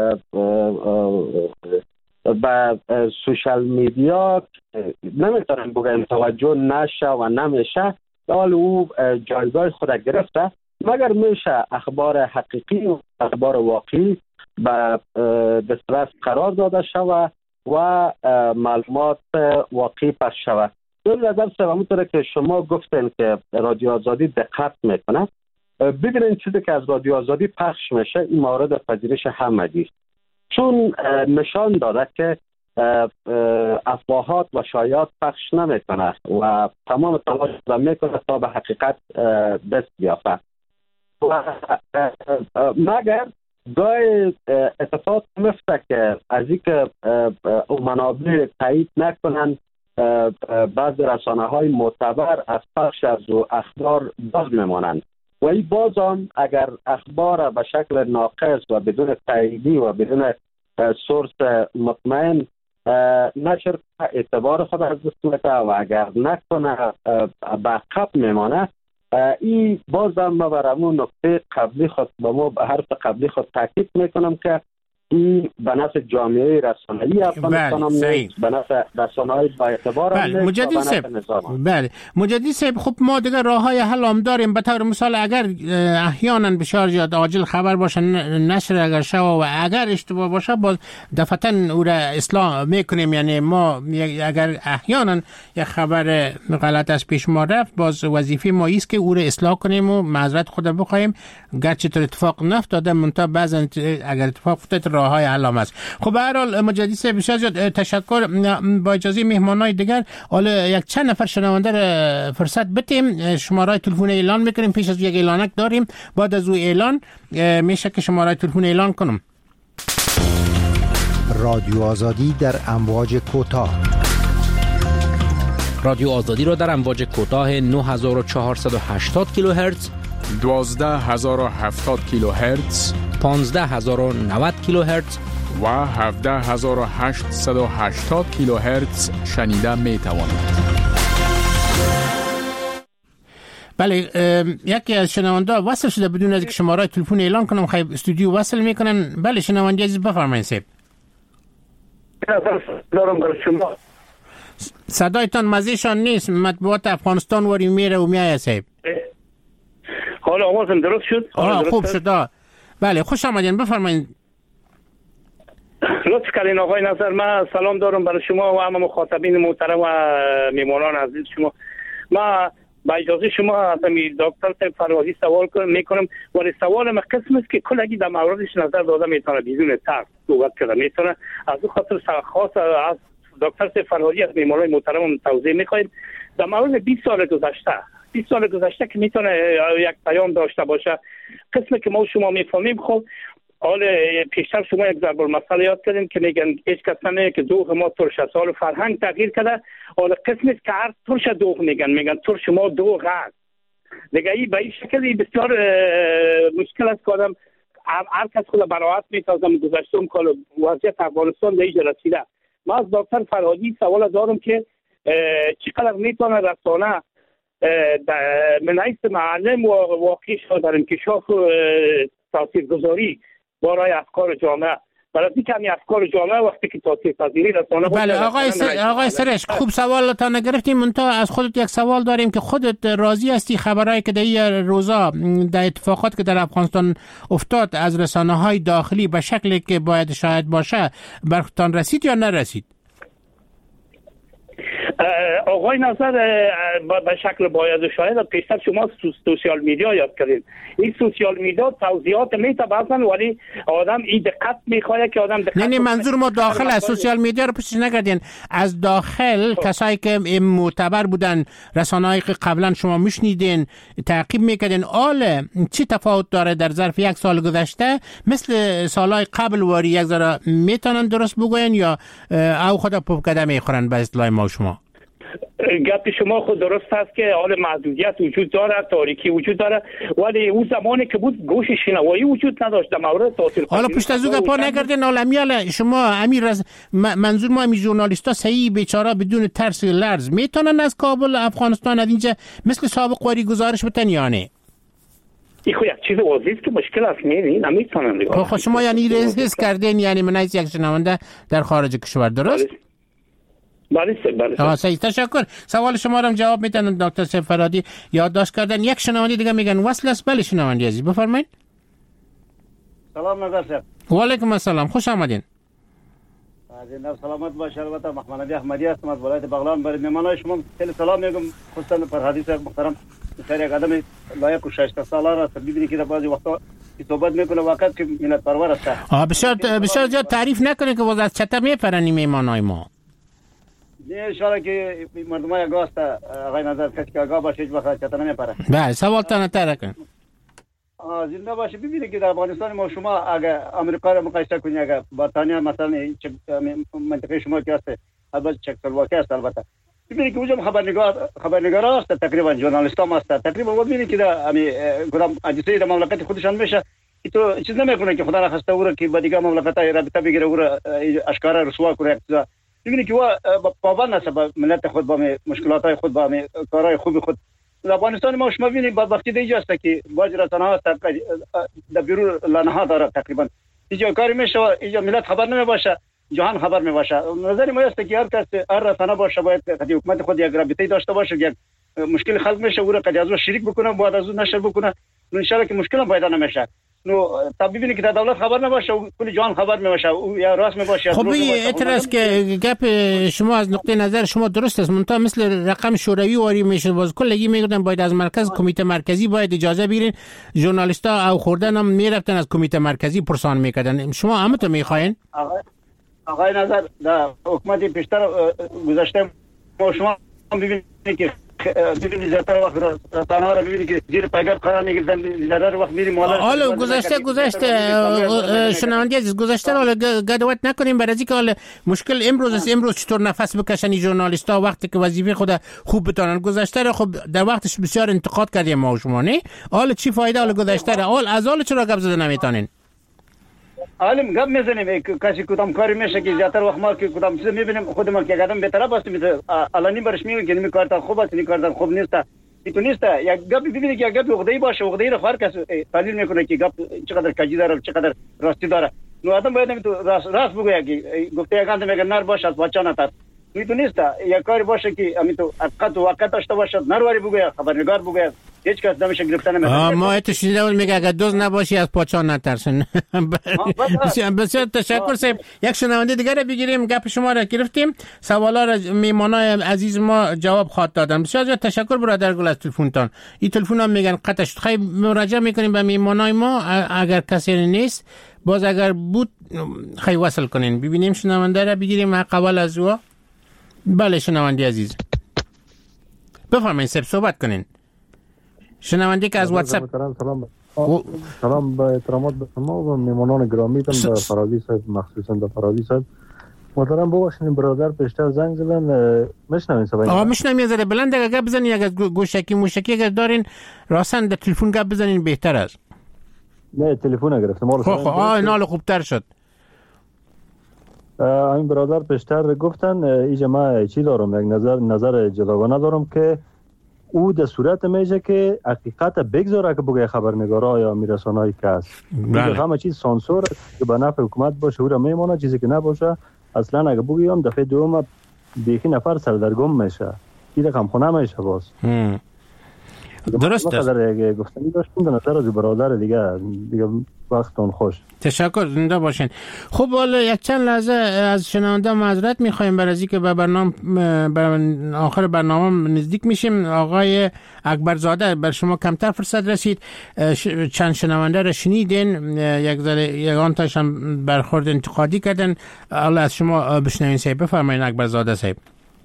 به سوشال میدیا نمیتونم بگم توجه نشه و نمیشه، حال او جایگاه خود گرفته، مگر میشه اخبار حقیقی و اخبار واقعی به دسترس قرار داده شود و معلومات واقعی پخش شود. در نظر سه همونطور که شما گفتین که رادیو آزادی دقت میکنه، ببینید چیزی که از رادیو آزادی پخش میشه این مورد پذیرش همگی است، چون نشان داده که افواهات و شایعات پخش نمیکنه و تمام تلاش را میکنه تا به حقیقت دست بیافته. و مگر گاهی اتفاق میفته که از اینکه منابع تایید نکنن، بعض رسانه های معتبر از پخش از اخبار باز میمانند و این باز هم اگر اخبار به شکل ناقص و بدون تاییدی و بدون سورس مطمئن نشر اعتبار خود از دست میده و اگر نکنه به عقب میمانه، این باز هم ما برامون نقطه قبلی خود با ما به حرف قبلی خود تاکید میکنم که این به نفع جامعه رسانه‌ای افغانستان هم نیست، به نفع رسانه‌های با اعتبار هم نیست، مجدد صاحب. بله مجدد صاحب، خب ما دیگه راه‌های حل هم داریم. به طور مثال اگر احیانا بسیار زیاد عاجل خبر باشه نشر اگر شوه و اگر اشتباه باشه باز دفعتاً او را اصلاح میکنیم، یعنی ما اگر احیانا یک خبر غلط از پیش ما رفت باز وظیفه ما است که او را اصلاح کنیم و معذرت خود بخوایم، گرچه تو اتفاق نافتاده منتها بعضا اگر اتفاق افتاد راههای علام است. خب به هر حال مجدد صاحب بسیار زیاد تشکر. با اجازه مهمانای دیگر حالا یک چند نفر شنونده را فرصت بدیم، شماره تلفن اعلان میکنیم. پیش از یک اعلانک داریم، بعد از او اعلان میشه که شماره تلفن اعلان کنم. رادیو آزادی در امواج کوتاه. رادیو آزادی را در امواج کوتاه نه هزار و چهارصد و هشتاد کیلوهرتز، دوازده هزار و هفتاد کیلوهرتز، پانزده هزار و نود کیلوهرتز و هفده هزار و هشتصد و هشتاد کیلوهرتز شنیده می توانید. بله یکی از شنونده وصل شده بدون از که شماره تلفن اعلان کنم، خیلی استودیو وصل میکنن. بله شنونده عزیز بفرمایید صاحب. دارم برای شما. صدایتان مزیشان نیست، مطبوعات افغانستان وری میره و میایه صاحب. حالا آوازم درست شد؟ آه خوب شد. بله خوش آمدین، بفرمایید. لطف کردین آقای نظر. من سلام دارم برای شما و همه مخاطبین محترم و میمانان عزیز شما. ما با اجازه شما از دکتر فروازی سوال میکنم ولی سوال ما قسم است که کلگی در موردش نظر داده میتونه بدون ترس صحبت کنه میتونه. از اون خاطر خاص از دکتر فروازی از میمانان محترم توضیح میخوایم در مورد بیست سال گذشته بیست سال گذشته که میتونه یک پیام داشته باشه. قسمی که ما شما میفهمیم خب حال پیشتر شما یک ضرب المثل یاد کردین که میگن هیچ کس نمیگه که دوغ ما ترش است. حالا فرهنگ تغییر کرده، حالا قسمی که هر ترش دوغ میگن میگن ترش ما دوغ است دیگه. این به این شکلی بسیار مشکل است که آدم هر کس خود براحت میتازم گذشتم که وضعیت افغانستان به اینجا رسیده. ما از دکتر فرهادی سوال دارم که چقدر میتونه رسانه من حیث معلم و واقعی شد در انکشاف تاثیرگذاری برای افکار جامعه برای اینکه افکار جامعه وقتی که تاثیرپذیری رسانه. بله آقای سر... آقای سرش خوب سوالتان نگرفتیم، منتها از خودت یک سوال داریم که خودت راضی هستی خبرایی که در این روزا در اتفاقات که در افغانستان افتاد از رسانه‌های داخلی به شکلی که باید شاید باشه برتان رسید یا نرسید؟ آقای نظر به شکل باید شاید پیشتر شما سوشیال میدیا یاد کردید. این سوشیال میدیا توضیحات میته بعضن ولی آدم این دقت میخواد که آدم دقت. نه نه منظور ما داخل از سوشیال میدیا رو پوشش نکردین، از داخل کسایی که معتبر بودن، رسانه‌ای که قبلا شما میشنیدین تعقیب میکردین، آل چی تفاوت داره در ظرف یک سال گذشته مثل سالهای قبل واری یک ذره میتونن درست بگوین یا او خدا پوپ کده میخورن به اصطلاح ما شما؟ گپ شما خود درست است که حال محدودیت وجود داره، تاریکی وجود داره، ولی اون زمانی که بود گوش شنوایی وجود نداشت در مورد تاثیر. حالا پشت از او گپا نکردین عالمیال شما امیر از منظور ما امی ژورنالیستا صحیح بیچاره بدون ترس لرز میتونن از کابل افغانستان از اینجا مثل سابق واری گزارش بتن یا نه؟ این خو یک چیز واضحه است که مشکل است، نه نمیتونن. خب شما یعنی حس کردین یعنی من از یک شنونده در خارج کشور درست؟ بله بله. آها صحیح، تشکر. سوال شما رو جواب میدن دکتر سیف فرهادی یادداشت کردن. یک شنونده دیگه میگن وصل است. بله شنونده عزیز بفرمایید. سلام نظر صاحب. و علیکم السلام، خوش آمدین. جناب سلامت باشه. البته محمد علی احمدی هستم از ولایت بغلان. برای مهمانای شما خیلی سلام میگم، خصوصا فرهادی صاحب محترم. بسیار یک آدم لایق و شایسته سالار است. ببینید که در بعضی وقتا صحبت میکنه واقعا که ملت پرور است. آ بسیار بسیار زیاد تعریف نکنه که واسه از چته میپرن مهمانای ما. نه ان شاء الله که مردمای آگاه است. آقای نظر کسی که آگاه باشه هیچ وقت چته نمیپره. بله سوالتان تر کن. زنده باشه. ببینید که در افغانستان ما شما اگر آمریکا رو مقایسه کنید، اگر بریتانیا مثلا منطقه شما که است البته چکسلواکی است، البته ببینید که اونجا خبرنگار خبرنگار است، تقریبا ژورنالیست هم است، تقریبا ببینید که در امی کدام اجزای در مملکت خودشان میشه تو چیز نمیکنه که خدا نخواسته او رو که با دیگه مملکت های رابطه بگیره او رو اشکارا رسوا کنه. ببینید که او پابند است به ملت خود، با مشکلات های خود، با کارهای خوب خود. در افغانستان ما شما ببینید بدبختی دیگه است که باج رسانه‌ها در بیرون لانه‌ها داره، تقریبا اینجا کاری میشه اینجا ملت خبر نمیباشه، جهان خبر میباشه. نظر ما است که هر کس هر رسانه باشه باید که حکومت خود یک رابطه داشته باشه، یک مشکل خلق میشه او را که از شریک بکنه، بعد از اون نشر بکنه، ان شاء الله که مشکل پیدا نمیشه. نو تا ببینید که در دولت خبر نباشه کل جهان خبر میباشه، او یا راست میباشه. خب این اعتراض که گپ شما از نقطه نظر شما درست است، منتها مثل رقم شوروی واری میشه، باز کلگی میگفتن باید از مرکز کمیته مرکزی باید اجازه بگیرین، ژورنالیستا او خوردن هم میرفتن از کمیته مرکزی پرسان میکردن. شما هم تو میخواین؟ آقای نظر در حکومت پیشتر گذشته ما شما ببینید که ببینید زیادتر وقت رسانه‌ها رو ببینید که زیر پایگاه قرار میگیرن، زیادتر وقت میریم مالا. حالا گذشته گذشته شنونده عزیز گذشته حالا گدوات نکنیم، برای اینکه حالا مشکل امروز است، امروز چطور نفس بکشن این ژورنالیست‌ها وقتی که وظیفه خود خوب بتونن. گذشته رو خب در وقتش بسیار انتقاد کردیم ما شما، نه حالا چی فایده حالا گذشته رو حال از حال چرا گپ زدن نمیتونین؟ عالم گپ میزنیم کسی کدام کاری میشه که زیادتر وقت ما که کدام چیز میبینیم خود ما که قدم به طرف هستیم علنی برش میگیم که نمی کارتا خوب است، نمی کارتا خوب نیست. این تو نیست. یک گپ ببینید که گپ عقده‌ای باشه، عقده‌ای رو هر کس تحلیل میکنه که گپ چقدر کجی داره، چقدر راستی داره. نو آدم باید تو راست راست بگه که گفته یک اند میگه نر باشه از بچا نتر. این تو نیست. یک کاری باشه که همین تو حقیقت و واقعیت داشته باشه، نرواری بگه، خبرنگار بگه، هیچ کس نمیشه گرفتن نمیشه. ما اتش دیدم میگه اگر دوز نباشی از پاچا نترسن. بسیار تشکر صاحب. یک شنونده دیگه رو بگیریم، گپ شما رو گرفتیم، سوالا رو میمانای عزیز ما جواب خواهد دادن. بسیار تشکر برادر گل از تلفنتان. این تلفن هم میگن قطع شد. خیلی مراجعه میکنیم به میمانای ما، اگر کسی نیست باز اگر بود خیلی وصل کنین. ببینیم شنونده رو بگیریم قبل از او. بله شنونده عزیز بفرمایید صاحب صحبت کنین. شنونده که از واتساپ. سلام سلام با احترامات به شما و میمانان گرامی تان به فرهادی صاحب، مخصوصا به فرهادی صاحب محترم. ببخشید برادر پیشتر زنگ زدن، میشنوین صحبت؟ آ میشنوم. یه ذره بلند اگه گپ بزنین، اگه گوشکی موشکی اگر دارین راستن در تلفن گپ بزنین بهتر است. نه تلفن گرفتم. خب خب آ نال خوبتر شد. این برادر پیشتر گفتن اینجا ما چی دارم، یک نظر نظر جداگانه دارم که او در صورت میشه که حقیقت بگذاره که بگه خبرنگارا یا میرسانایی که است. بله. همه چیز سانسور که به نفع حکومت باشه او را میمونه، چیزی که نباشه اصلا اگه بگیم دفعه دوم بیخی نفر سردرگم میشه، این رقم خونه میشه باز. درست است. در گفتنی داشتم به نظر از برادر دیگه دیگه وقتتون خوش. تشکر، زنده باشین. خب والا یک چند لحظه از شنونده معذرت می‌خوایم برای اینکه به برنامه بر آخر برنامه نزدیک میشیم. آقای اکبرزاده، بر شما کمتر فرصت رسید، چند شنونده را شنیدین، یک ذره یگان تاشم برخورد انتقادی کردن. الله از شما بشنوین. صاحب بفرمایید اکبرزاده صاحب.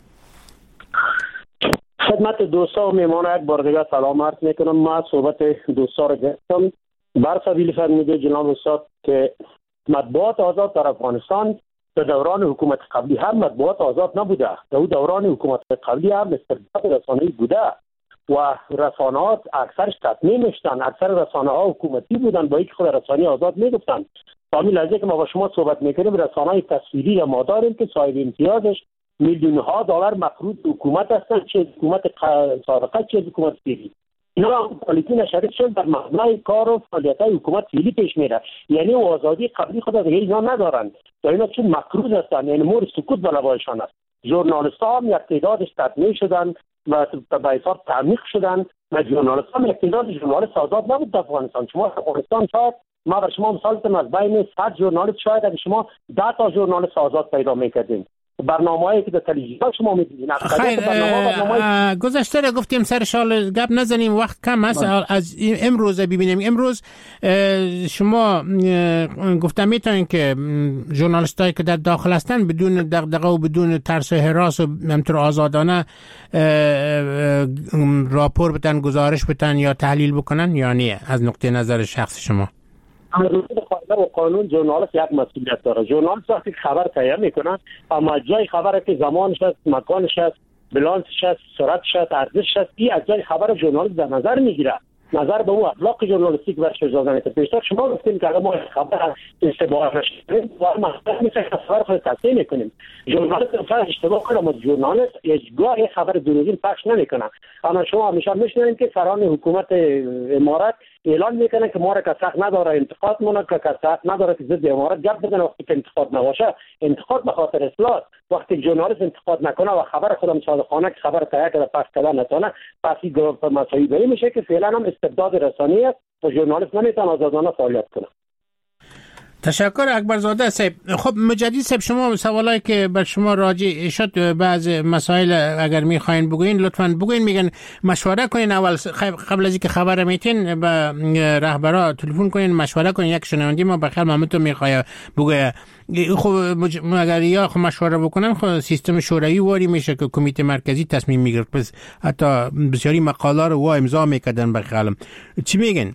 خدمت دوستا و میمان یک بار دیگه سلام عرض میکنم. ما صحبت دوستا را گرفتم بر سبیل فرموده جناب استاد که مطبوعات آزاد در افغانستان در دوران حکومت قبلی هم مطبوعات آزاد نبوده، در دوران حکومت قبلی هم استبداد رسانه‌ای بوده و رسانه‌ها اکثرش تطمیع میشتن، اکثر رسانه‌ها حکومتی بودن با اینکه خود رسانه آزاد میگفتن. تا لحظه که ما با شما صحبت میکنیم رسانه‌های تصویری ما داریم که صاحب امتیازش میلیون ها دلار مفروض حکومت هستند، چه حکومت سابقه چه حکومت فعلی. اینا پالیسی نشریه شد در مبنای کار و فعالیت‌های حکومت فعلی پیش میره، یعنی آزادی قبلی خود دیگه اینا ندارن. در اینا چون مفروض هستن، یعنی مور سکوت به لبایشان است. ژورنالیست‌ها هم یک تعدادش تطمیع شدن و به حساب تعمیق شدن. و ژورنالیست‌ها هم یک تعداد ژورنالیست آزاد نبود در افغانستان. شما افغانستان شاید ما بر شما مثالتون از بین صد ژورنالیست شاید اگه شما ده تا ژورنالیست آزاد پیدا می‌کردین. برنامه‌ای که در تلویزیون شما می‌بینید. خیر، برنامه گذشته را گفتیم سر شال گپ نزنیم، وقت کم است. از امروز ببینیم. امروز شما گفتم میتونین که ژورنالیستایی که در داخل هستن بدون دغدغه و بدون ترس و هراس و همطور آزادانه راپور بتن، گزارش بتن یا تحلیل بکنن، یعنی از نقطه نظر شخص شما و قانون ژورنالیست یک مسئولیت داره. ژورنالیست وقتی خبر تهیه میکنه اما جای خبر که زمانش است، مکانش است، بلانسش است، سرعتش است، ارزشش است، این از جای خبر ژورنالیست در نظر میگیره. نظر به اون اخلاق ژورنالیستیک برش اجازه نمیده. پیشتر شما گفتین که اگر ما خبر اشتباه نشیم و مثلا میشه خبر خود تصحیح میکنیم. ژورنالیست مثلا اشتباه کنه، اما ژورنالیست هیچگاه خبر دروغین پخش نمیکنه. اما شما همیشه میشنوید که سران حکومت امارات اعلان میکنه که ما را کس حق نداره انتقاد مونه، که کس حق نداره که ضد امارات گپ بزنه. وقتی که انتقاد نباشه، انتقاد به خاطر اصلاح، وقتی ژورنالیست انتقاد نکنه و خبر خودم صادقانه که خبر تهیه کرده پخش کردن نتونه، پس این مسئله میشه که فعلا هم استبداد رسانه‌ای است و ژورنالیست نمیتونه آزادانه فعالیت کنه. تشکر اکبرزاده صاحب. خب مجدد صاحب، شما سوالایی که بر شما راجع شد بعض مسائل اگر میخواین بگوین لطفاً بگوین. میگن مشوره کنین، اول قبل از اینکه خبر میتین به رهبرا تلفن کنین، مشوره کنین. یک شنونده ما بخیر محمد تو میخواد بگه خب اگر یا خب مشوره بکنن خب سیستم شوروی واری میشه که کمیته مرکزی تصمیم میگیره. پس حتی بسیاری مقاله رو وا امضا میکردن بخیر. چی میگن؟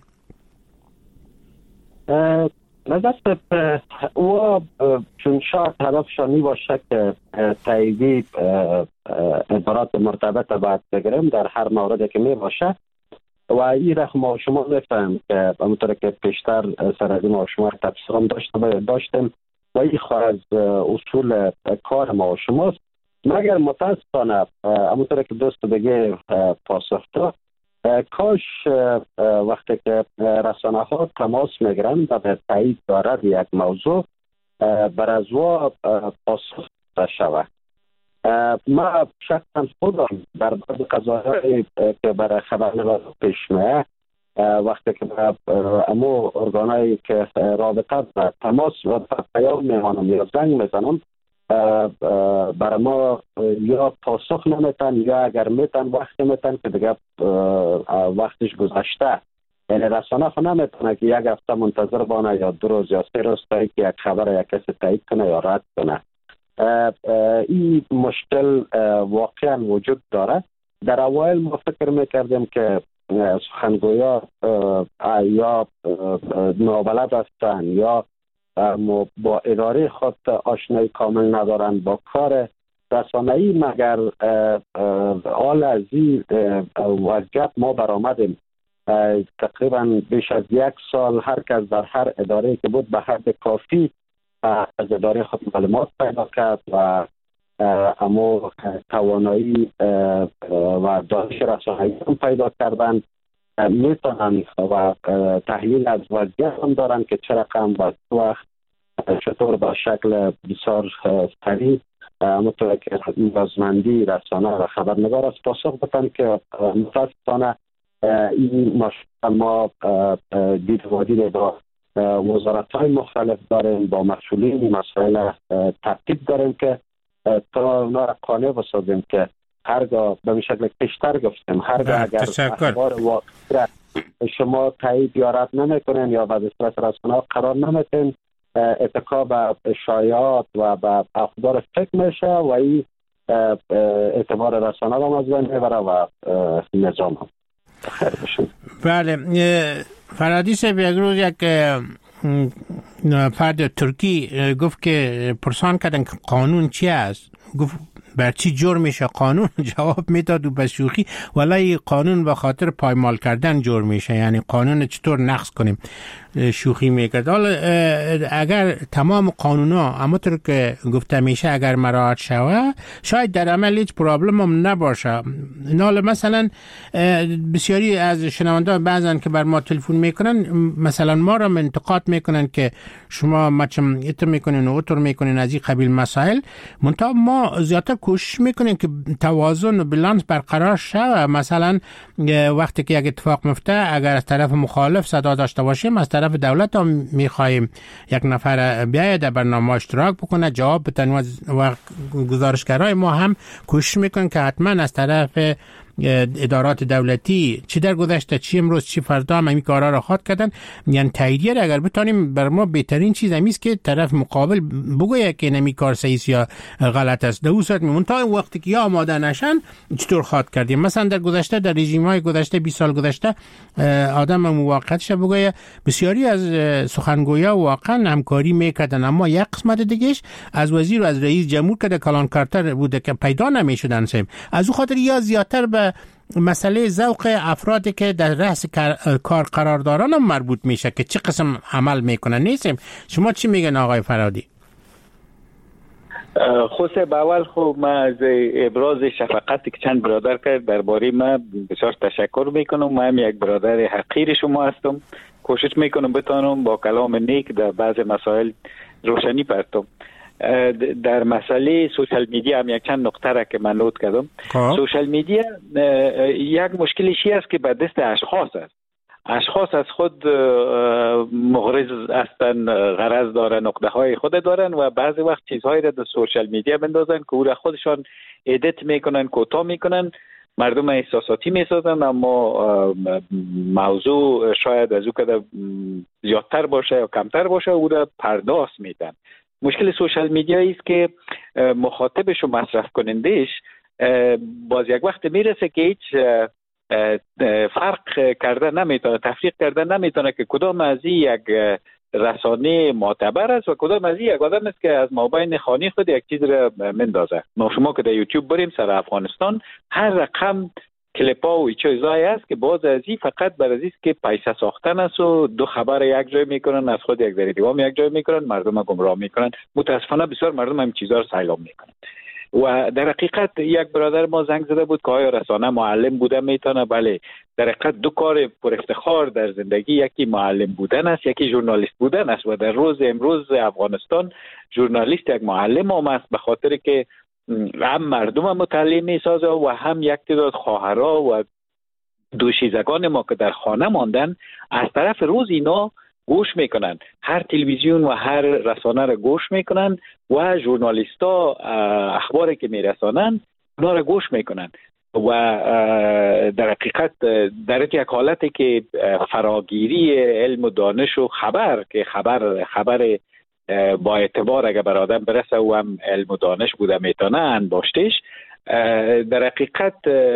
نظر او چون شاید هدفشان می باشه که تاییدی ادارات مرتبط باید بگیریم در هر موردی که می باشه و این رقم ما شما میفهم که همونطور که پیشتر سر از ما شما تفسیرم داشتیم و این از اصول کار ما شماست. مگر متاسفانه همونطور که دوست بگه پاسخ داد، کاش وقتی که رسانه ها تماس میگیرن و به تایید دارد یک موضوع بر از وا پاسخ شود. ما شخصا خودم در بعض قضايای که برای خبرنگار پیش میاد وقتی که امو ارگانایی که رابطه و تماس و پیام میمانم یا زنگ میزنم برای ما یا پاسخ نمیتن یا اگر میتن وقتی میتن که دیگه وقتش گذشته. یعنی رسانه خود نمیتونه که یک هفته منتظر بانه یا دو روز یا سه روز تا که یک خبر یک کسی تایید کنه یا رد کنه. این مشکل واقعا وجود داره. در اوایل ما فکر میکردیم که سخنگویا یا نابلد هستن یا با اداره خود آشنایی کامل ندارن با کار رسانه‌ای، مگر آل ازی وضعیت ما برآمدیم. تقریبا بیش از یک سال هر کس در هر اداره که بود به حد کافی از اداره خود معلومات پیدا کرد و اما توانایی و دانش رسانه‌ای هم پیدا کردن، میتونن و تحلیل از وضعیت هم دارن که چه رقم و وقت چطور با شکل بسیار سریع همونطور که نیازمندی رسانه و خبرنگار از پاسخ بدن که متاسفانه این ما دیدوادی با وزارت های مختلف داریم، با مسئولین مسائل ترتیب داریم که تا اونا را قانع بسازیم که هرگاه به شکل پیشتر گفتیم هرگاه اگر اخبار واقعی شما تایید یا رد نمیکنین یا به صورت رسانه قرار نمیتین، اتکا به شایعات و به اخبار فکر میشه و این اعتبار رسانه را از بین میبره و نظام هم خیر بشین. بله فرادی صاحب، یک روز یک فرد ترکی گفت که پرسان کردن که قانون چی است، گفت بر چی جرم میشه قانون؟ جواب میداد و به شوخی ولی قانون به خاطر پایمال کردن جرم میشه، یعنی قانون چطور نقض کنیم، شوخی میکرد. حالا اگر تمام قانونا همونطور که گفته میشه اگر مراعات شوه شاید در عمل هیچ پرابلم هم نباشه. حالا مثلا بسیاری از شنوندگان بعضن که بر ما تلفن میکنن مثلا ما را انتقاد میکنن که شما مچم ایتر میکنین و اوتر میکنین از این قبیل مسائل، منتها ما زیادتر کوشش میکنیم که توازن و بالانس برقرار شه. مثلا وقتی که یک اتفاق میفته اگر از طرف مخالف صدا داشته باشیم، از طرف دولت هم میخوایم یک نفر بیاید در برنامه اشتراک بکنه جواب بتن و گزارشگرای ما هم کوشش میکنن که حتما از طرف ادارات دولتی چی در گذشته چی امروز چی فردا هم این کارا را خواهد کردن، یعنی تاییدیه اگر بتانیم بر ما بهترین چیز همیست که طرف مقابل بگویه که نمی کار صحیح یا غلط است. در اون صورت میمون تا وقتی که یا آماده نشن چطور خواهد کردیم. مثلا در گذشته در رژیم های گذشته بیست سال گذشته آدم موقتش بگویه بسیاری از سخنگویا واقعا همکاری میکردن، اما یک قسمت دیگهش از وزیر و از رئیس جمهور که کلان کارتر بوده که پیدا نمیشدن. سیم از اون خاطر یا زیادتر به مسئله ذوق افرادی که در رأس کار قرار دارن هم مربوط میشه که چه قسم عمل میکنن. نیستیم شما چی میگن آقای فرادی؟ خوسه باول خب ما از ابراز شفقتی که چند برادر کرد درباره ما بسیار تشکر میکنم. ما هم یک برادر حقیر شما هستم، کوشش میکنم بتانم با کلام نیک در بعض مسائل روشنی پرتم. در مسئله سوشال میدیا هم یک چند نقطه را که من نوت کردم. سوشال میدیا یک مشکلشی است که به دست اشخاص است. اشخاص از خود مغرض هستند، غرض دارن، نقطه های خود دارن و بعضی وقت چیزهایی را در سوشال میدیا بندازن که او را خودشان ادیت میکنن، کوتاه میکنن، مردم احساساتی میسازن، اما موضوع شاید از او که زیادتر باشه یا کمتر باشه او را پرداخت میدن. مشکل سوشال میدیا است که مخاطبش و مصرف کنندش باز یک وقت میرسه که هیچ فرق کرده نمیتونه، تفریق کرده نمیتونه که کدام از یک رسانه معتبر است و کدام از یک آدم است که از مابین خانه خود یک چیز را مندازه. ما شما که در یوتیوب بریم سر افغانستان هر رقم کلیپا و چیزایی است که باز از این فقط بر ازیست که پیسه ساختن است و دو خبر یک جای میکنن، از خود یک ذره یک جای میکنن، مردم گمراه میکنن. متاسفانه بسیار مردم هم چیزا رو سیلاب میکنن. و در حقیقت یک برادر ما زنگ زده بود که آیا رسانه معلم بوده میتونه؟ بله، در حقیقت دو کار پر افتخار در زندگی، یکی معلم بودن است، یکی ژورنالیست بودن است. و در روز امروز افغانستان ژورنالیست یک معلم هم است، به خاطر که هم مردم هم متعلم میسازه و هم یک تعداد خواهرها و دوشیزگان ما که در خانه ماندن از طرف روز اینا گوش میکنن، هر تلویزیون و هر رسانه را گوش میکنن و ژورنالیستا اخباری که میرسانن اونا را گوش میکنن و در حقیقت در یک حالتی که فراگیری علم و دانش و خبر که خبر خبر با اعتبار اگر بر آدم برسه و هم علم و دانش بوده میتونه انباشتش، در حقیقت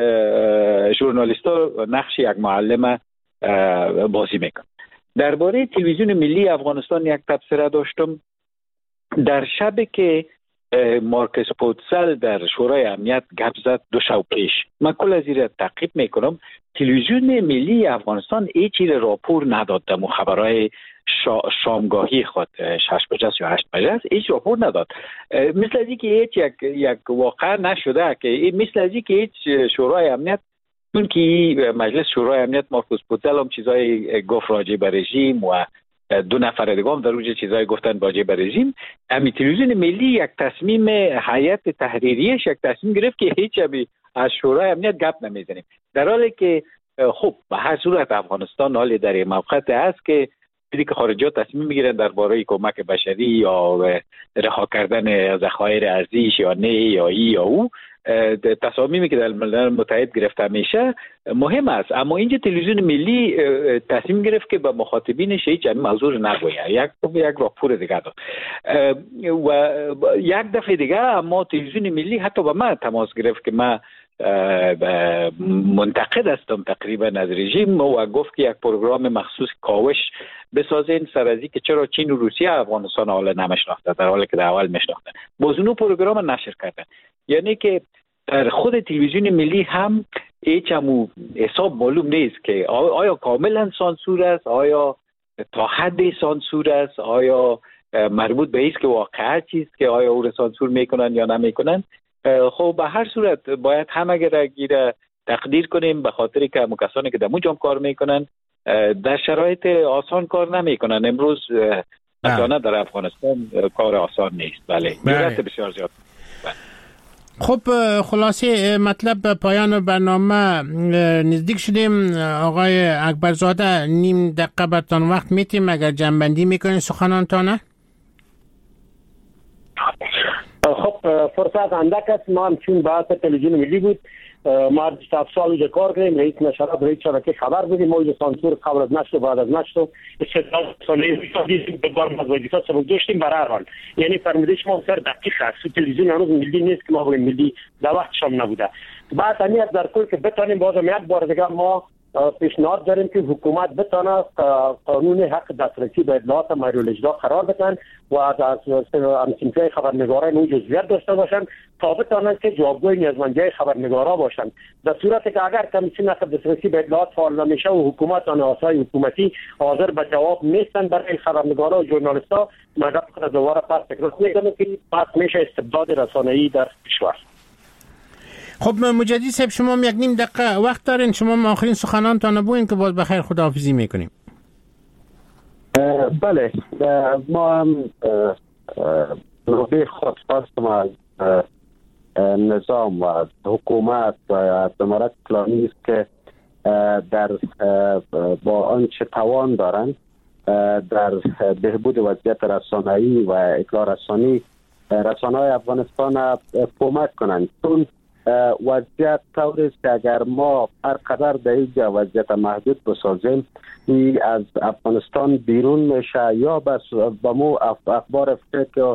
ژورنالیستا نقش یک معلم بازی میکنن. درباره تلویزیون ملی افغانستان یک تبصره داشتم. در شب که مارکس پوتسل در شورای امنیت گپ زد دو شب پیش، من کل از این تعقیب میکنم، تلویزیون ملی افغانستان هیچ راپور نداد در خبرهای شا شامگاهی خود شش بجه یا هشت بجه هیچ راپور نداد. مثل از اینکه هیچ یک یک واقع نشده، که مثل از اینکه هیچ شورای امنیت، چون که مجلس شورای امنیت مارکوس پوتسل هم چیزای گفت راجع به رژیم و دو نفر دیگه هم در اونجا چیزای گفتن راجع به رژیم، امی تلویزیون ملی یک تصمیم هیئت تحریریش یک تصمیم گرفت که هیچ ابی از شورای امنیت گپ نمیزنیم، در حالی که خب به هر صورت افغانستان حالی در این موقعیت است که دیدی که خارجی‌ها تصمیم میگیرن درباره کمک بشری یا رها کردن ذخایر ارزیش یا نه یا ای یا او، تصامیمی که در ملل متحد گرفته میشه مهم است. اما اینجا تلویزیون ملی تصمیم گرفت که به مخاطبینش هیچ موضوع نگوید، یک یک راپور دیگه داد و یک دفعه دیگه اما تلویزیون ملی حتی با من تماس گرفت که من منتقد هستم تقریبا از رژیم و گفت که یک پروگرام مخصوص کاوش بسازین سر از که چرا چین و روسیه افغانستان حالا نمیشناخته در حالی که در اول میشناختن، باز اونو پروگرام نشر کردن. یعنی که در خود تلویزیون ملی هم هیچ همو حساب معلوم نیست که آیا کاملا سانسور است، آیا تا حد سانسور است، آیا مربوط به است که واقعا چیست که آیا او رو سانسور میکنن یا نمیکنن. خب به هر صورت باید همه را گیره تقدیر کنیم، به خاطر که همون کسانی که در اونجا کار میکنن در شرایط آسان کار نمیکنن. امروز مثلا در افغانستان کار آسان نیست. بله جرأت بسیار زیاد. خب خلاصه مطلب پایان برنامه نزدیک شدیم. آقای اکبرزاده نیم دقیقه برتان وقت میتیم اگر جنبندی میکنین سخنانتانه؟ خب فرصت اندک است. ما هم چون بحث تلویزیون ملی بود ما هفت سال اینجا کار کردیم، رئیس نشرات رئیس شبکه خبر بودیم، موضوع سانسور قبل از نشر و بعد از نشر استدلال سالی به بار از وظیفه سبک داشتیم. برای هر حال یعنی فرمودش ما سر دقیق است، تلویزیون هنوز ملی نیست که ما بگیم ملی در وقتش هم نبوده. بعد همین در کل که بتونیم بازم یک بار دیگه ما پیشنهاد داریم که حکومت بتونه قانون حق دسترسی به اطلاعات مورد اجرا قرار بدن و از همسنفی خبرنگاران اون جزئیات داشته باشن تا بتونن که جوابگوی نیازمندی خبرنگارا باشن. در صورتی که اگر کمیسیون حق دسترسی به اطلاعات فعال نمیشه و حکومت و نهادهای حکومتی حاضر به جواب نیستن برای خبرنگارا و ژورنالیست‌ها، ما خود دوباره پس تکرار میکنم که پس میشه استبداد رسانه‌ای در کشور. خب مجدی صاحب شما یک نیم دقیقه وقت دارین، شما آخرین سخنانتان بگوین که باز بخیر خداحافظی میکنیم. بله ما هم نوبه خواستم از نظام و از حکومت و از امارت اسلامی است که در با آنچه توان دارند در بهبود وضعیت رسانه‌ای و اطلاع رسانی رسانه‌های افغانستان کمک کنند. چون وضعیت طوری است که اگر ما هر قدر در اینجا وضعیت محدود بسازیم ای از افغانستان بیرون میشه یا بس با مو اخبار فکر که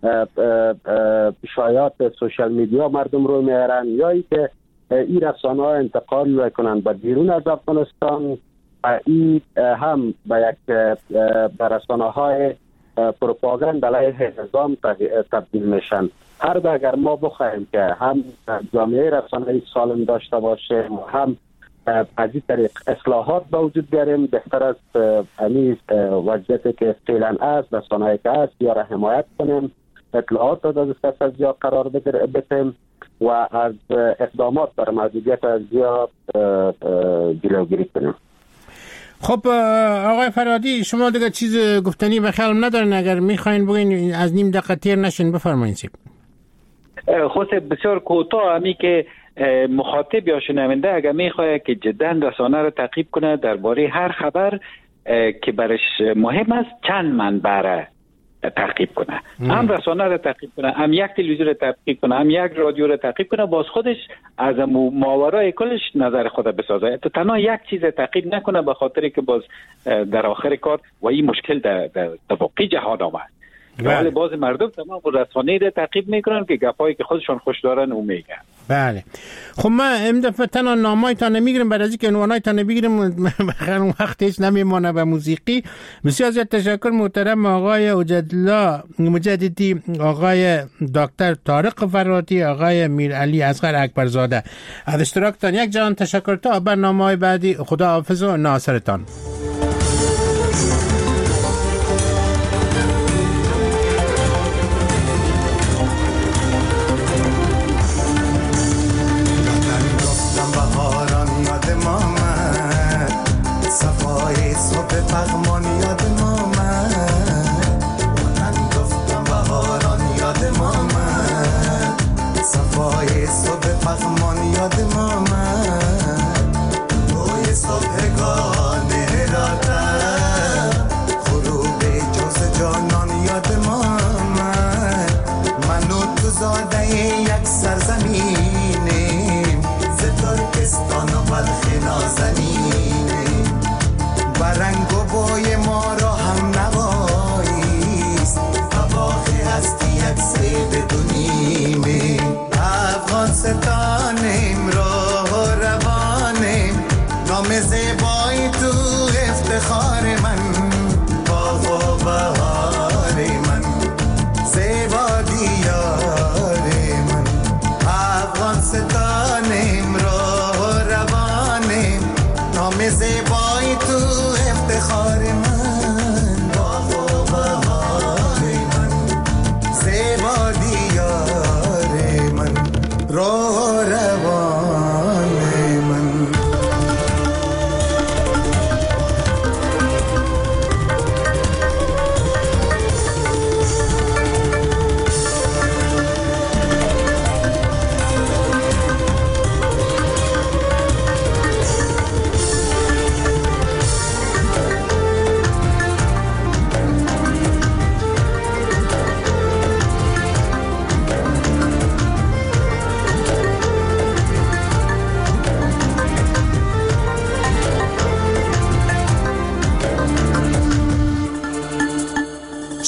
شایعات سوشال میدیا مردم رو میارن یا ای که این رسانه ها انتقال میکنن به بیرون از افغانستان، این هم به یک به رسانه های پروپاگاند علیه نظام تبدیل میشن. هر دو اگر ما بخواهیم که هم جامعه رسانه‌ای سالم داشته باشیم و هم از این طریق اصلاحات به وجود بیاریم، بهتر است همین وضعیتی که فعلا است رسانه‌ای که است یا را حمایت کنیم، اطلاعات را از پس از یا قرار بدیم و از اقدامات بر محدودیت از یا جلوگیری کنیم. خب آقای فرهادی شما دیگه چیز گفتنی به خیالم ندارین، اگر میخواین بگین از نیم دقیقه تیر نشین بفرمایید. خود بسیار کوتاه همی که مخاطب یا شنونده اگر میخواد که جدا رسانه رو تعقیب کنه درباره هر خبر که برش مهم است چند منبع را تعقیب کنه، هم رسانه رو تعقیب کنه، هم یک تلویزیون رو تعقیب کنه، هم یک رادیو رو تعقیب کنه، باز خودش از ماورای کلش نظر خود بسازه، تو تنها یک چیز تعقیب نکنه به خاطر که باز در آخر کار و این مشکل در در واقع جهان آمد. ولی باز مردم تمام رسانه‌ای رو تعقیب میکنن که گپایی که خودشون خوش دارن او میگن. بله خب ما امدفعه تنها نامایتان نمیگیریم، بعد از اینکه عنوانایتان نمیگیریم بخیر اون وقت هیچ نمیمونه به موسیقی. بسیار زیاد تشکر محترم آقای اوجدالله مجددی، آقای دکتر طارق فرهادی، آقای میرعلی اصغر اکبرزاده از اشتراکتان. یک جهان تشکر تا برنامه‌های بعدی. خدا حافظ و ناصرتان.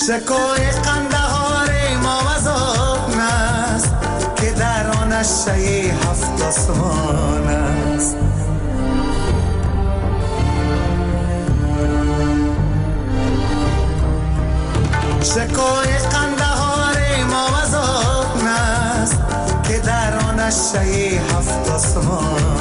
شکوه قندهار ما وزان است که در آن شی هفت آسمان است. شکوه قندهار ما وزان است که در آن شی هفت آسمان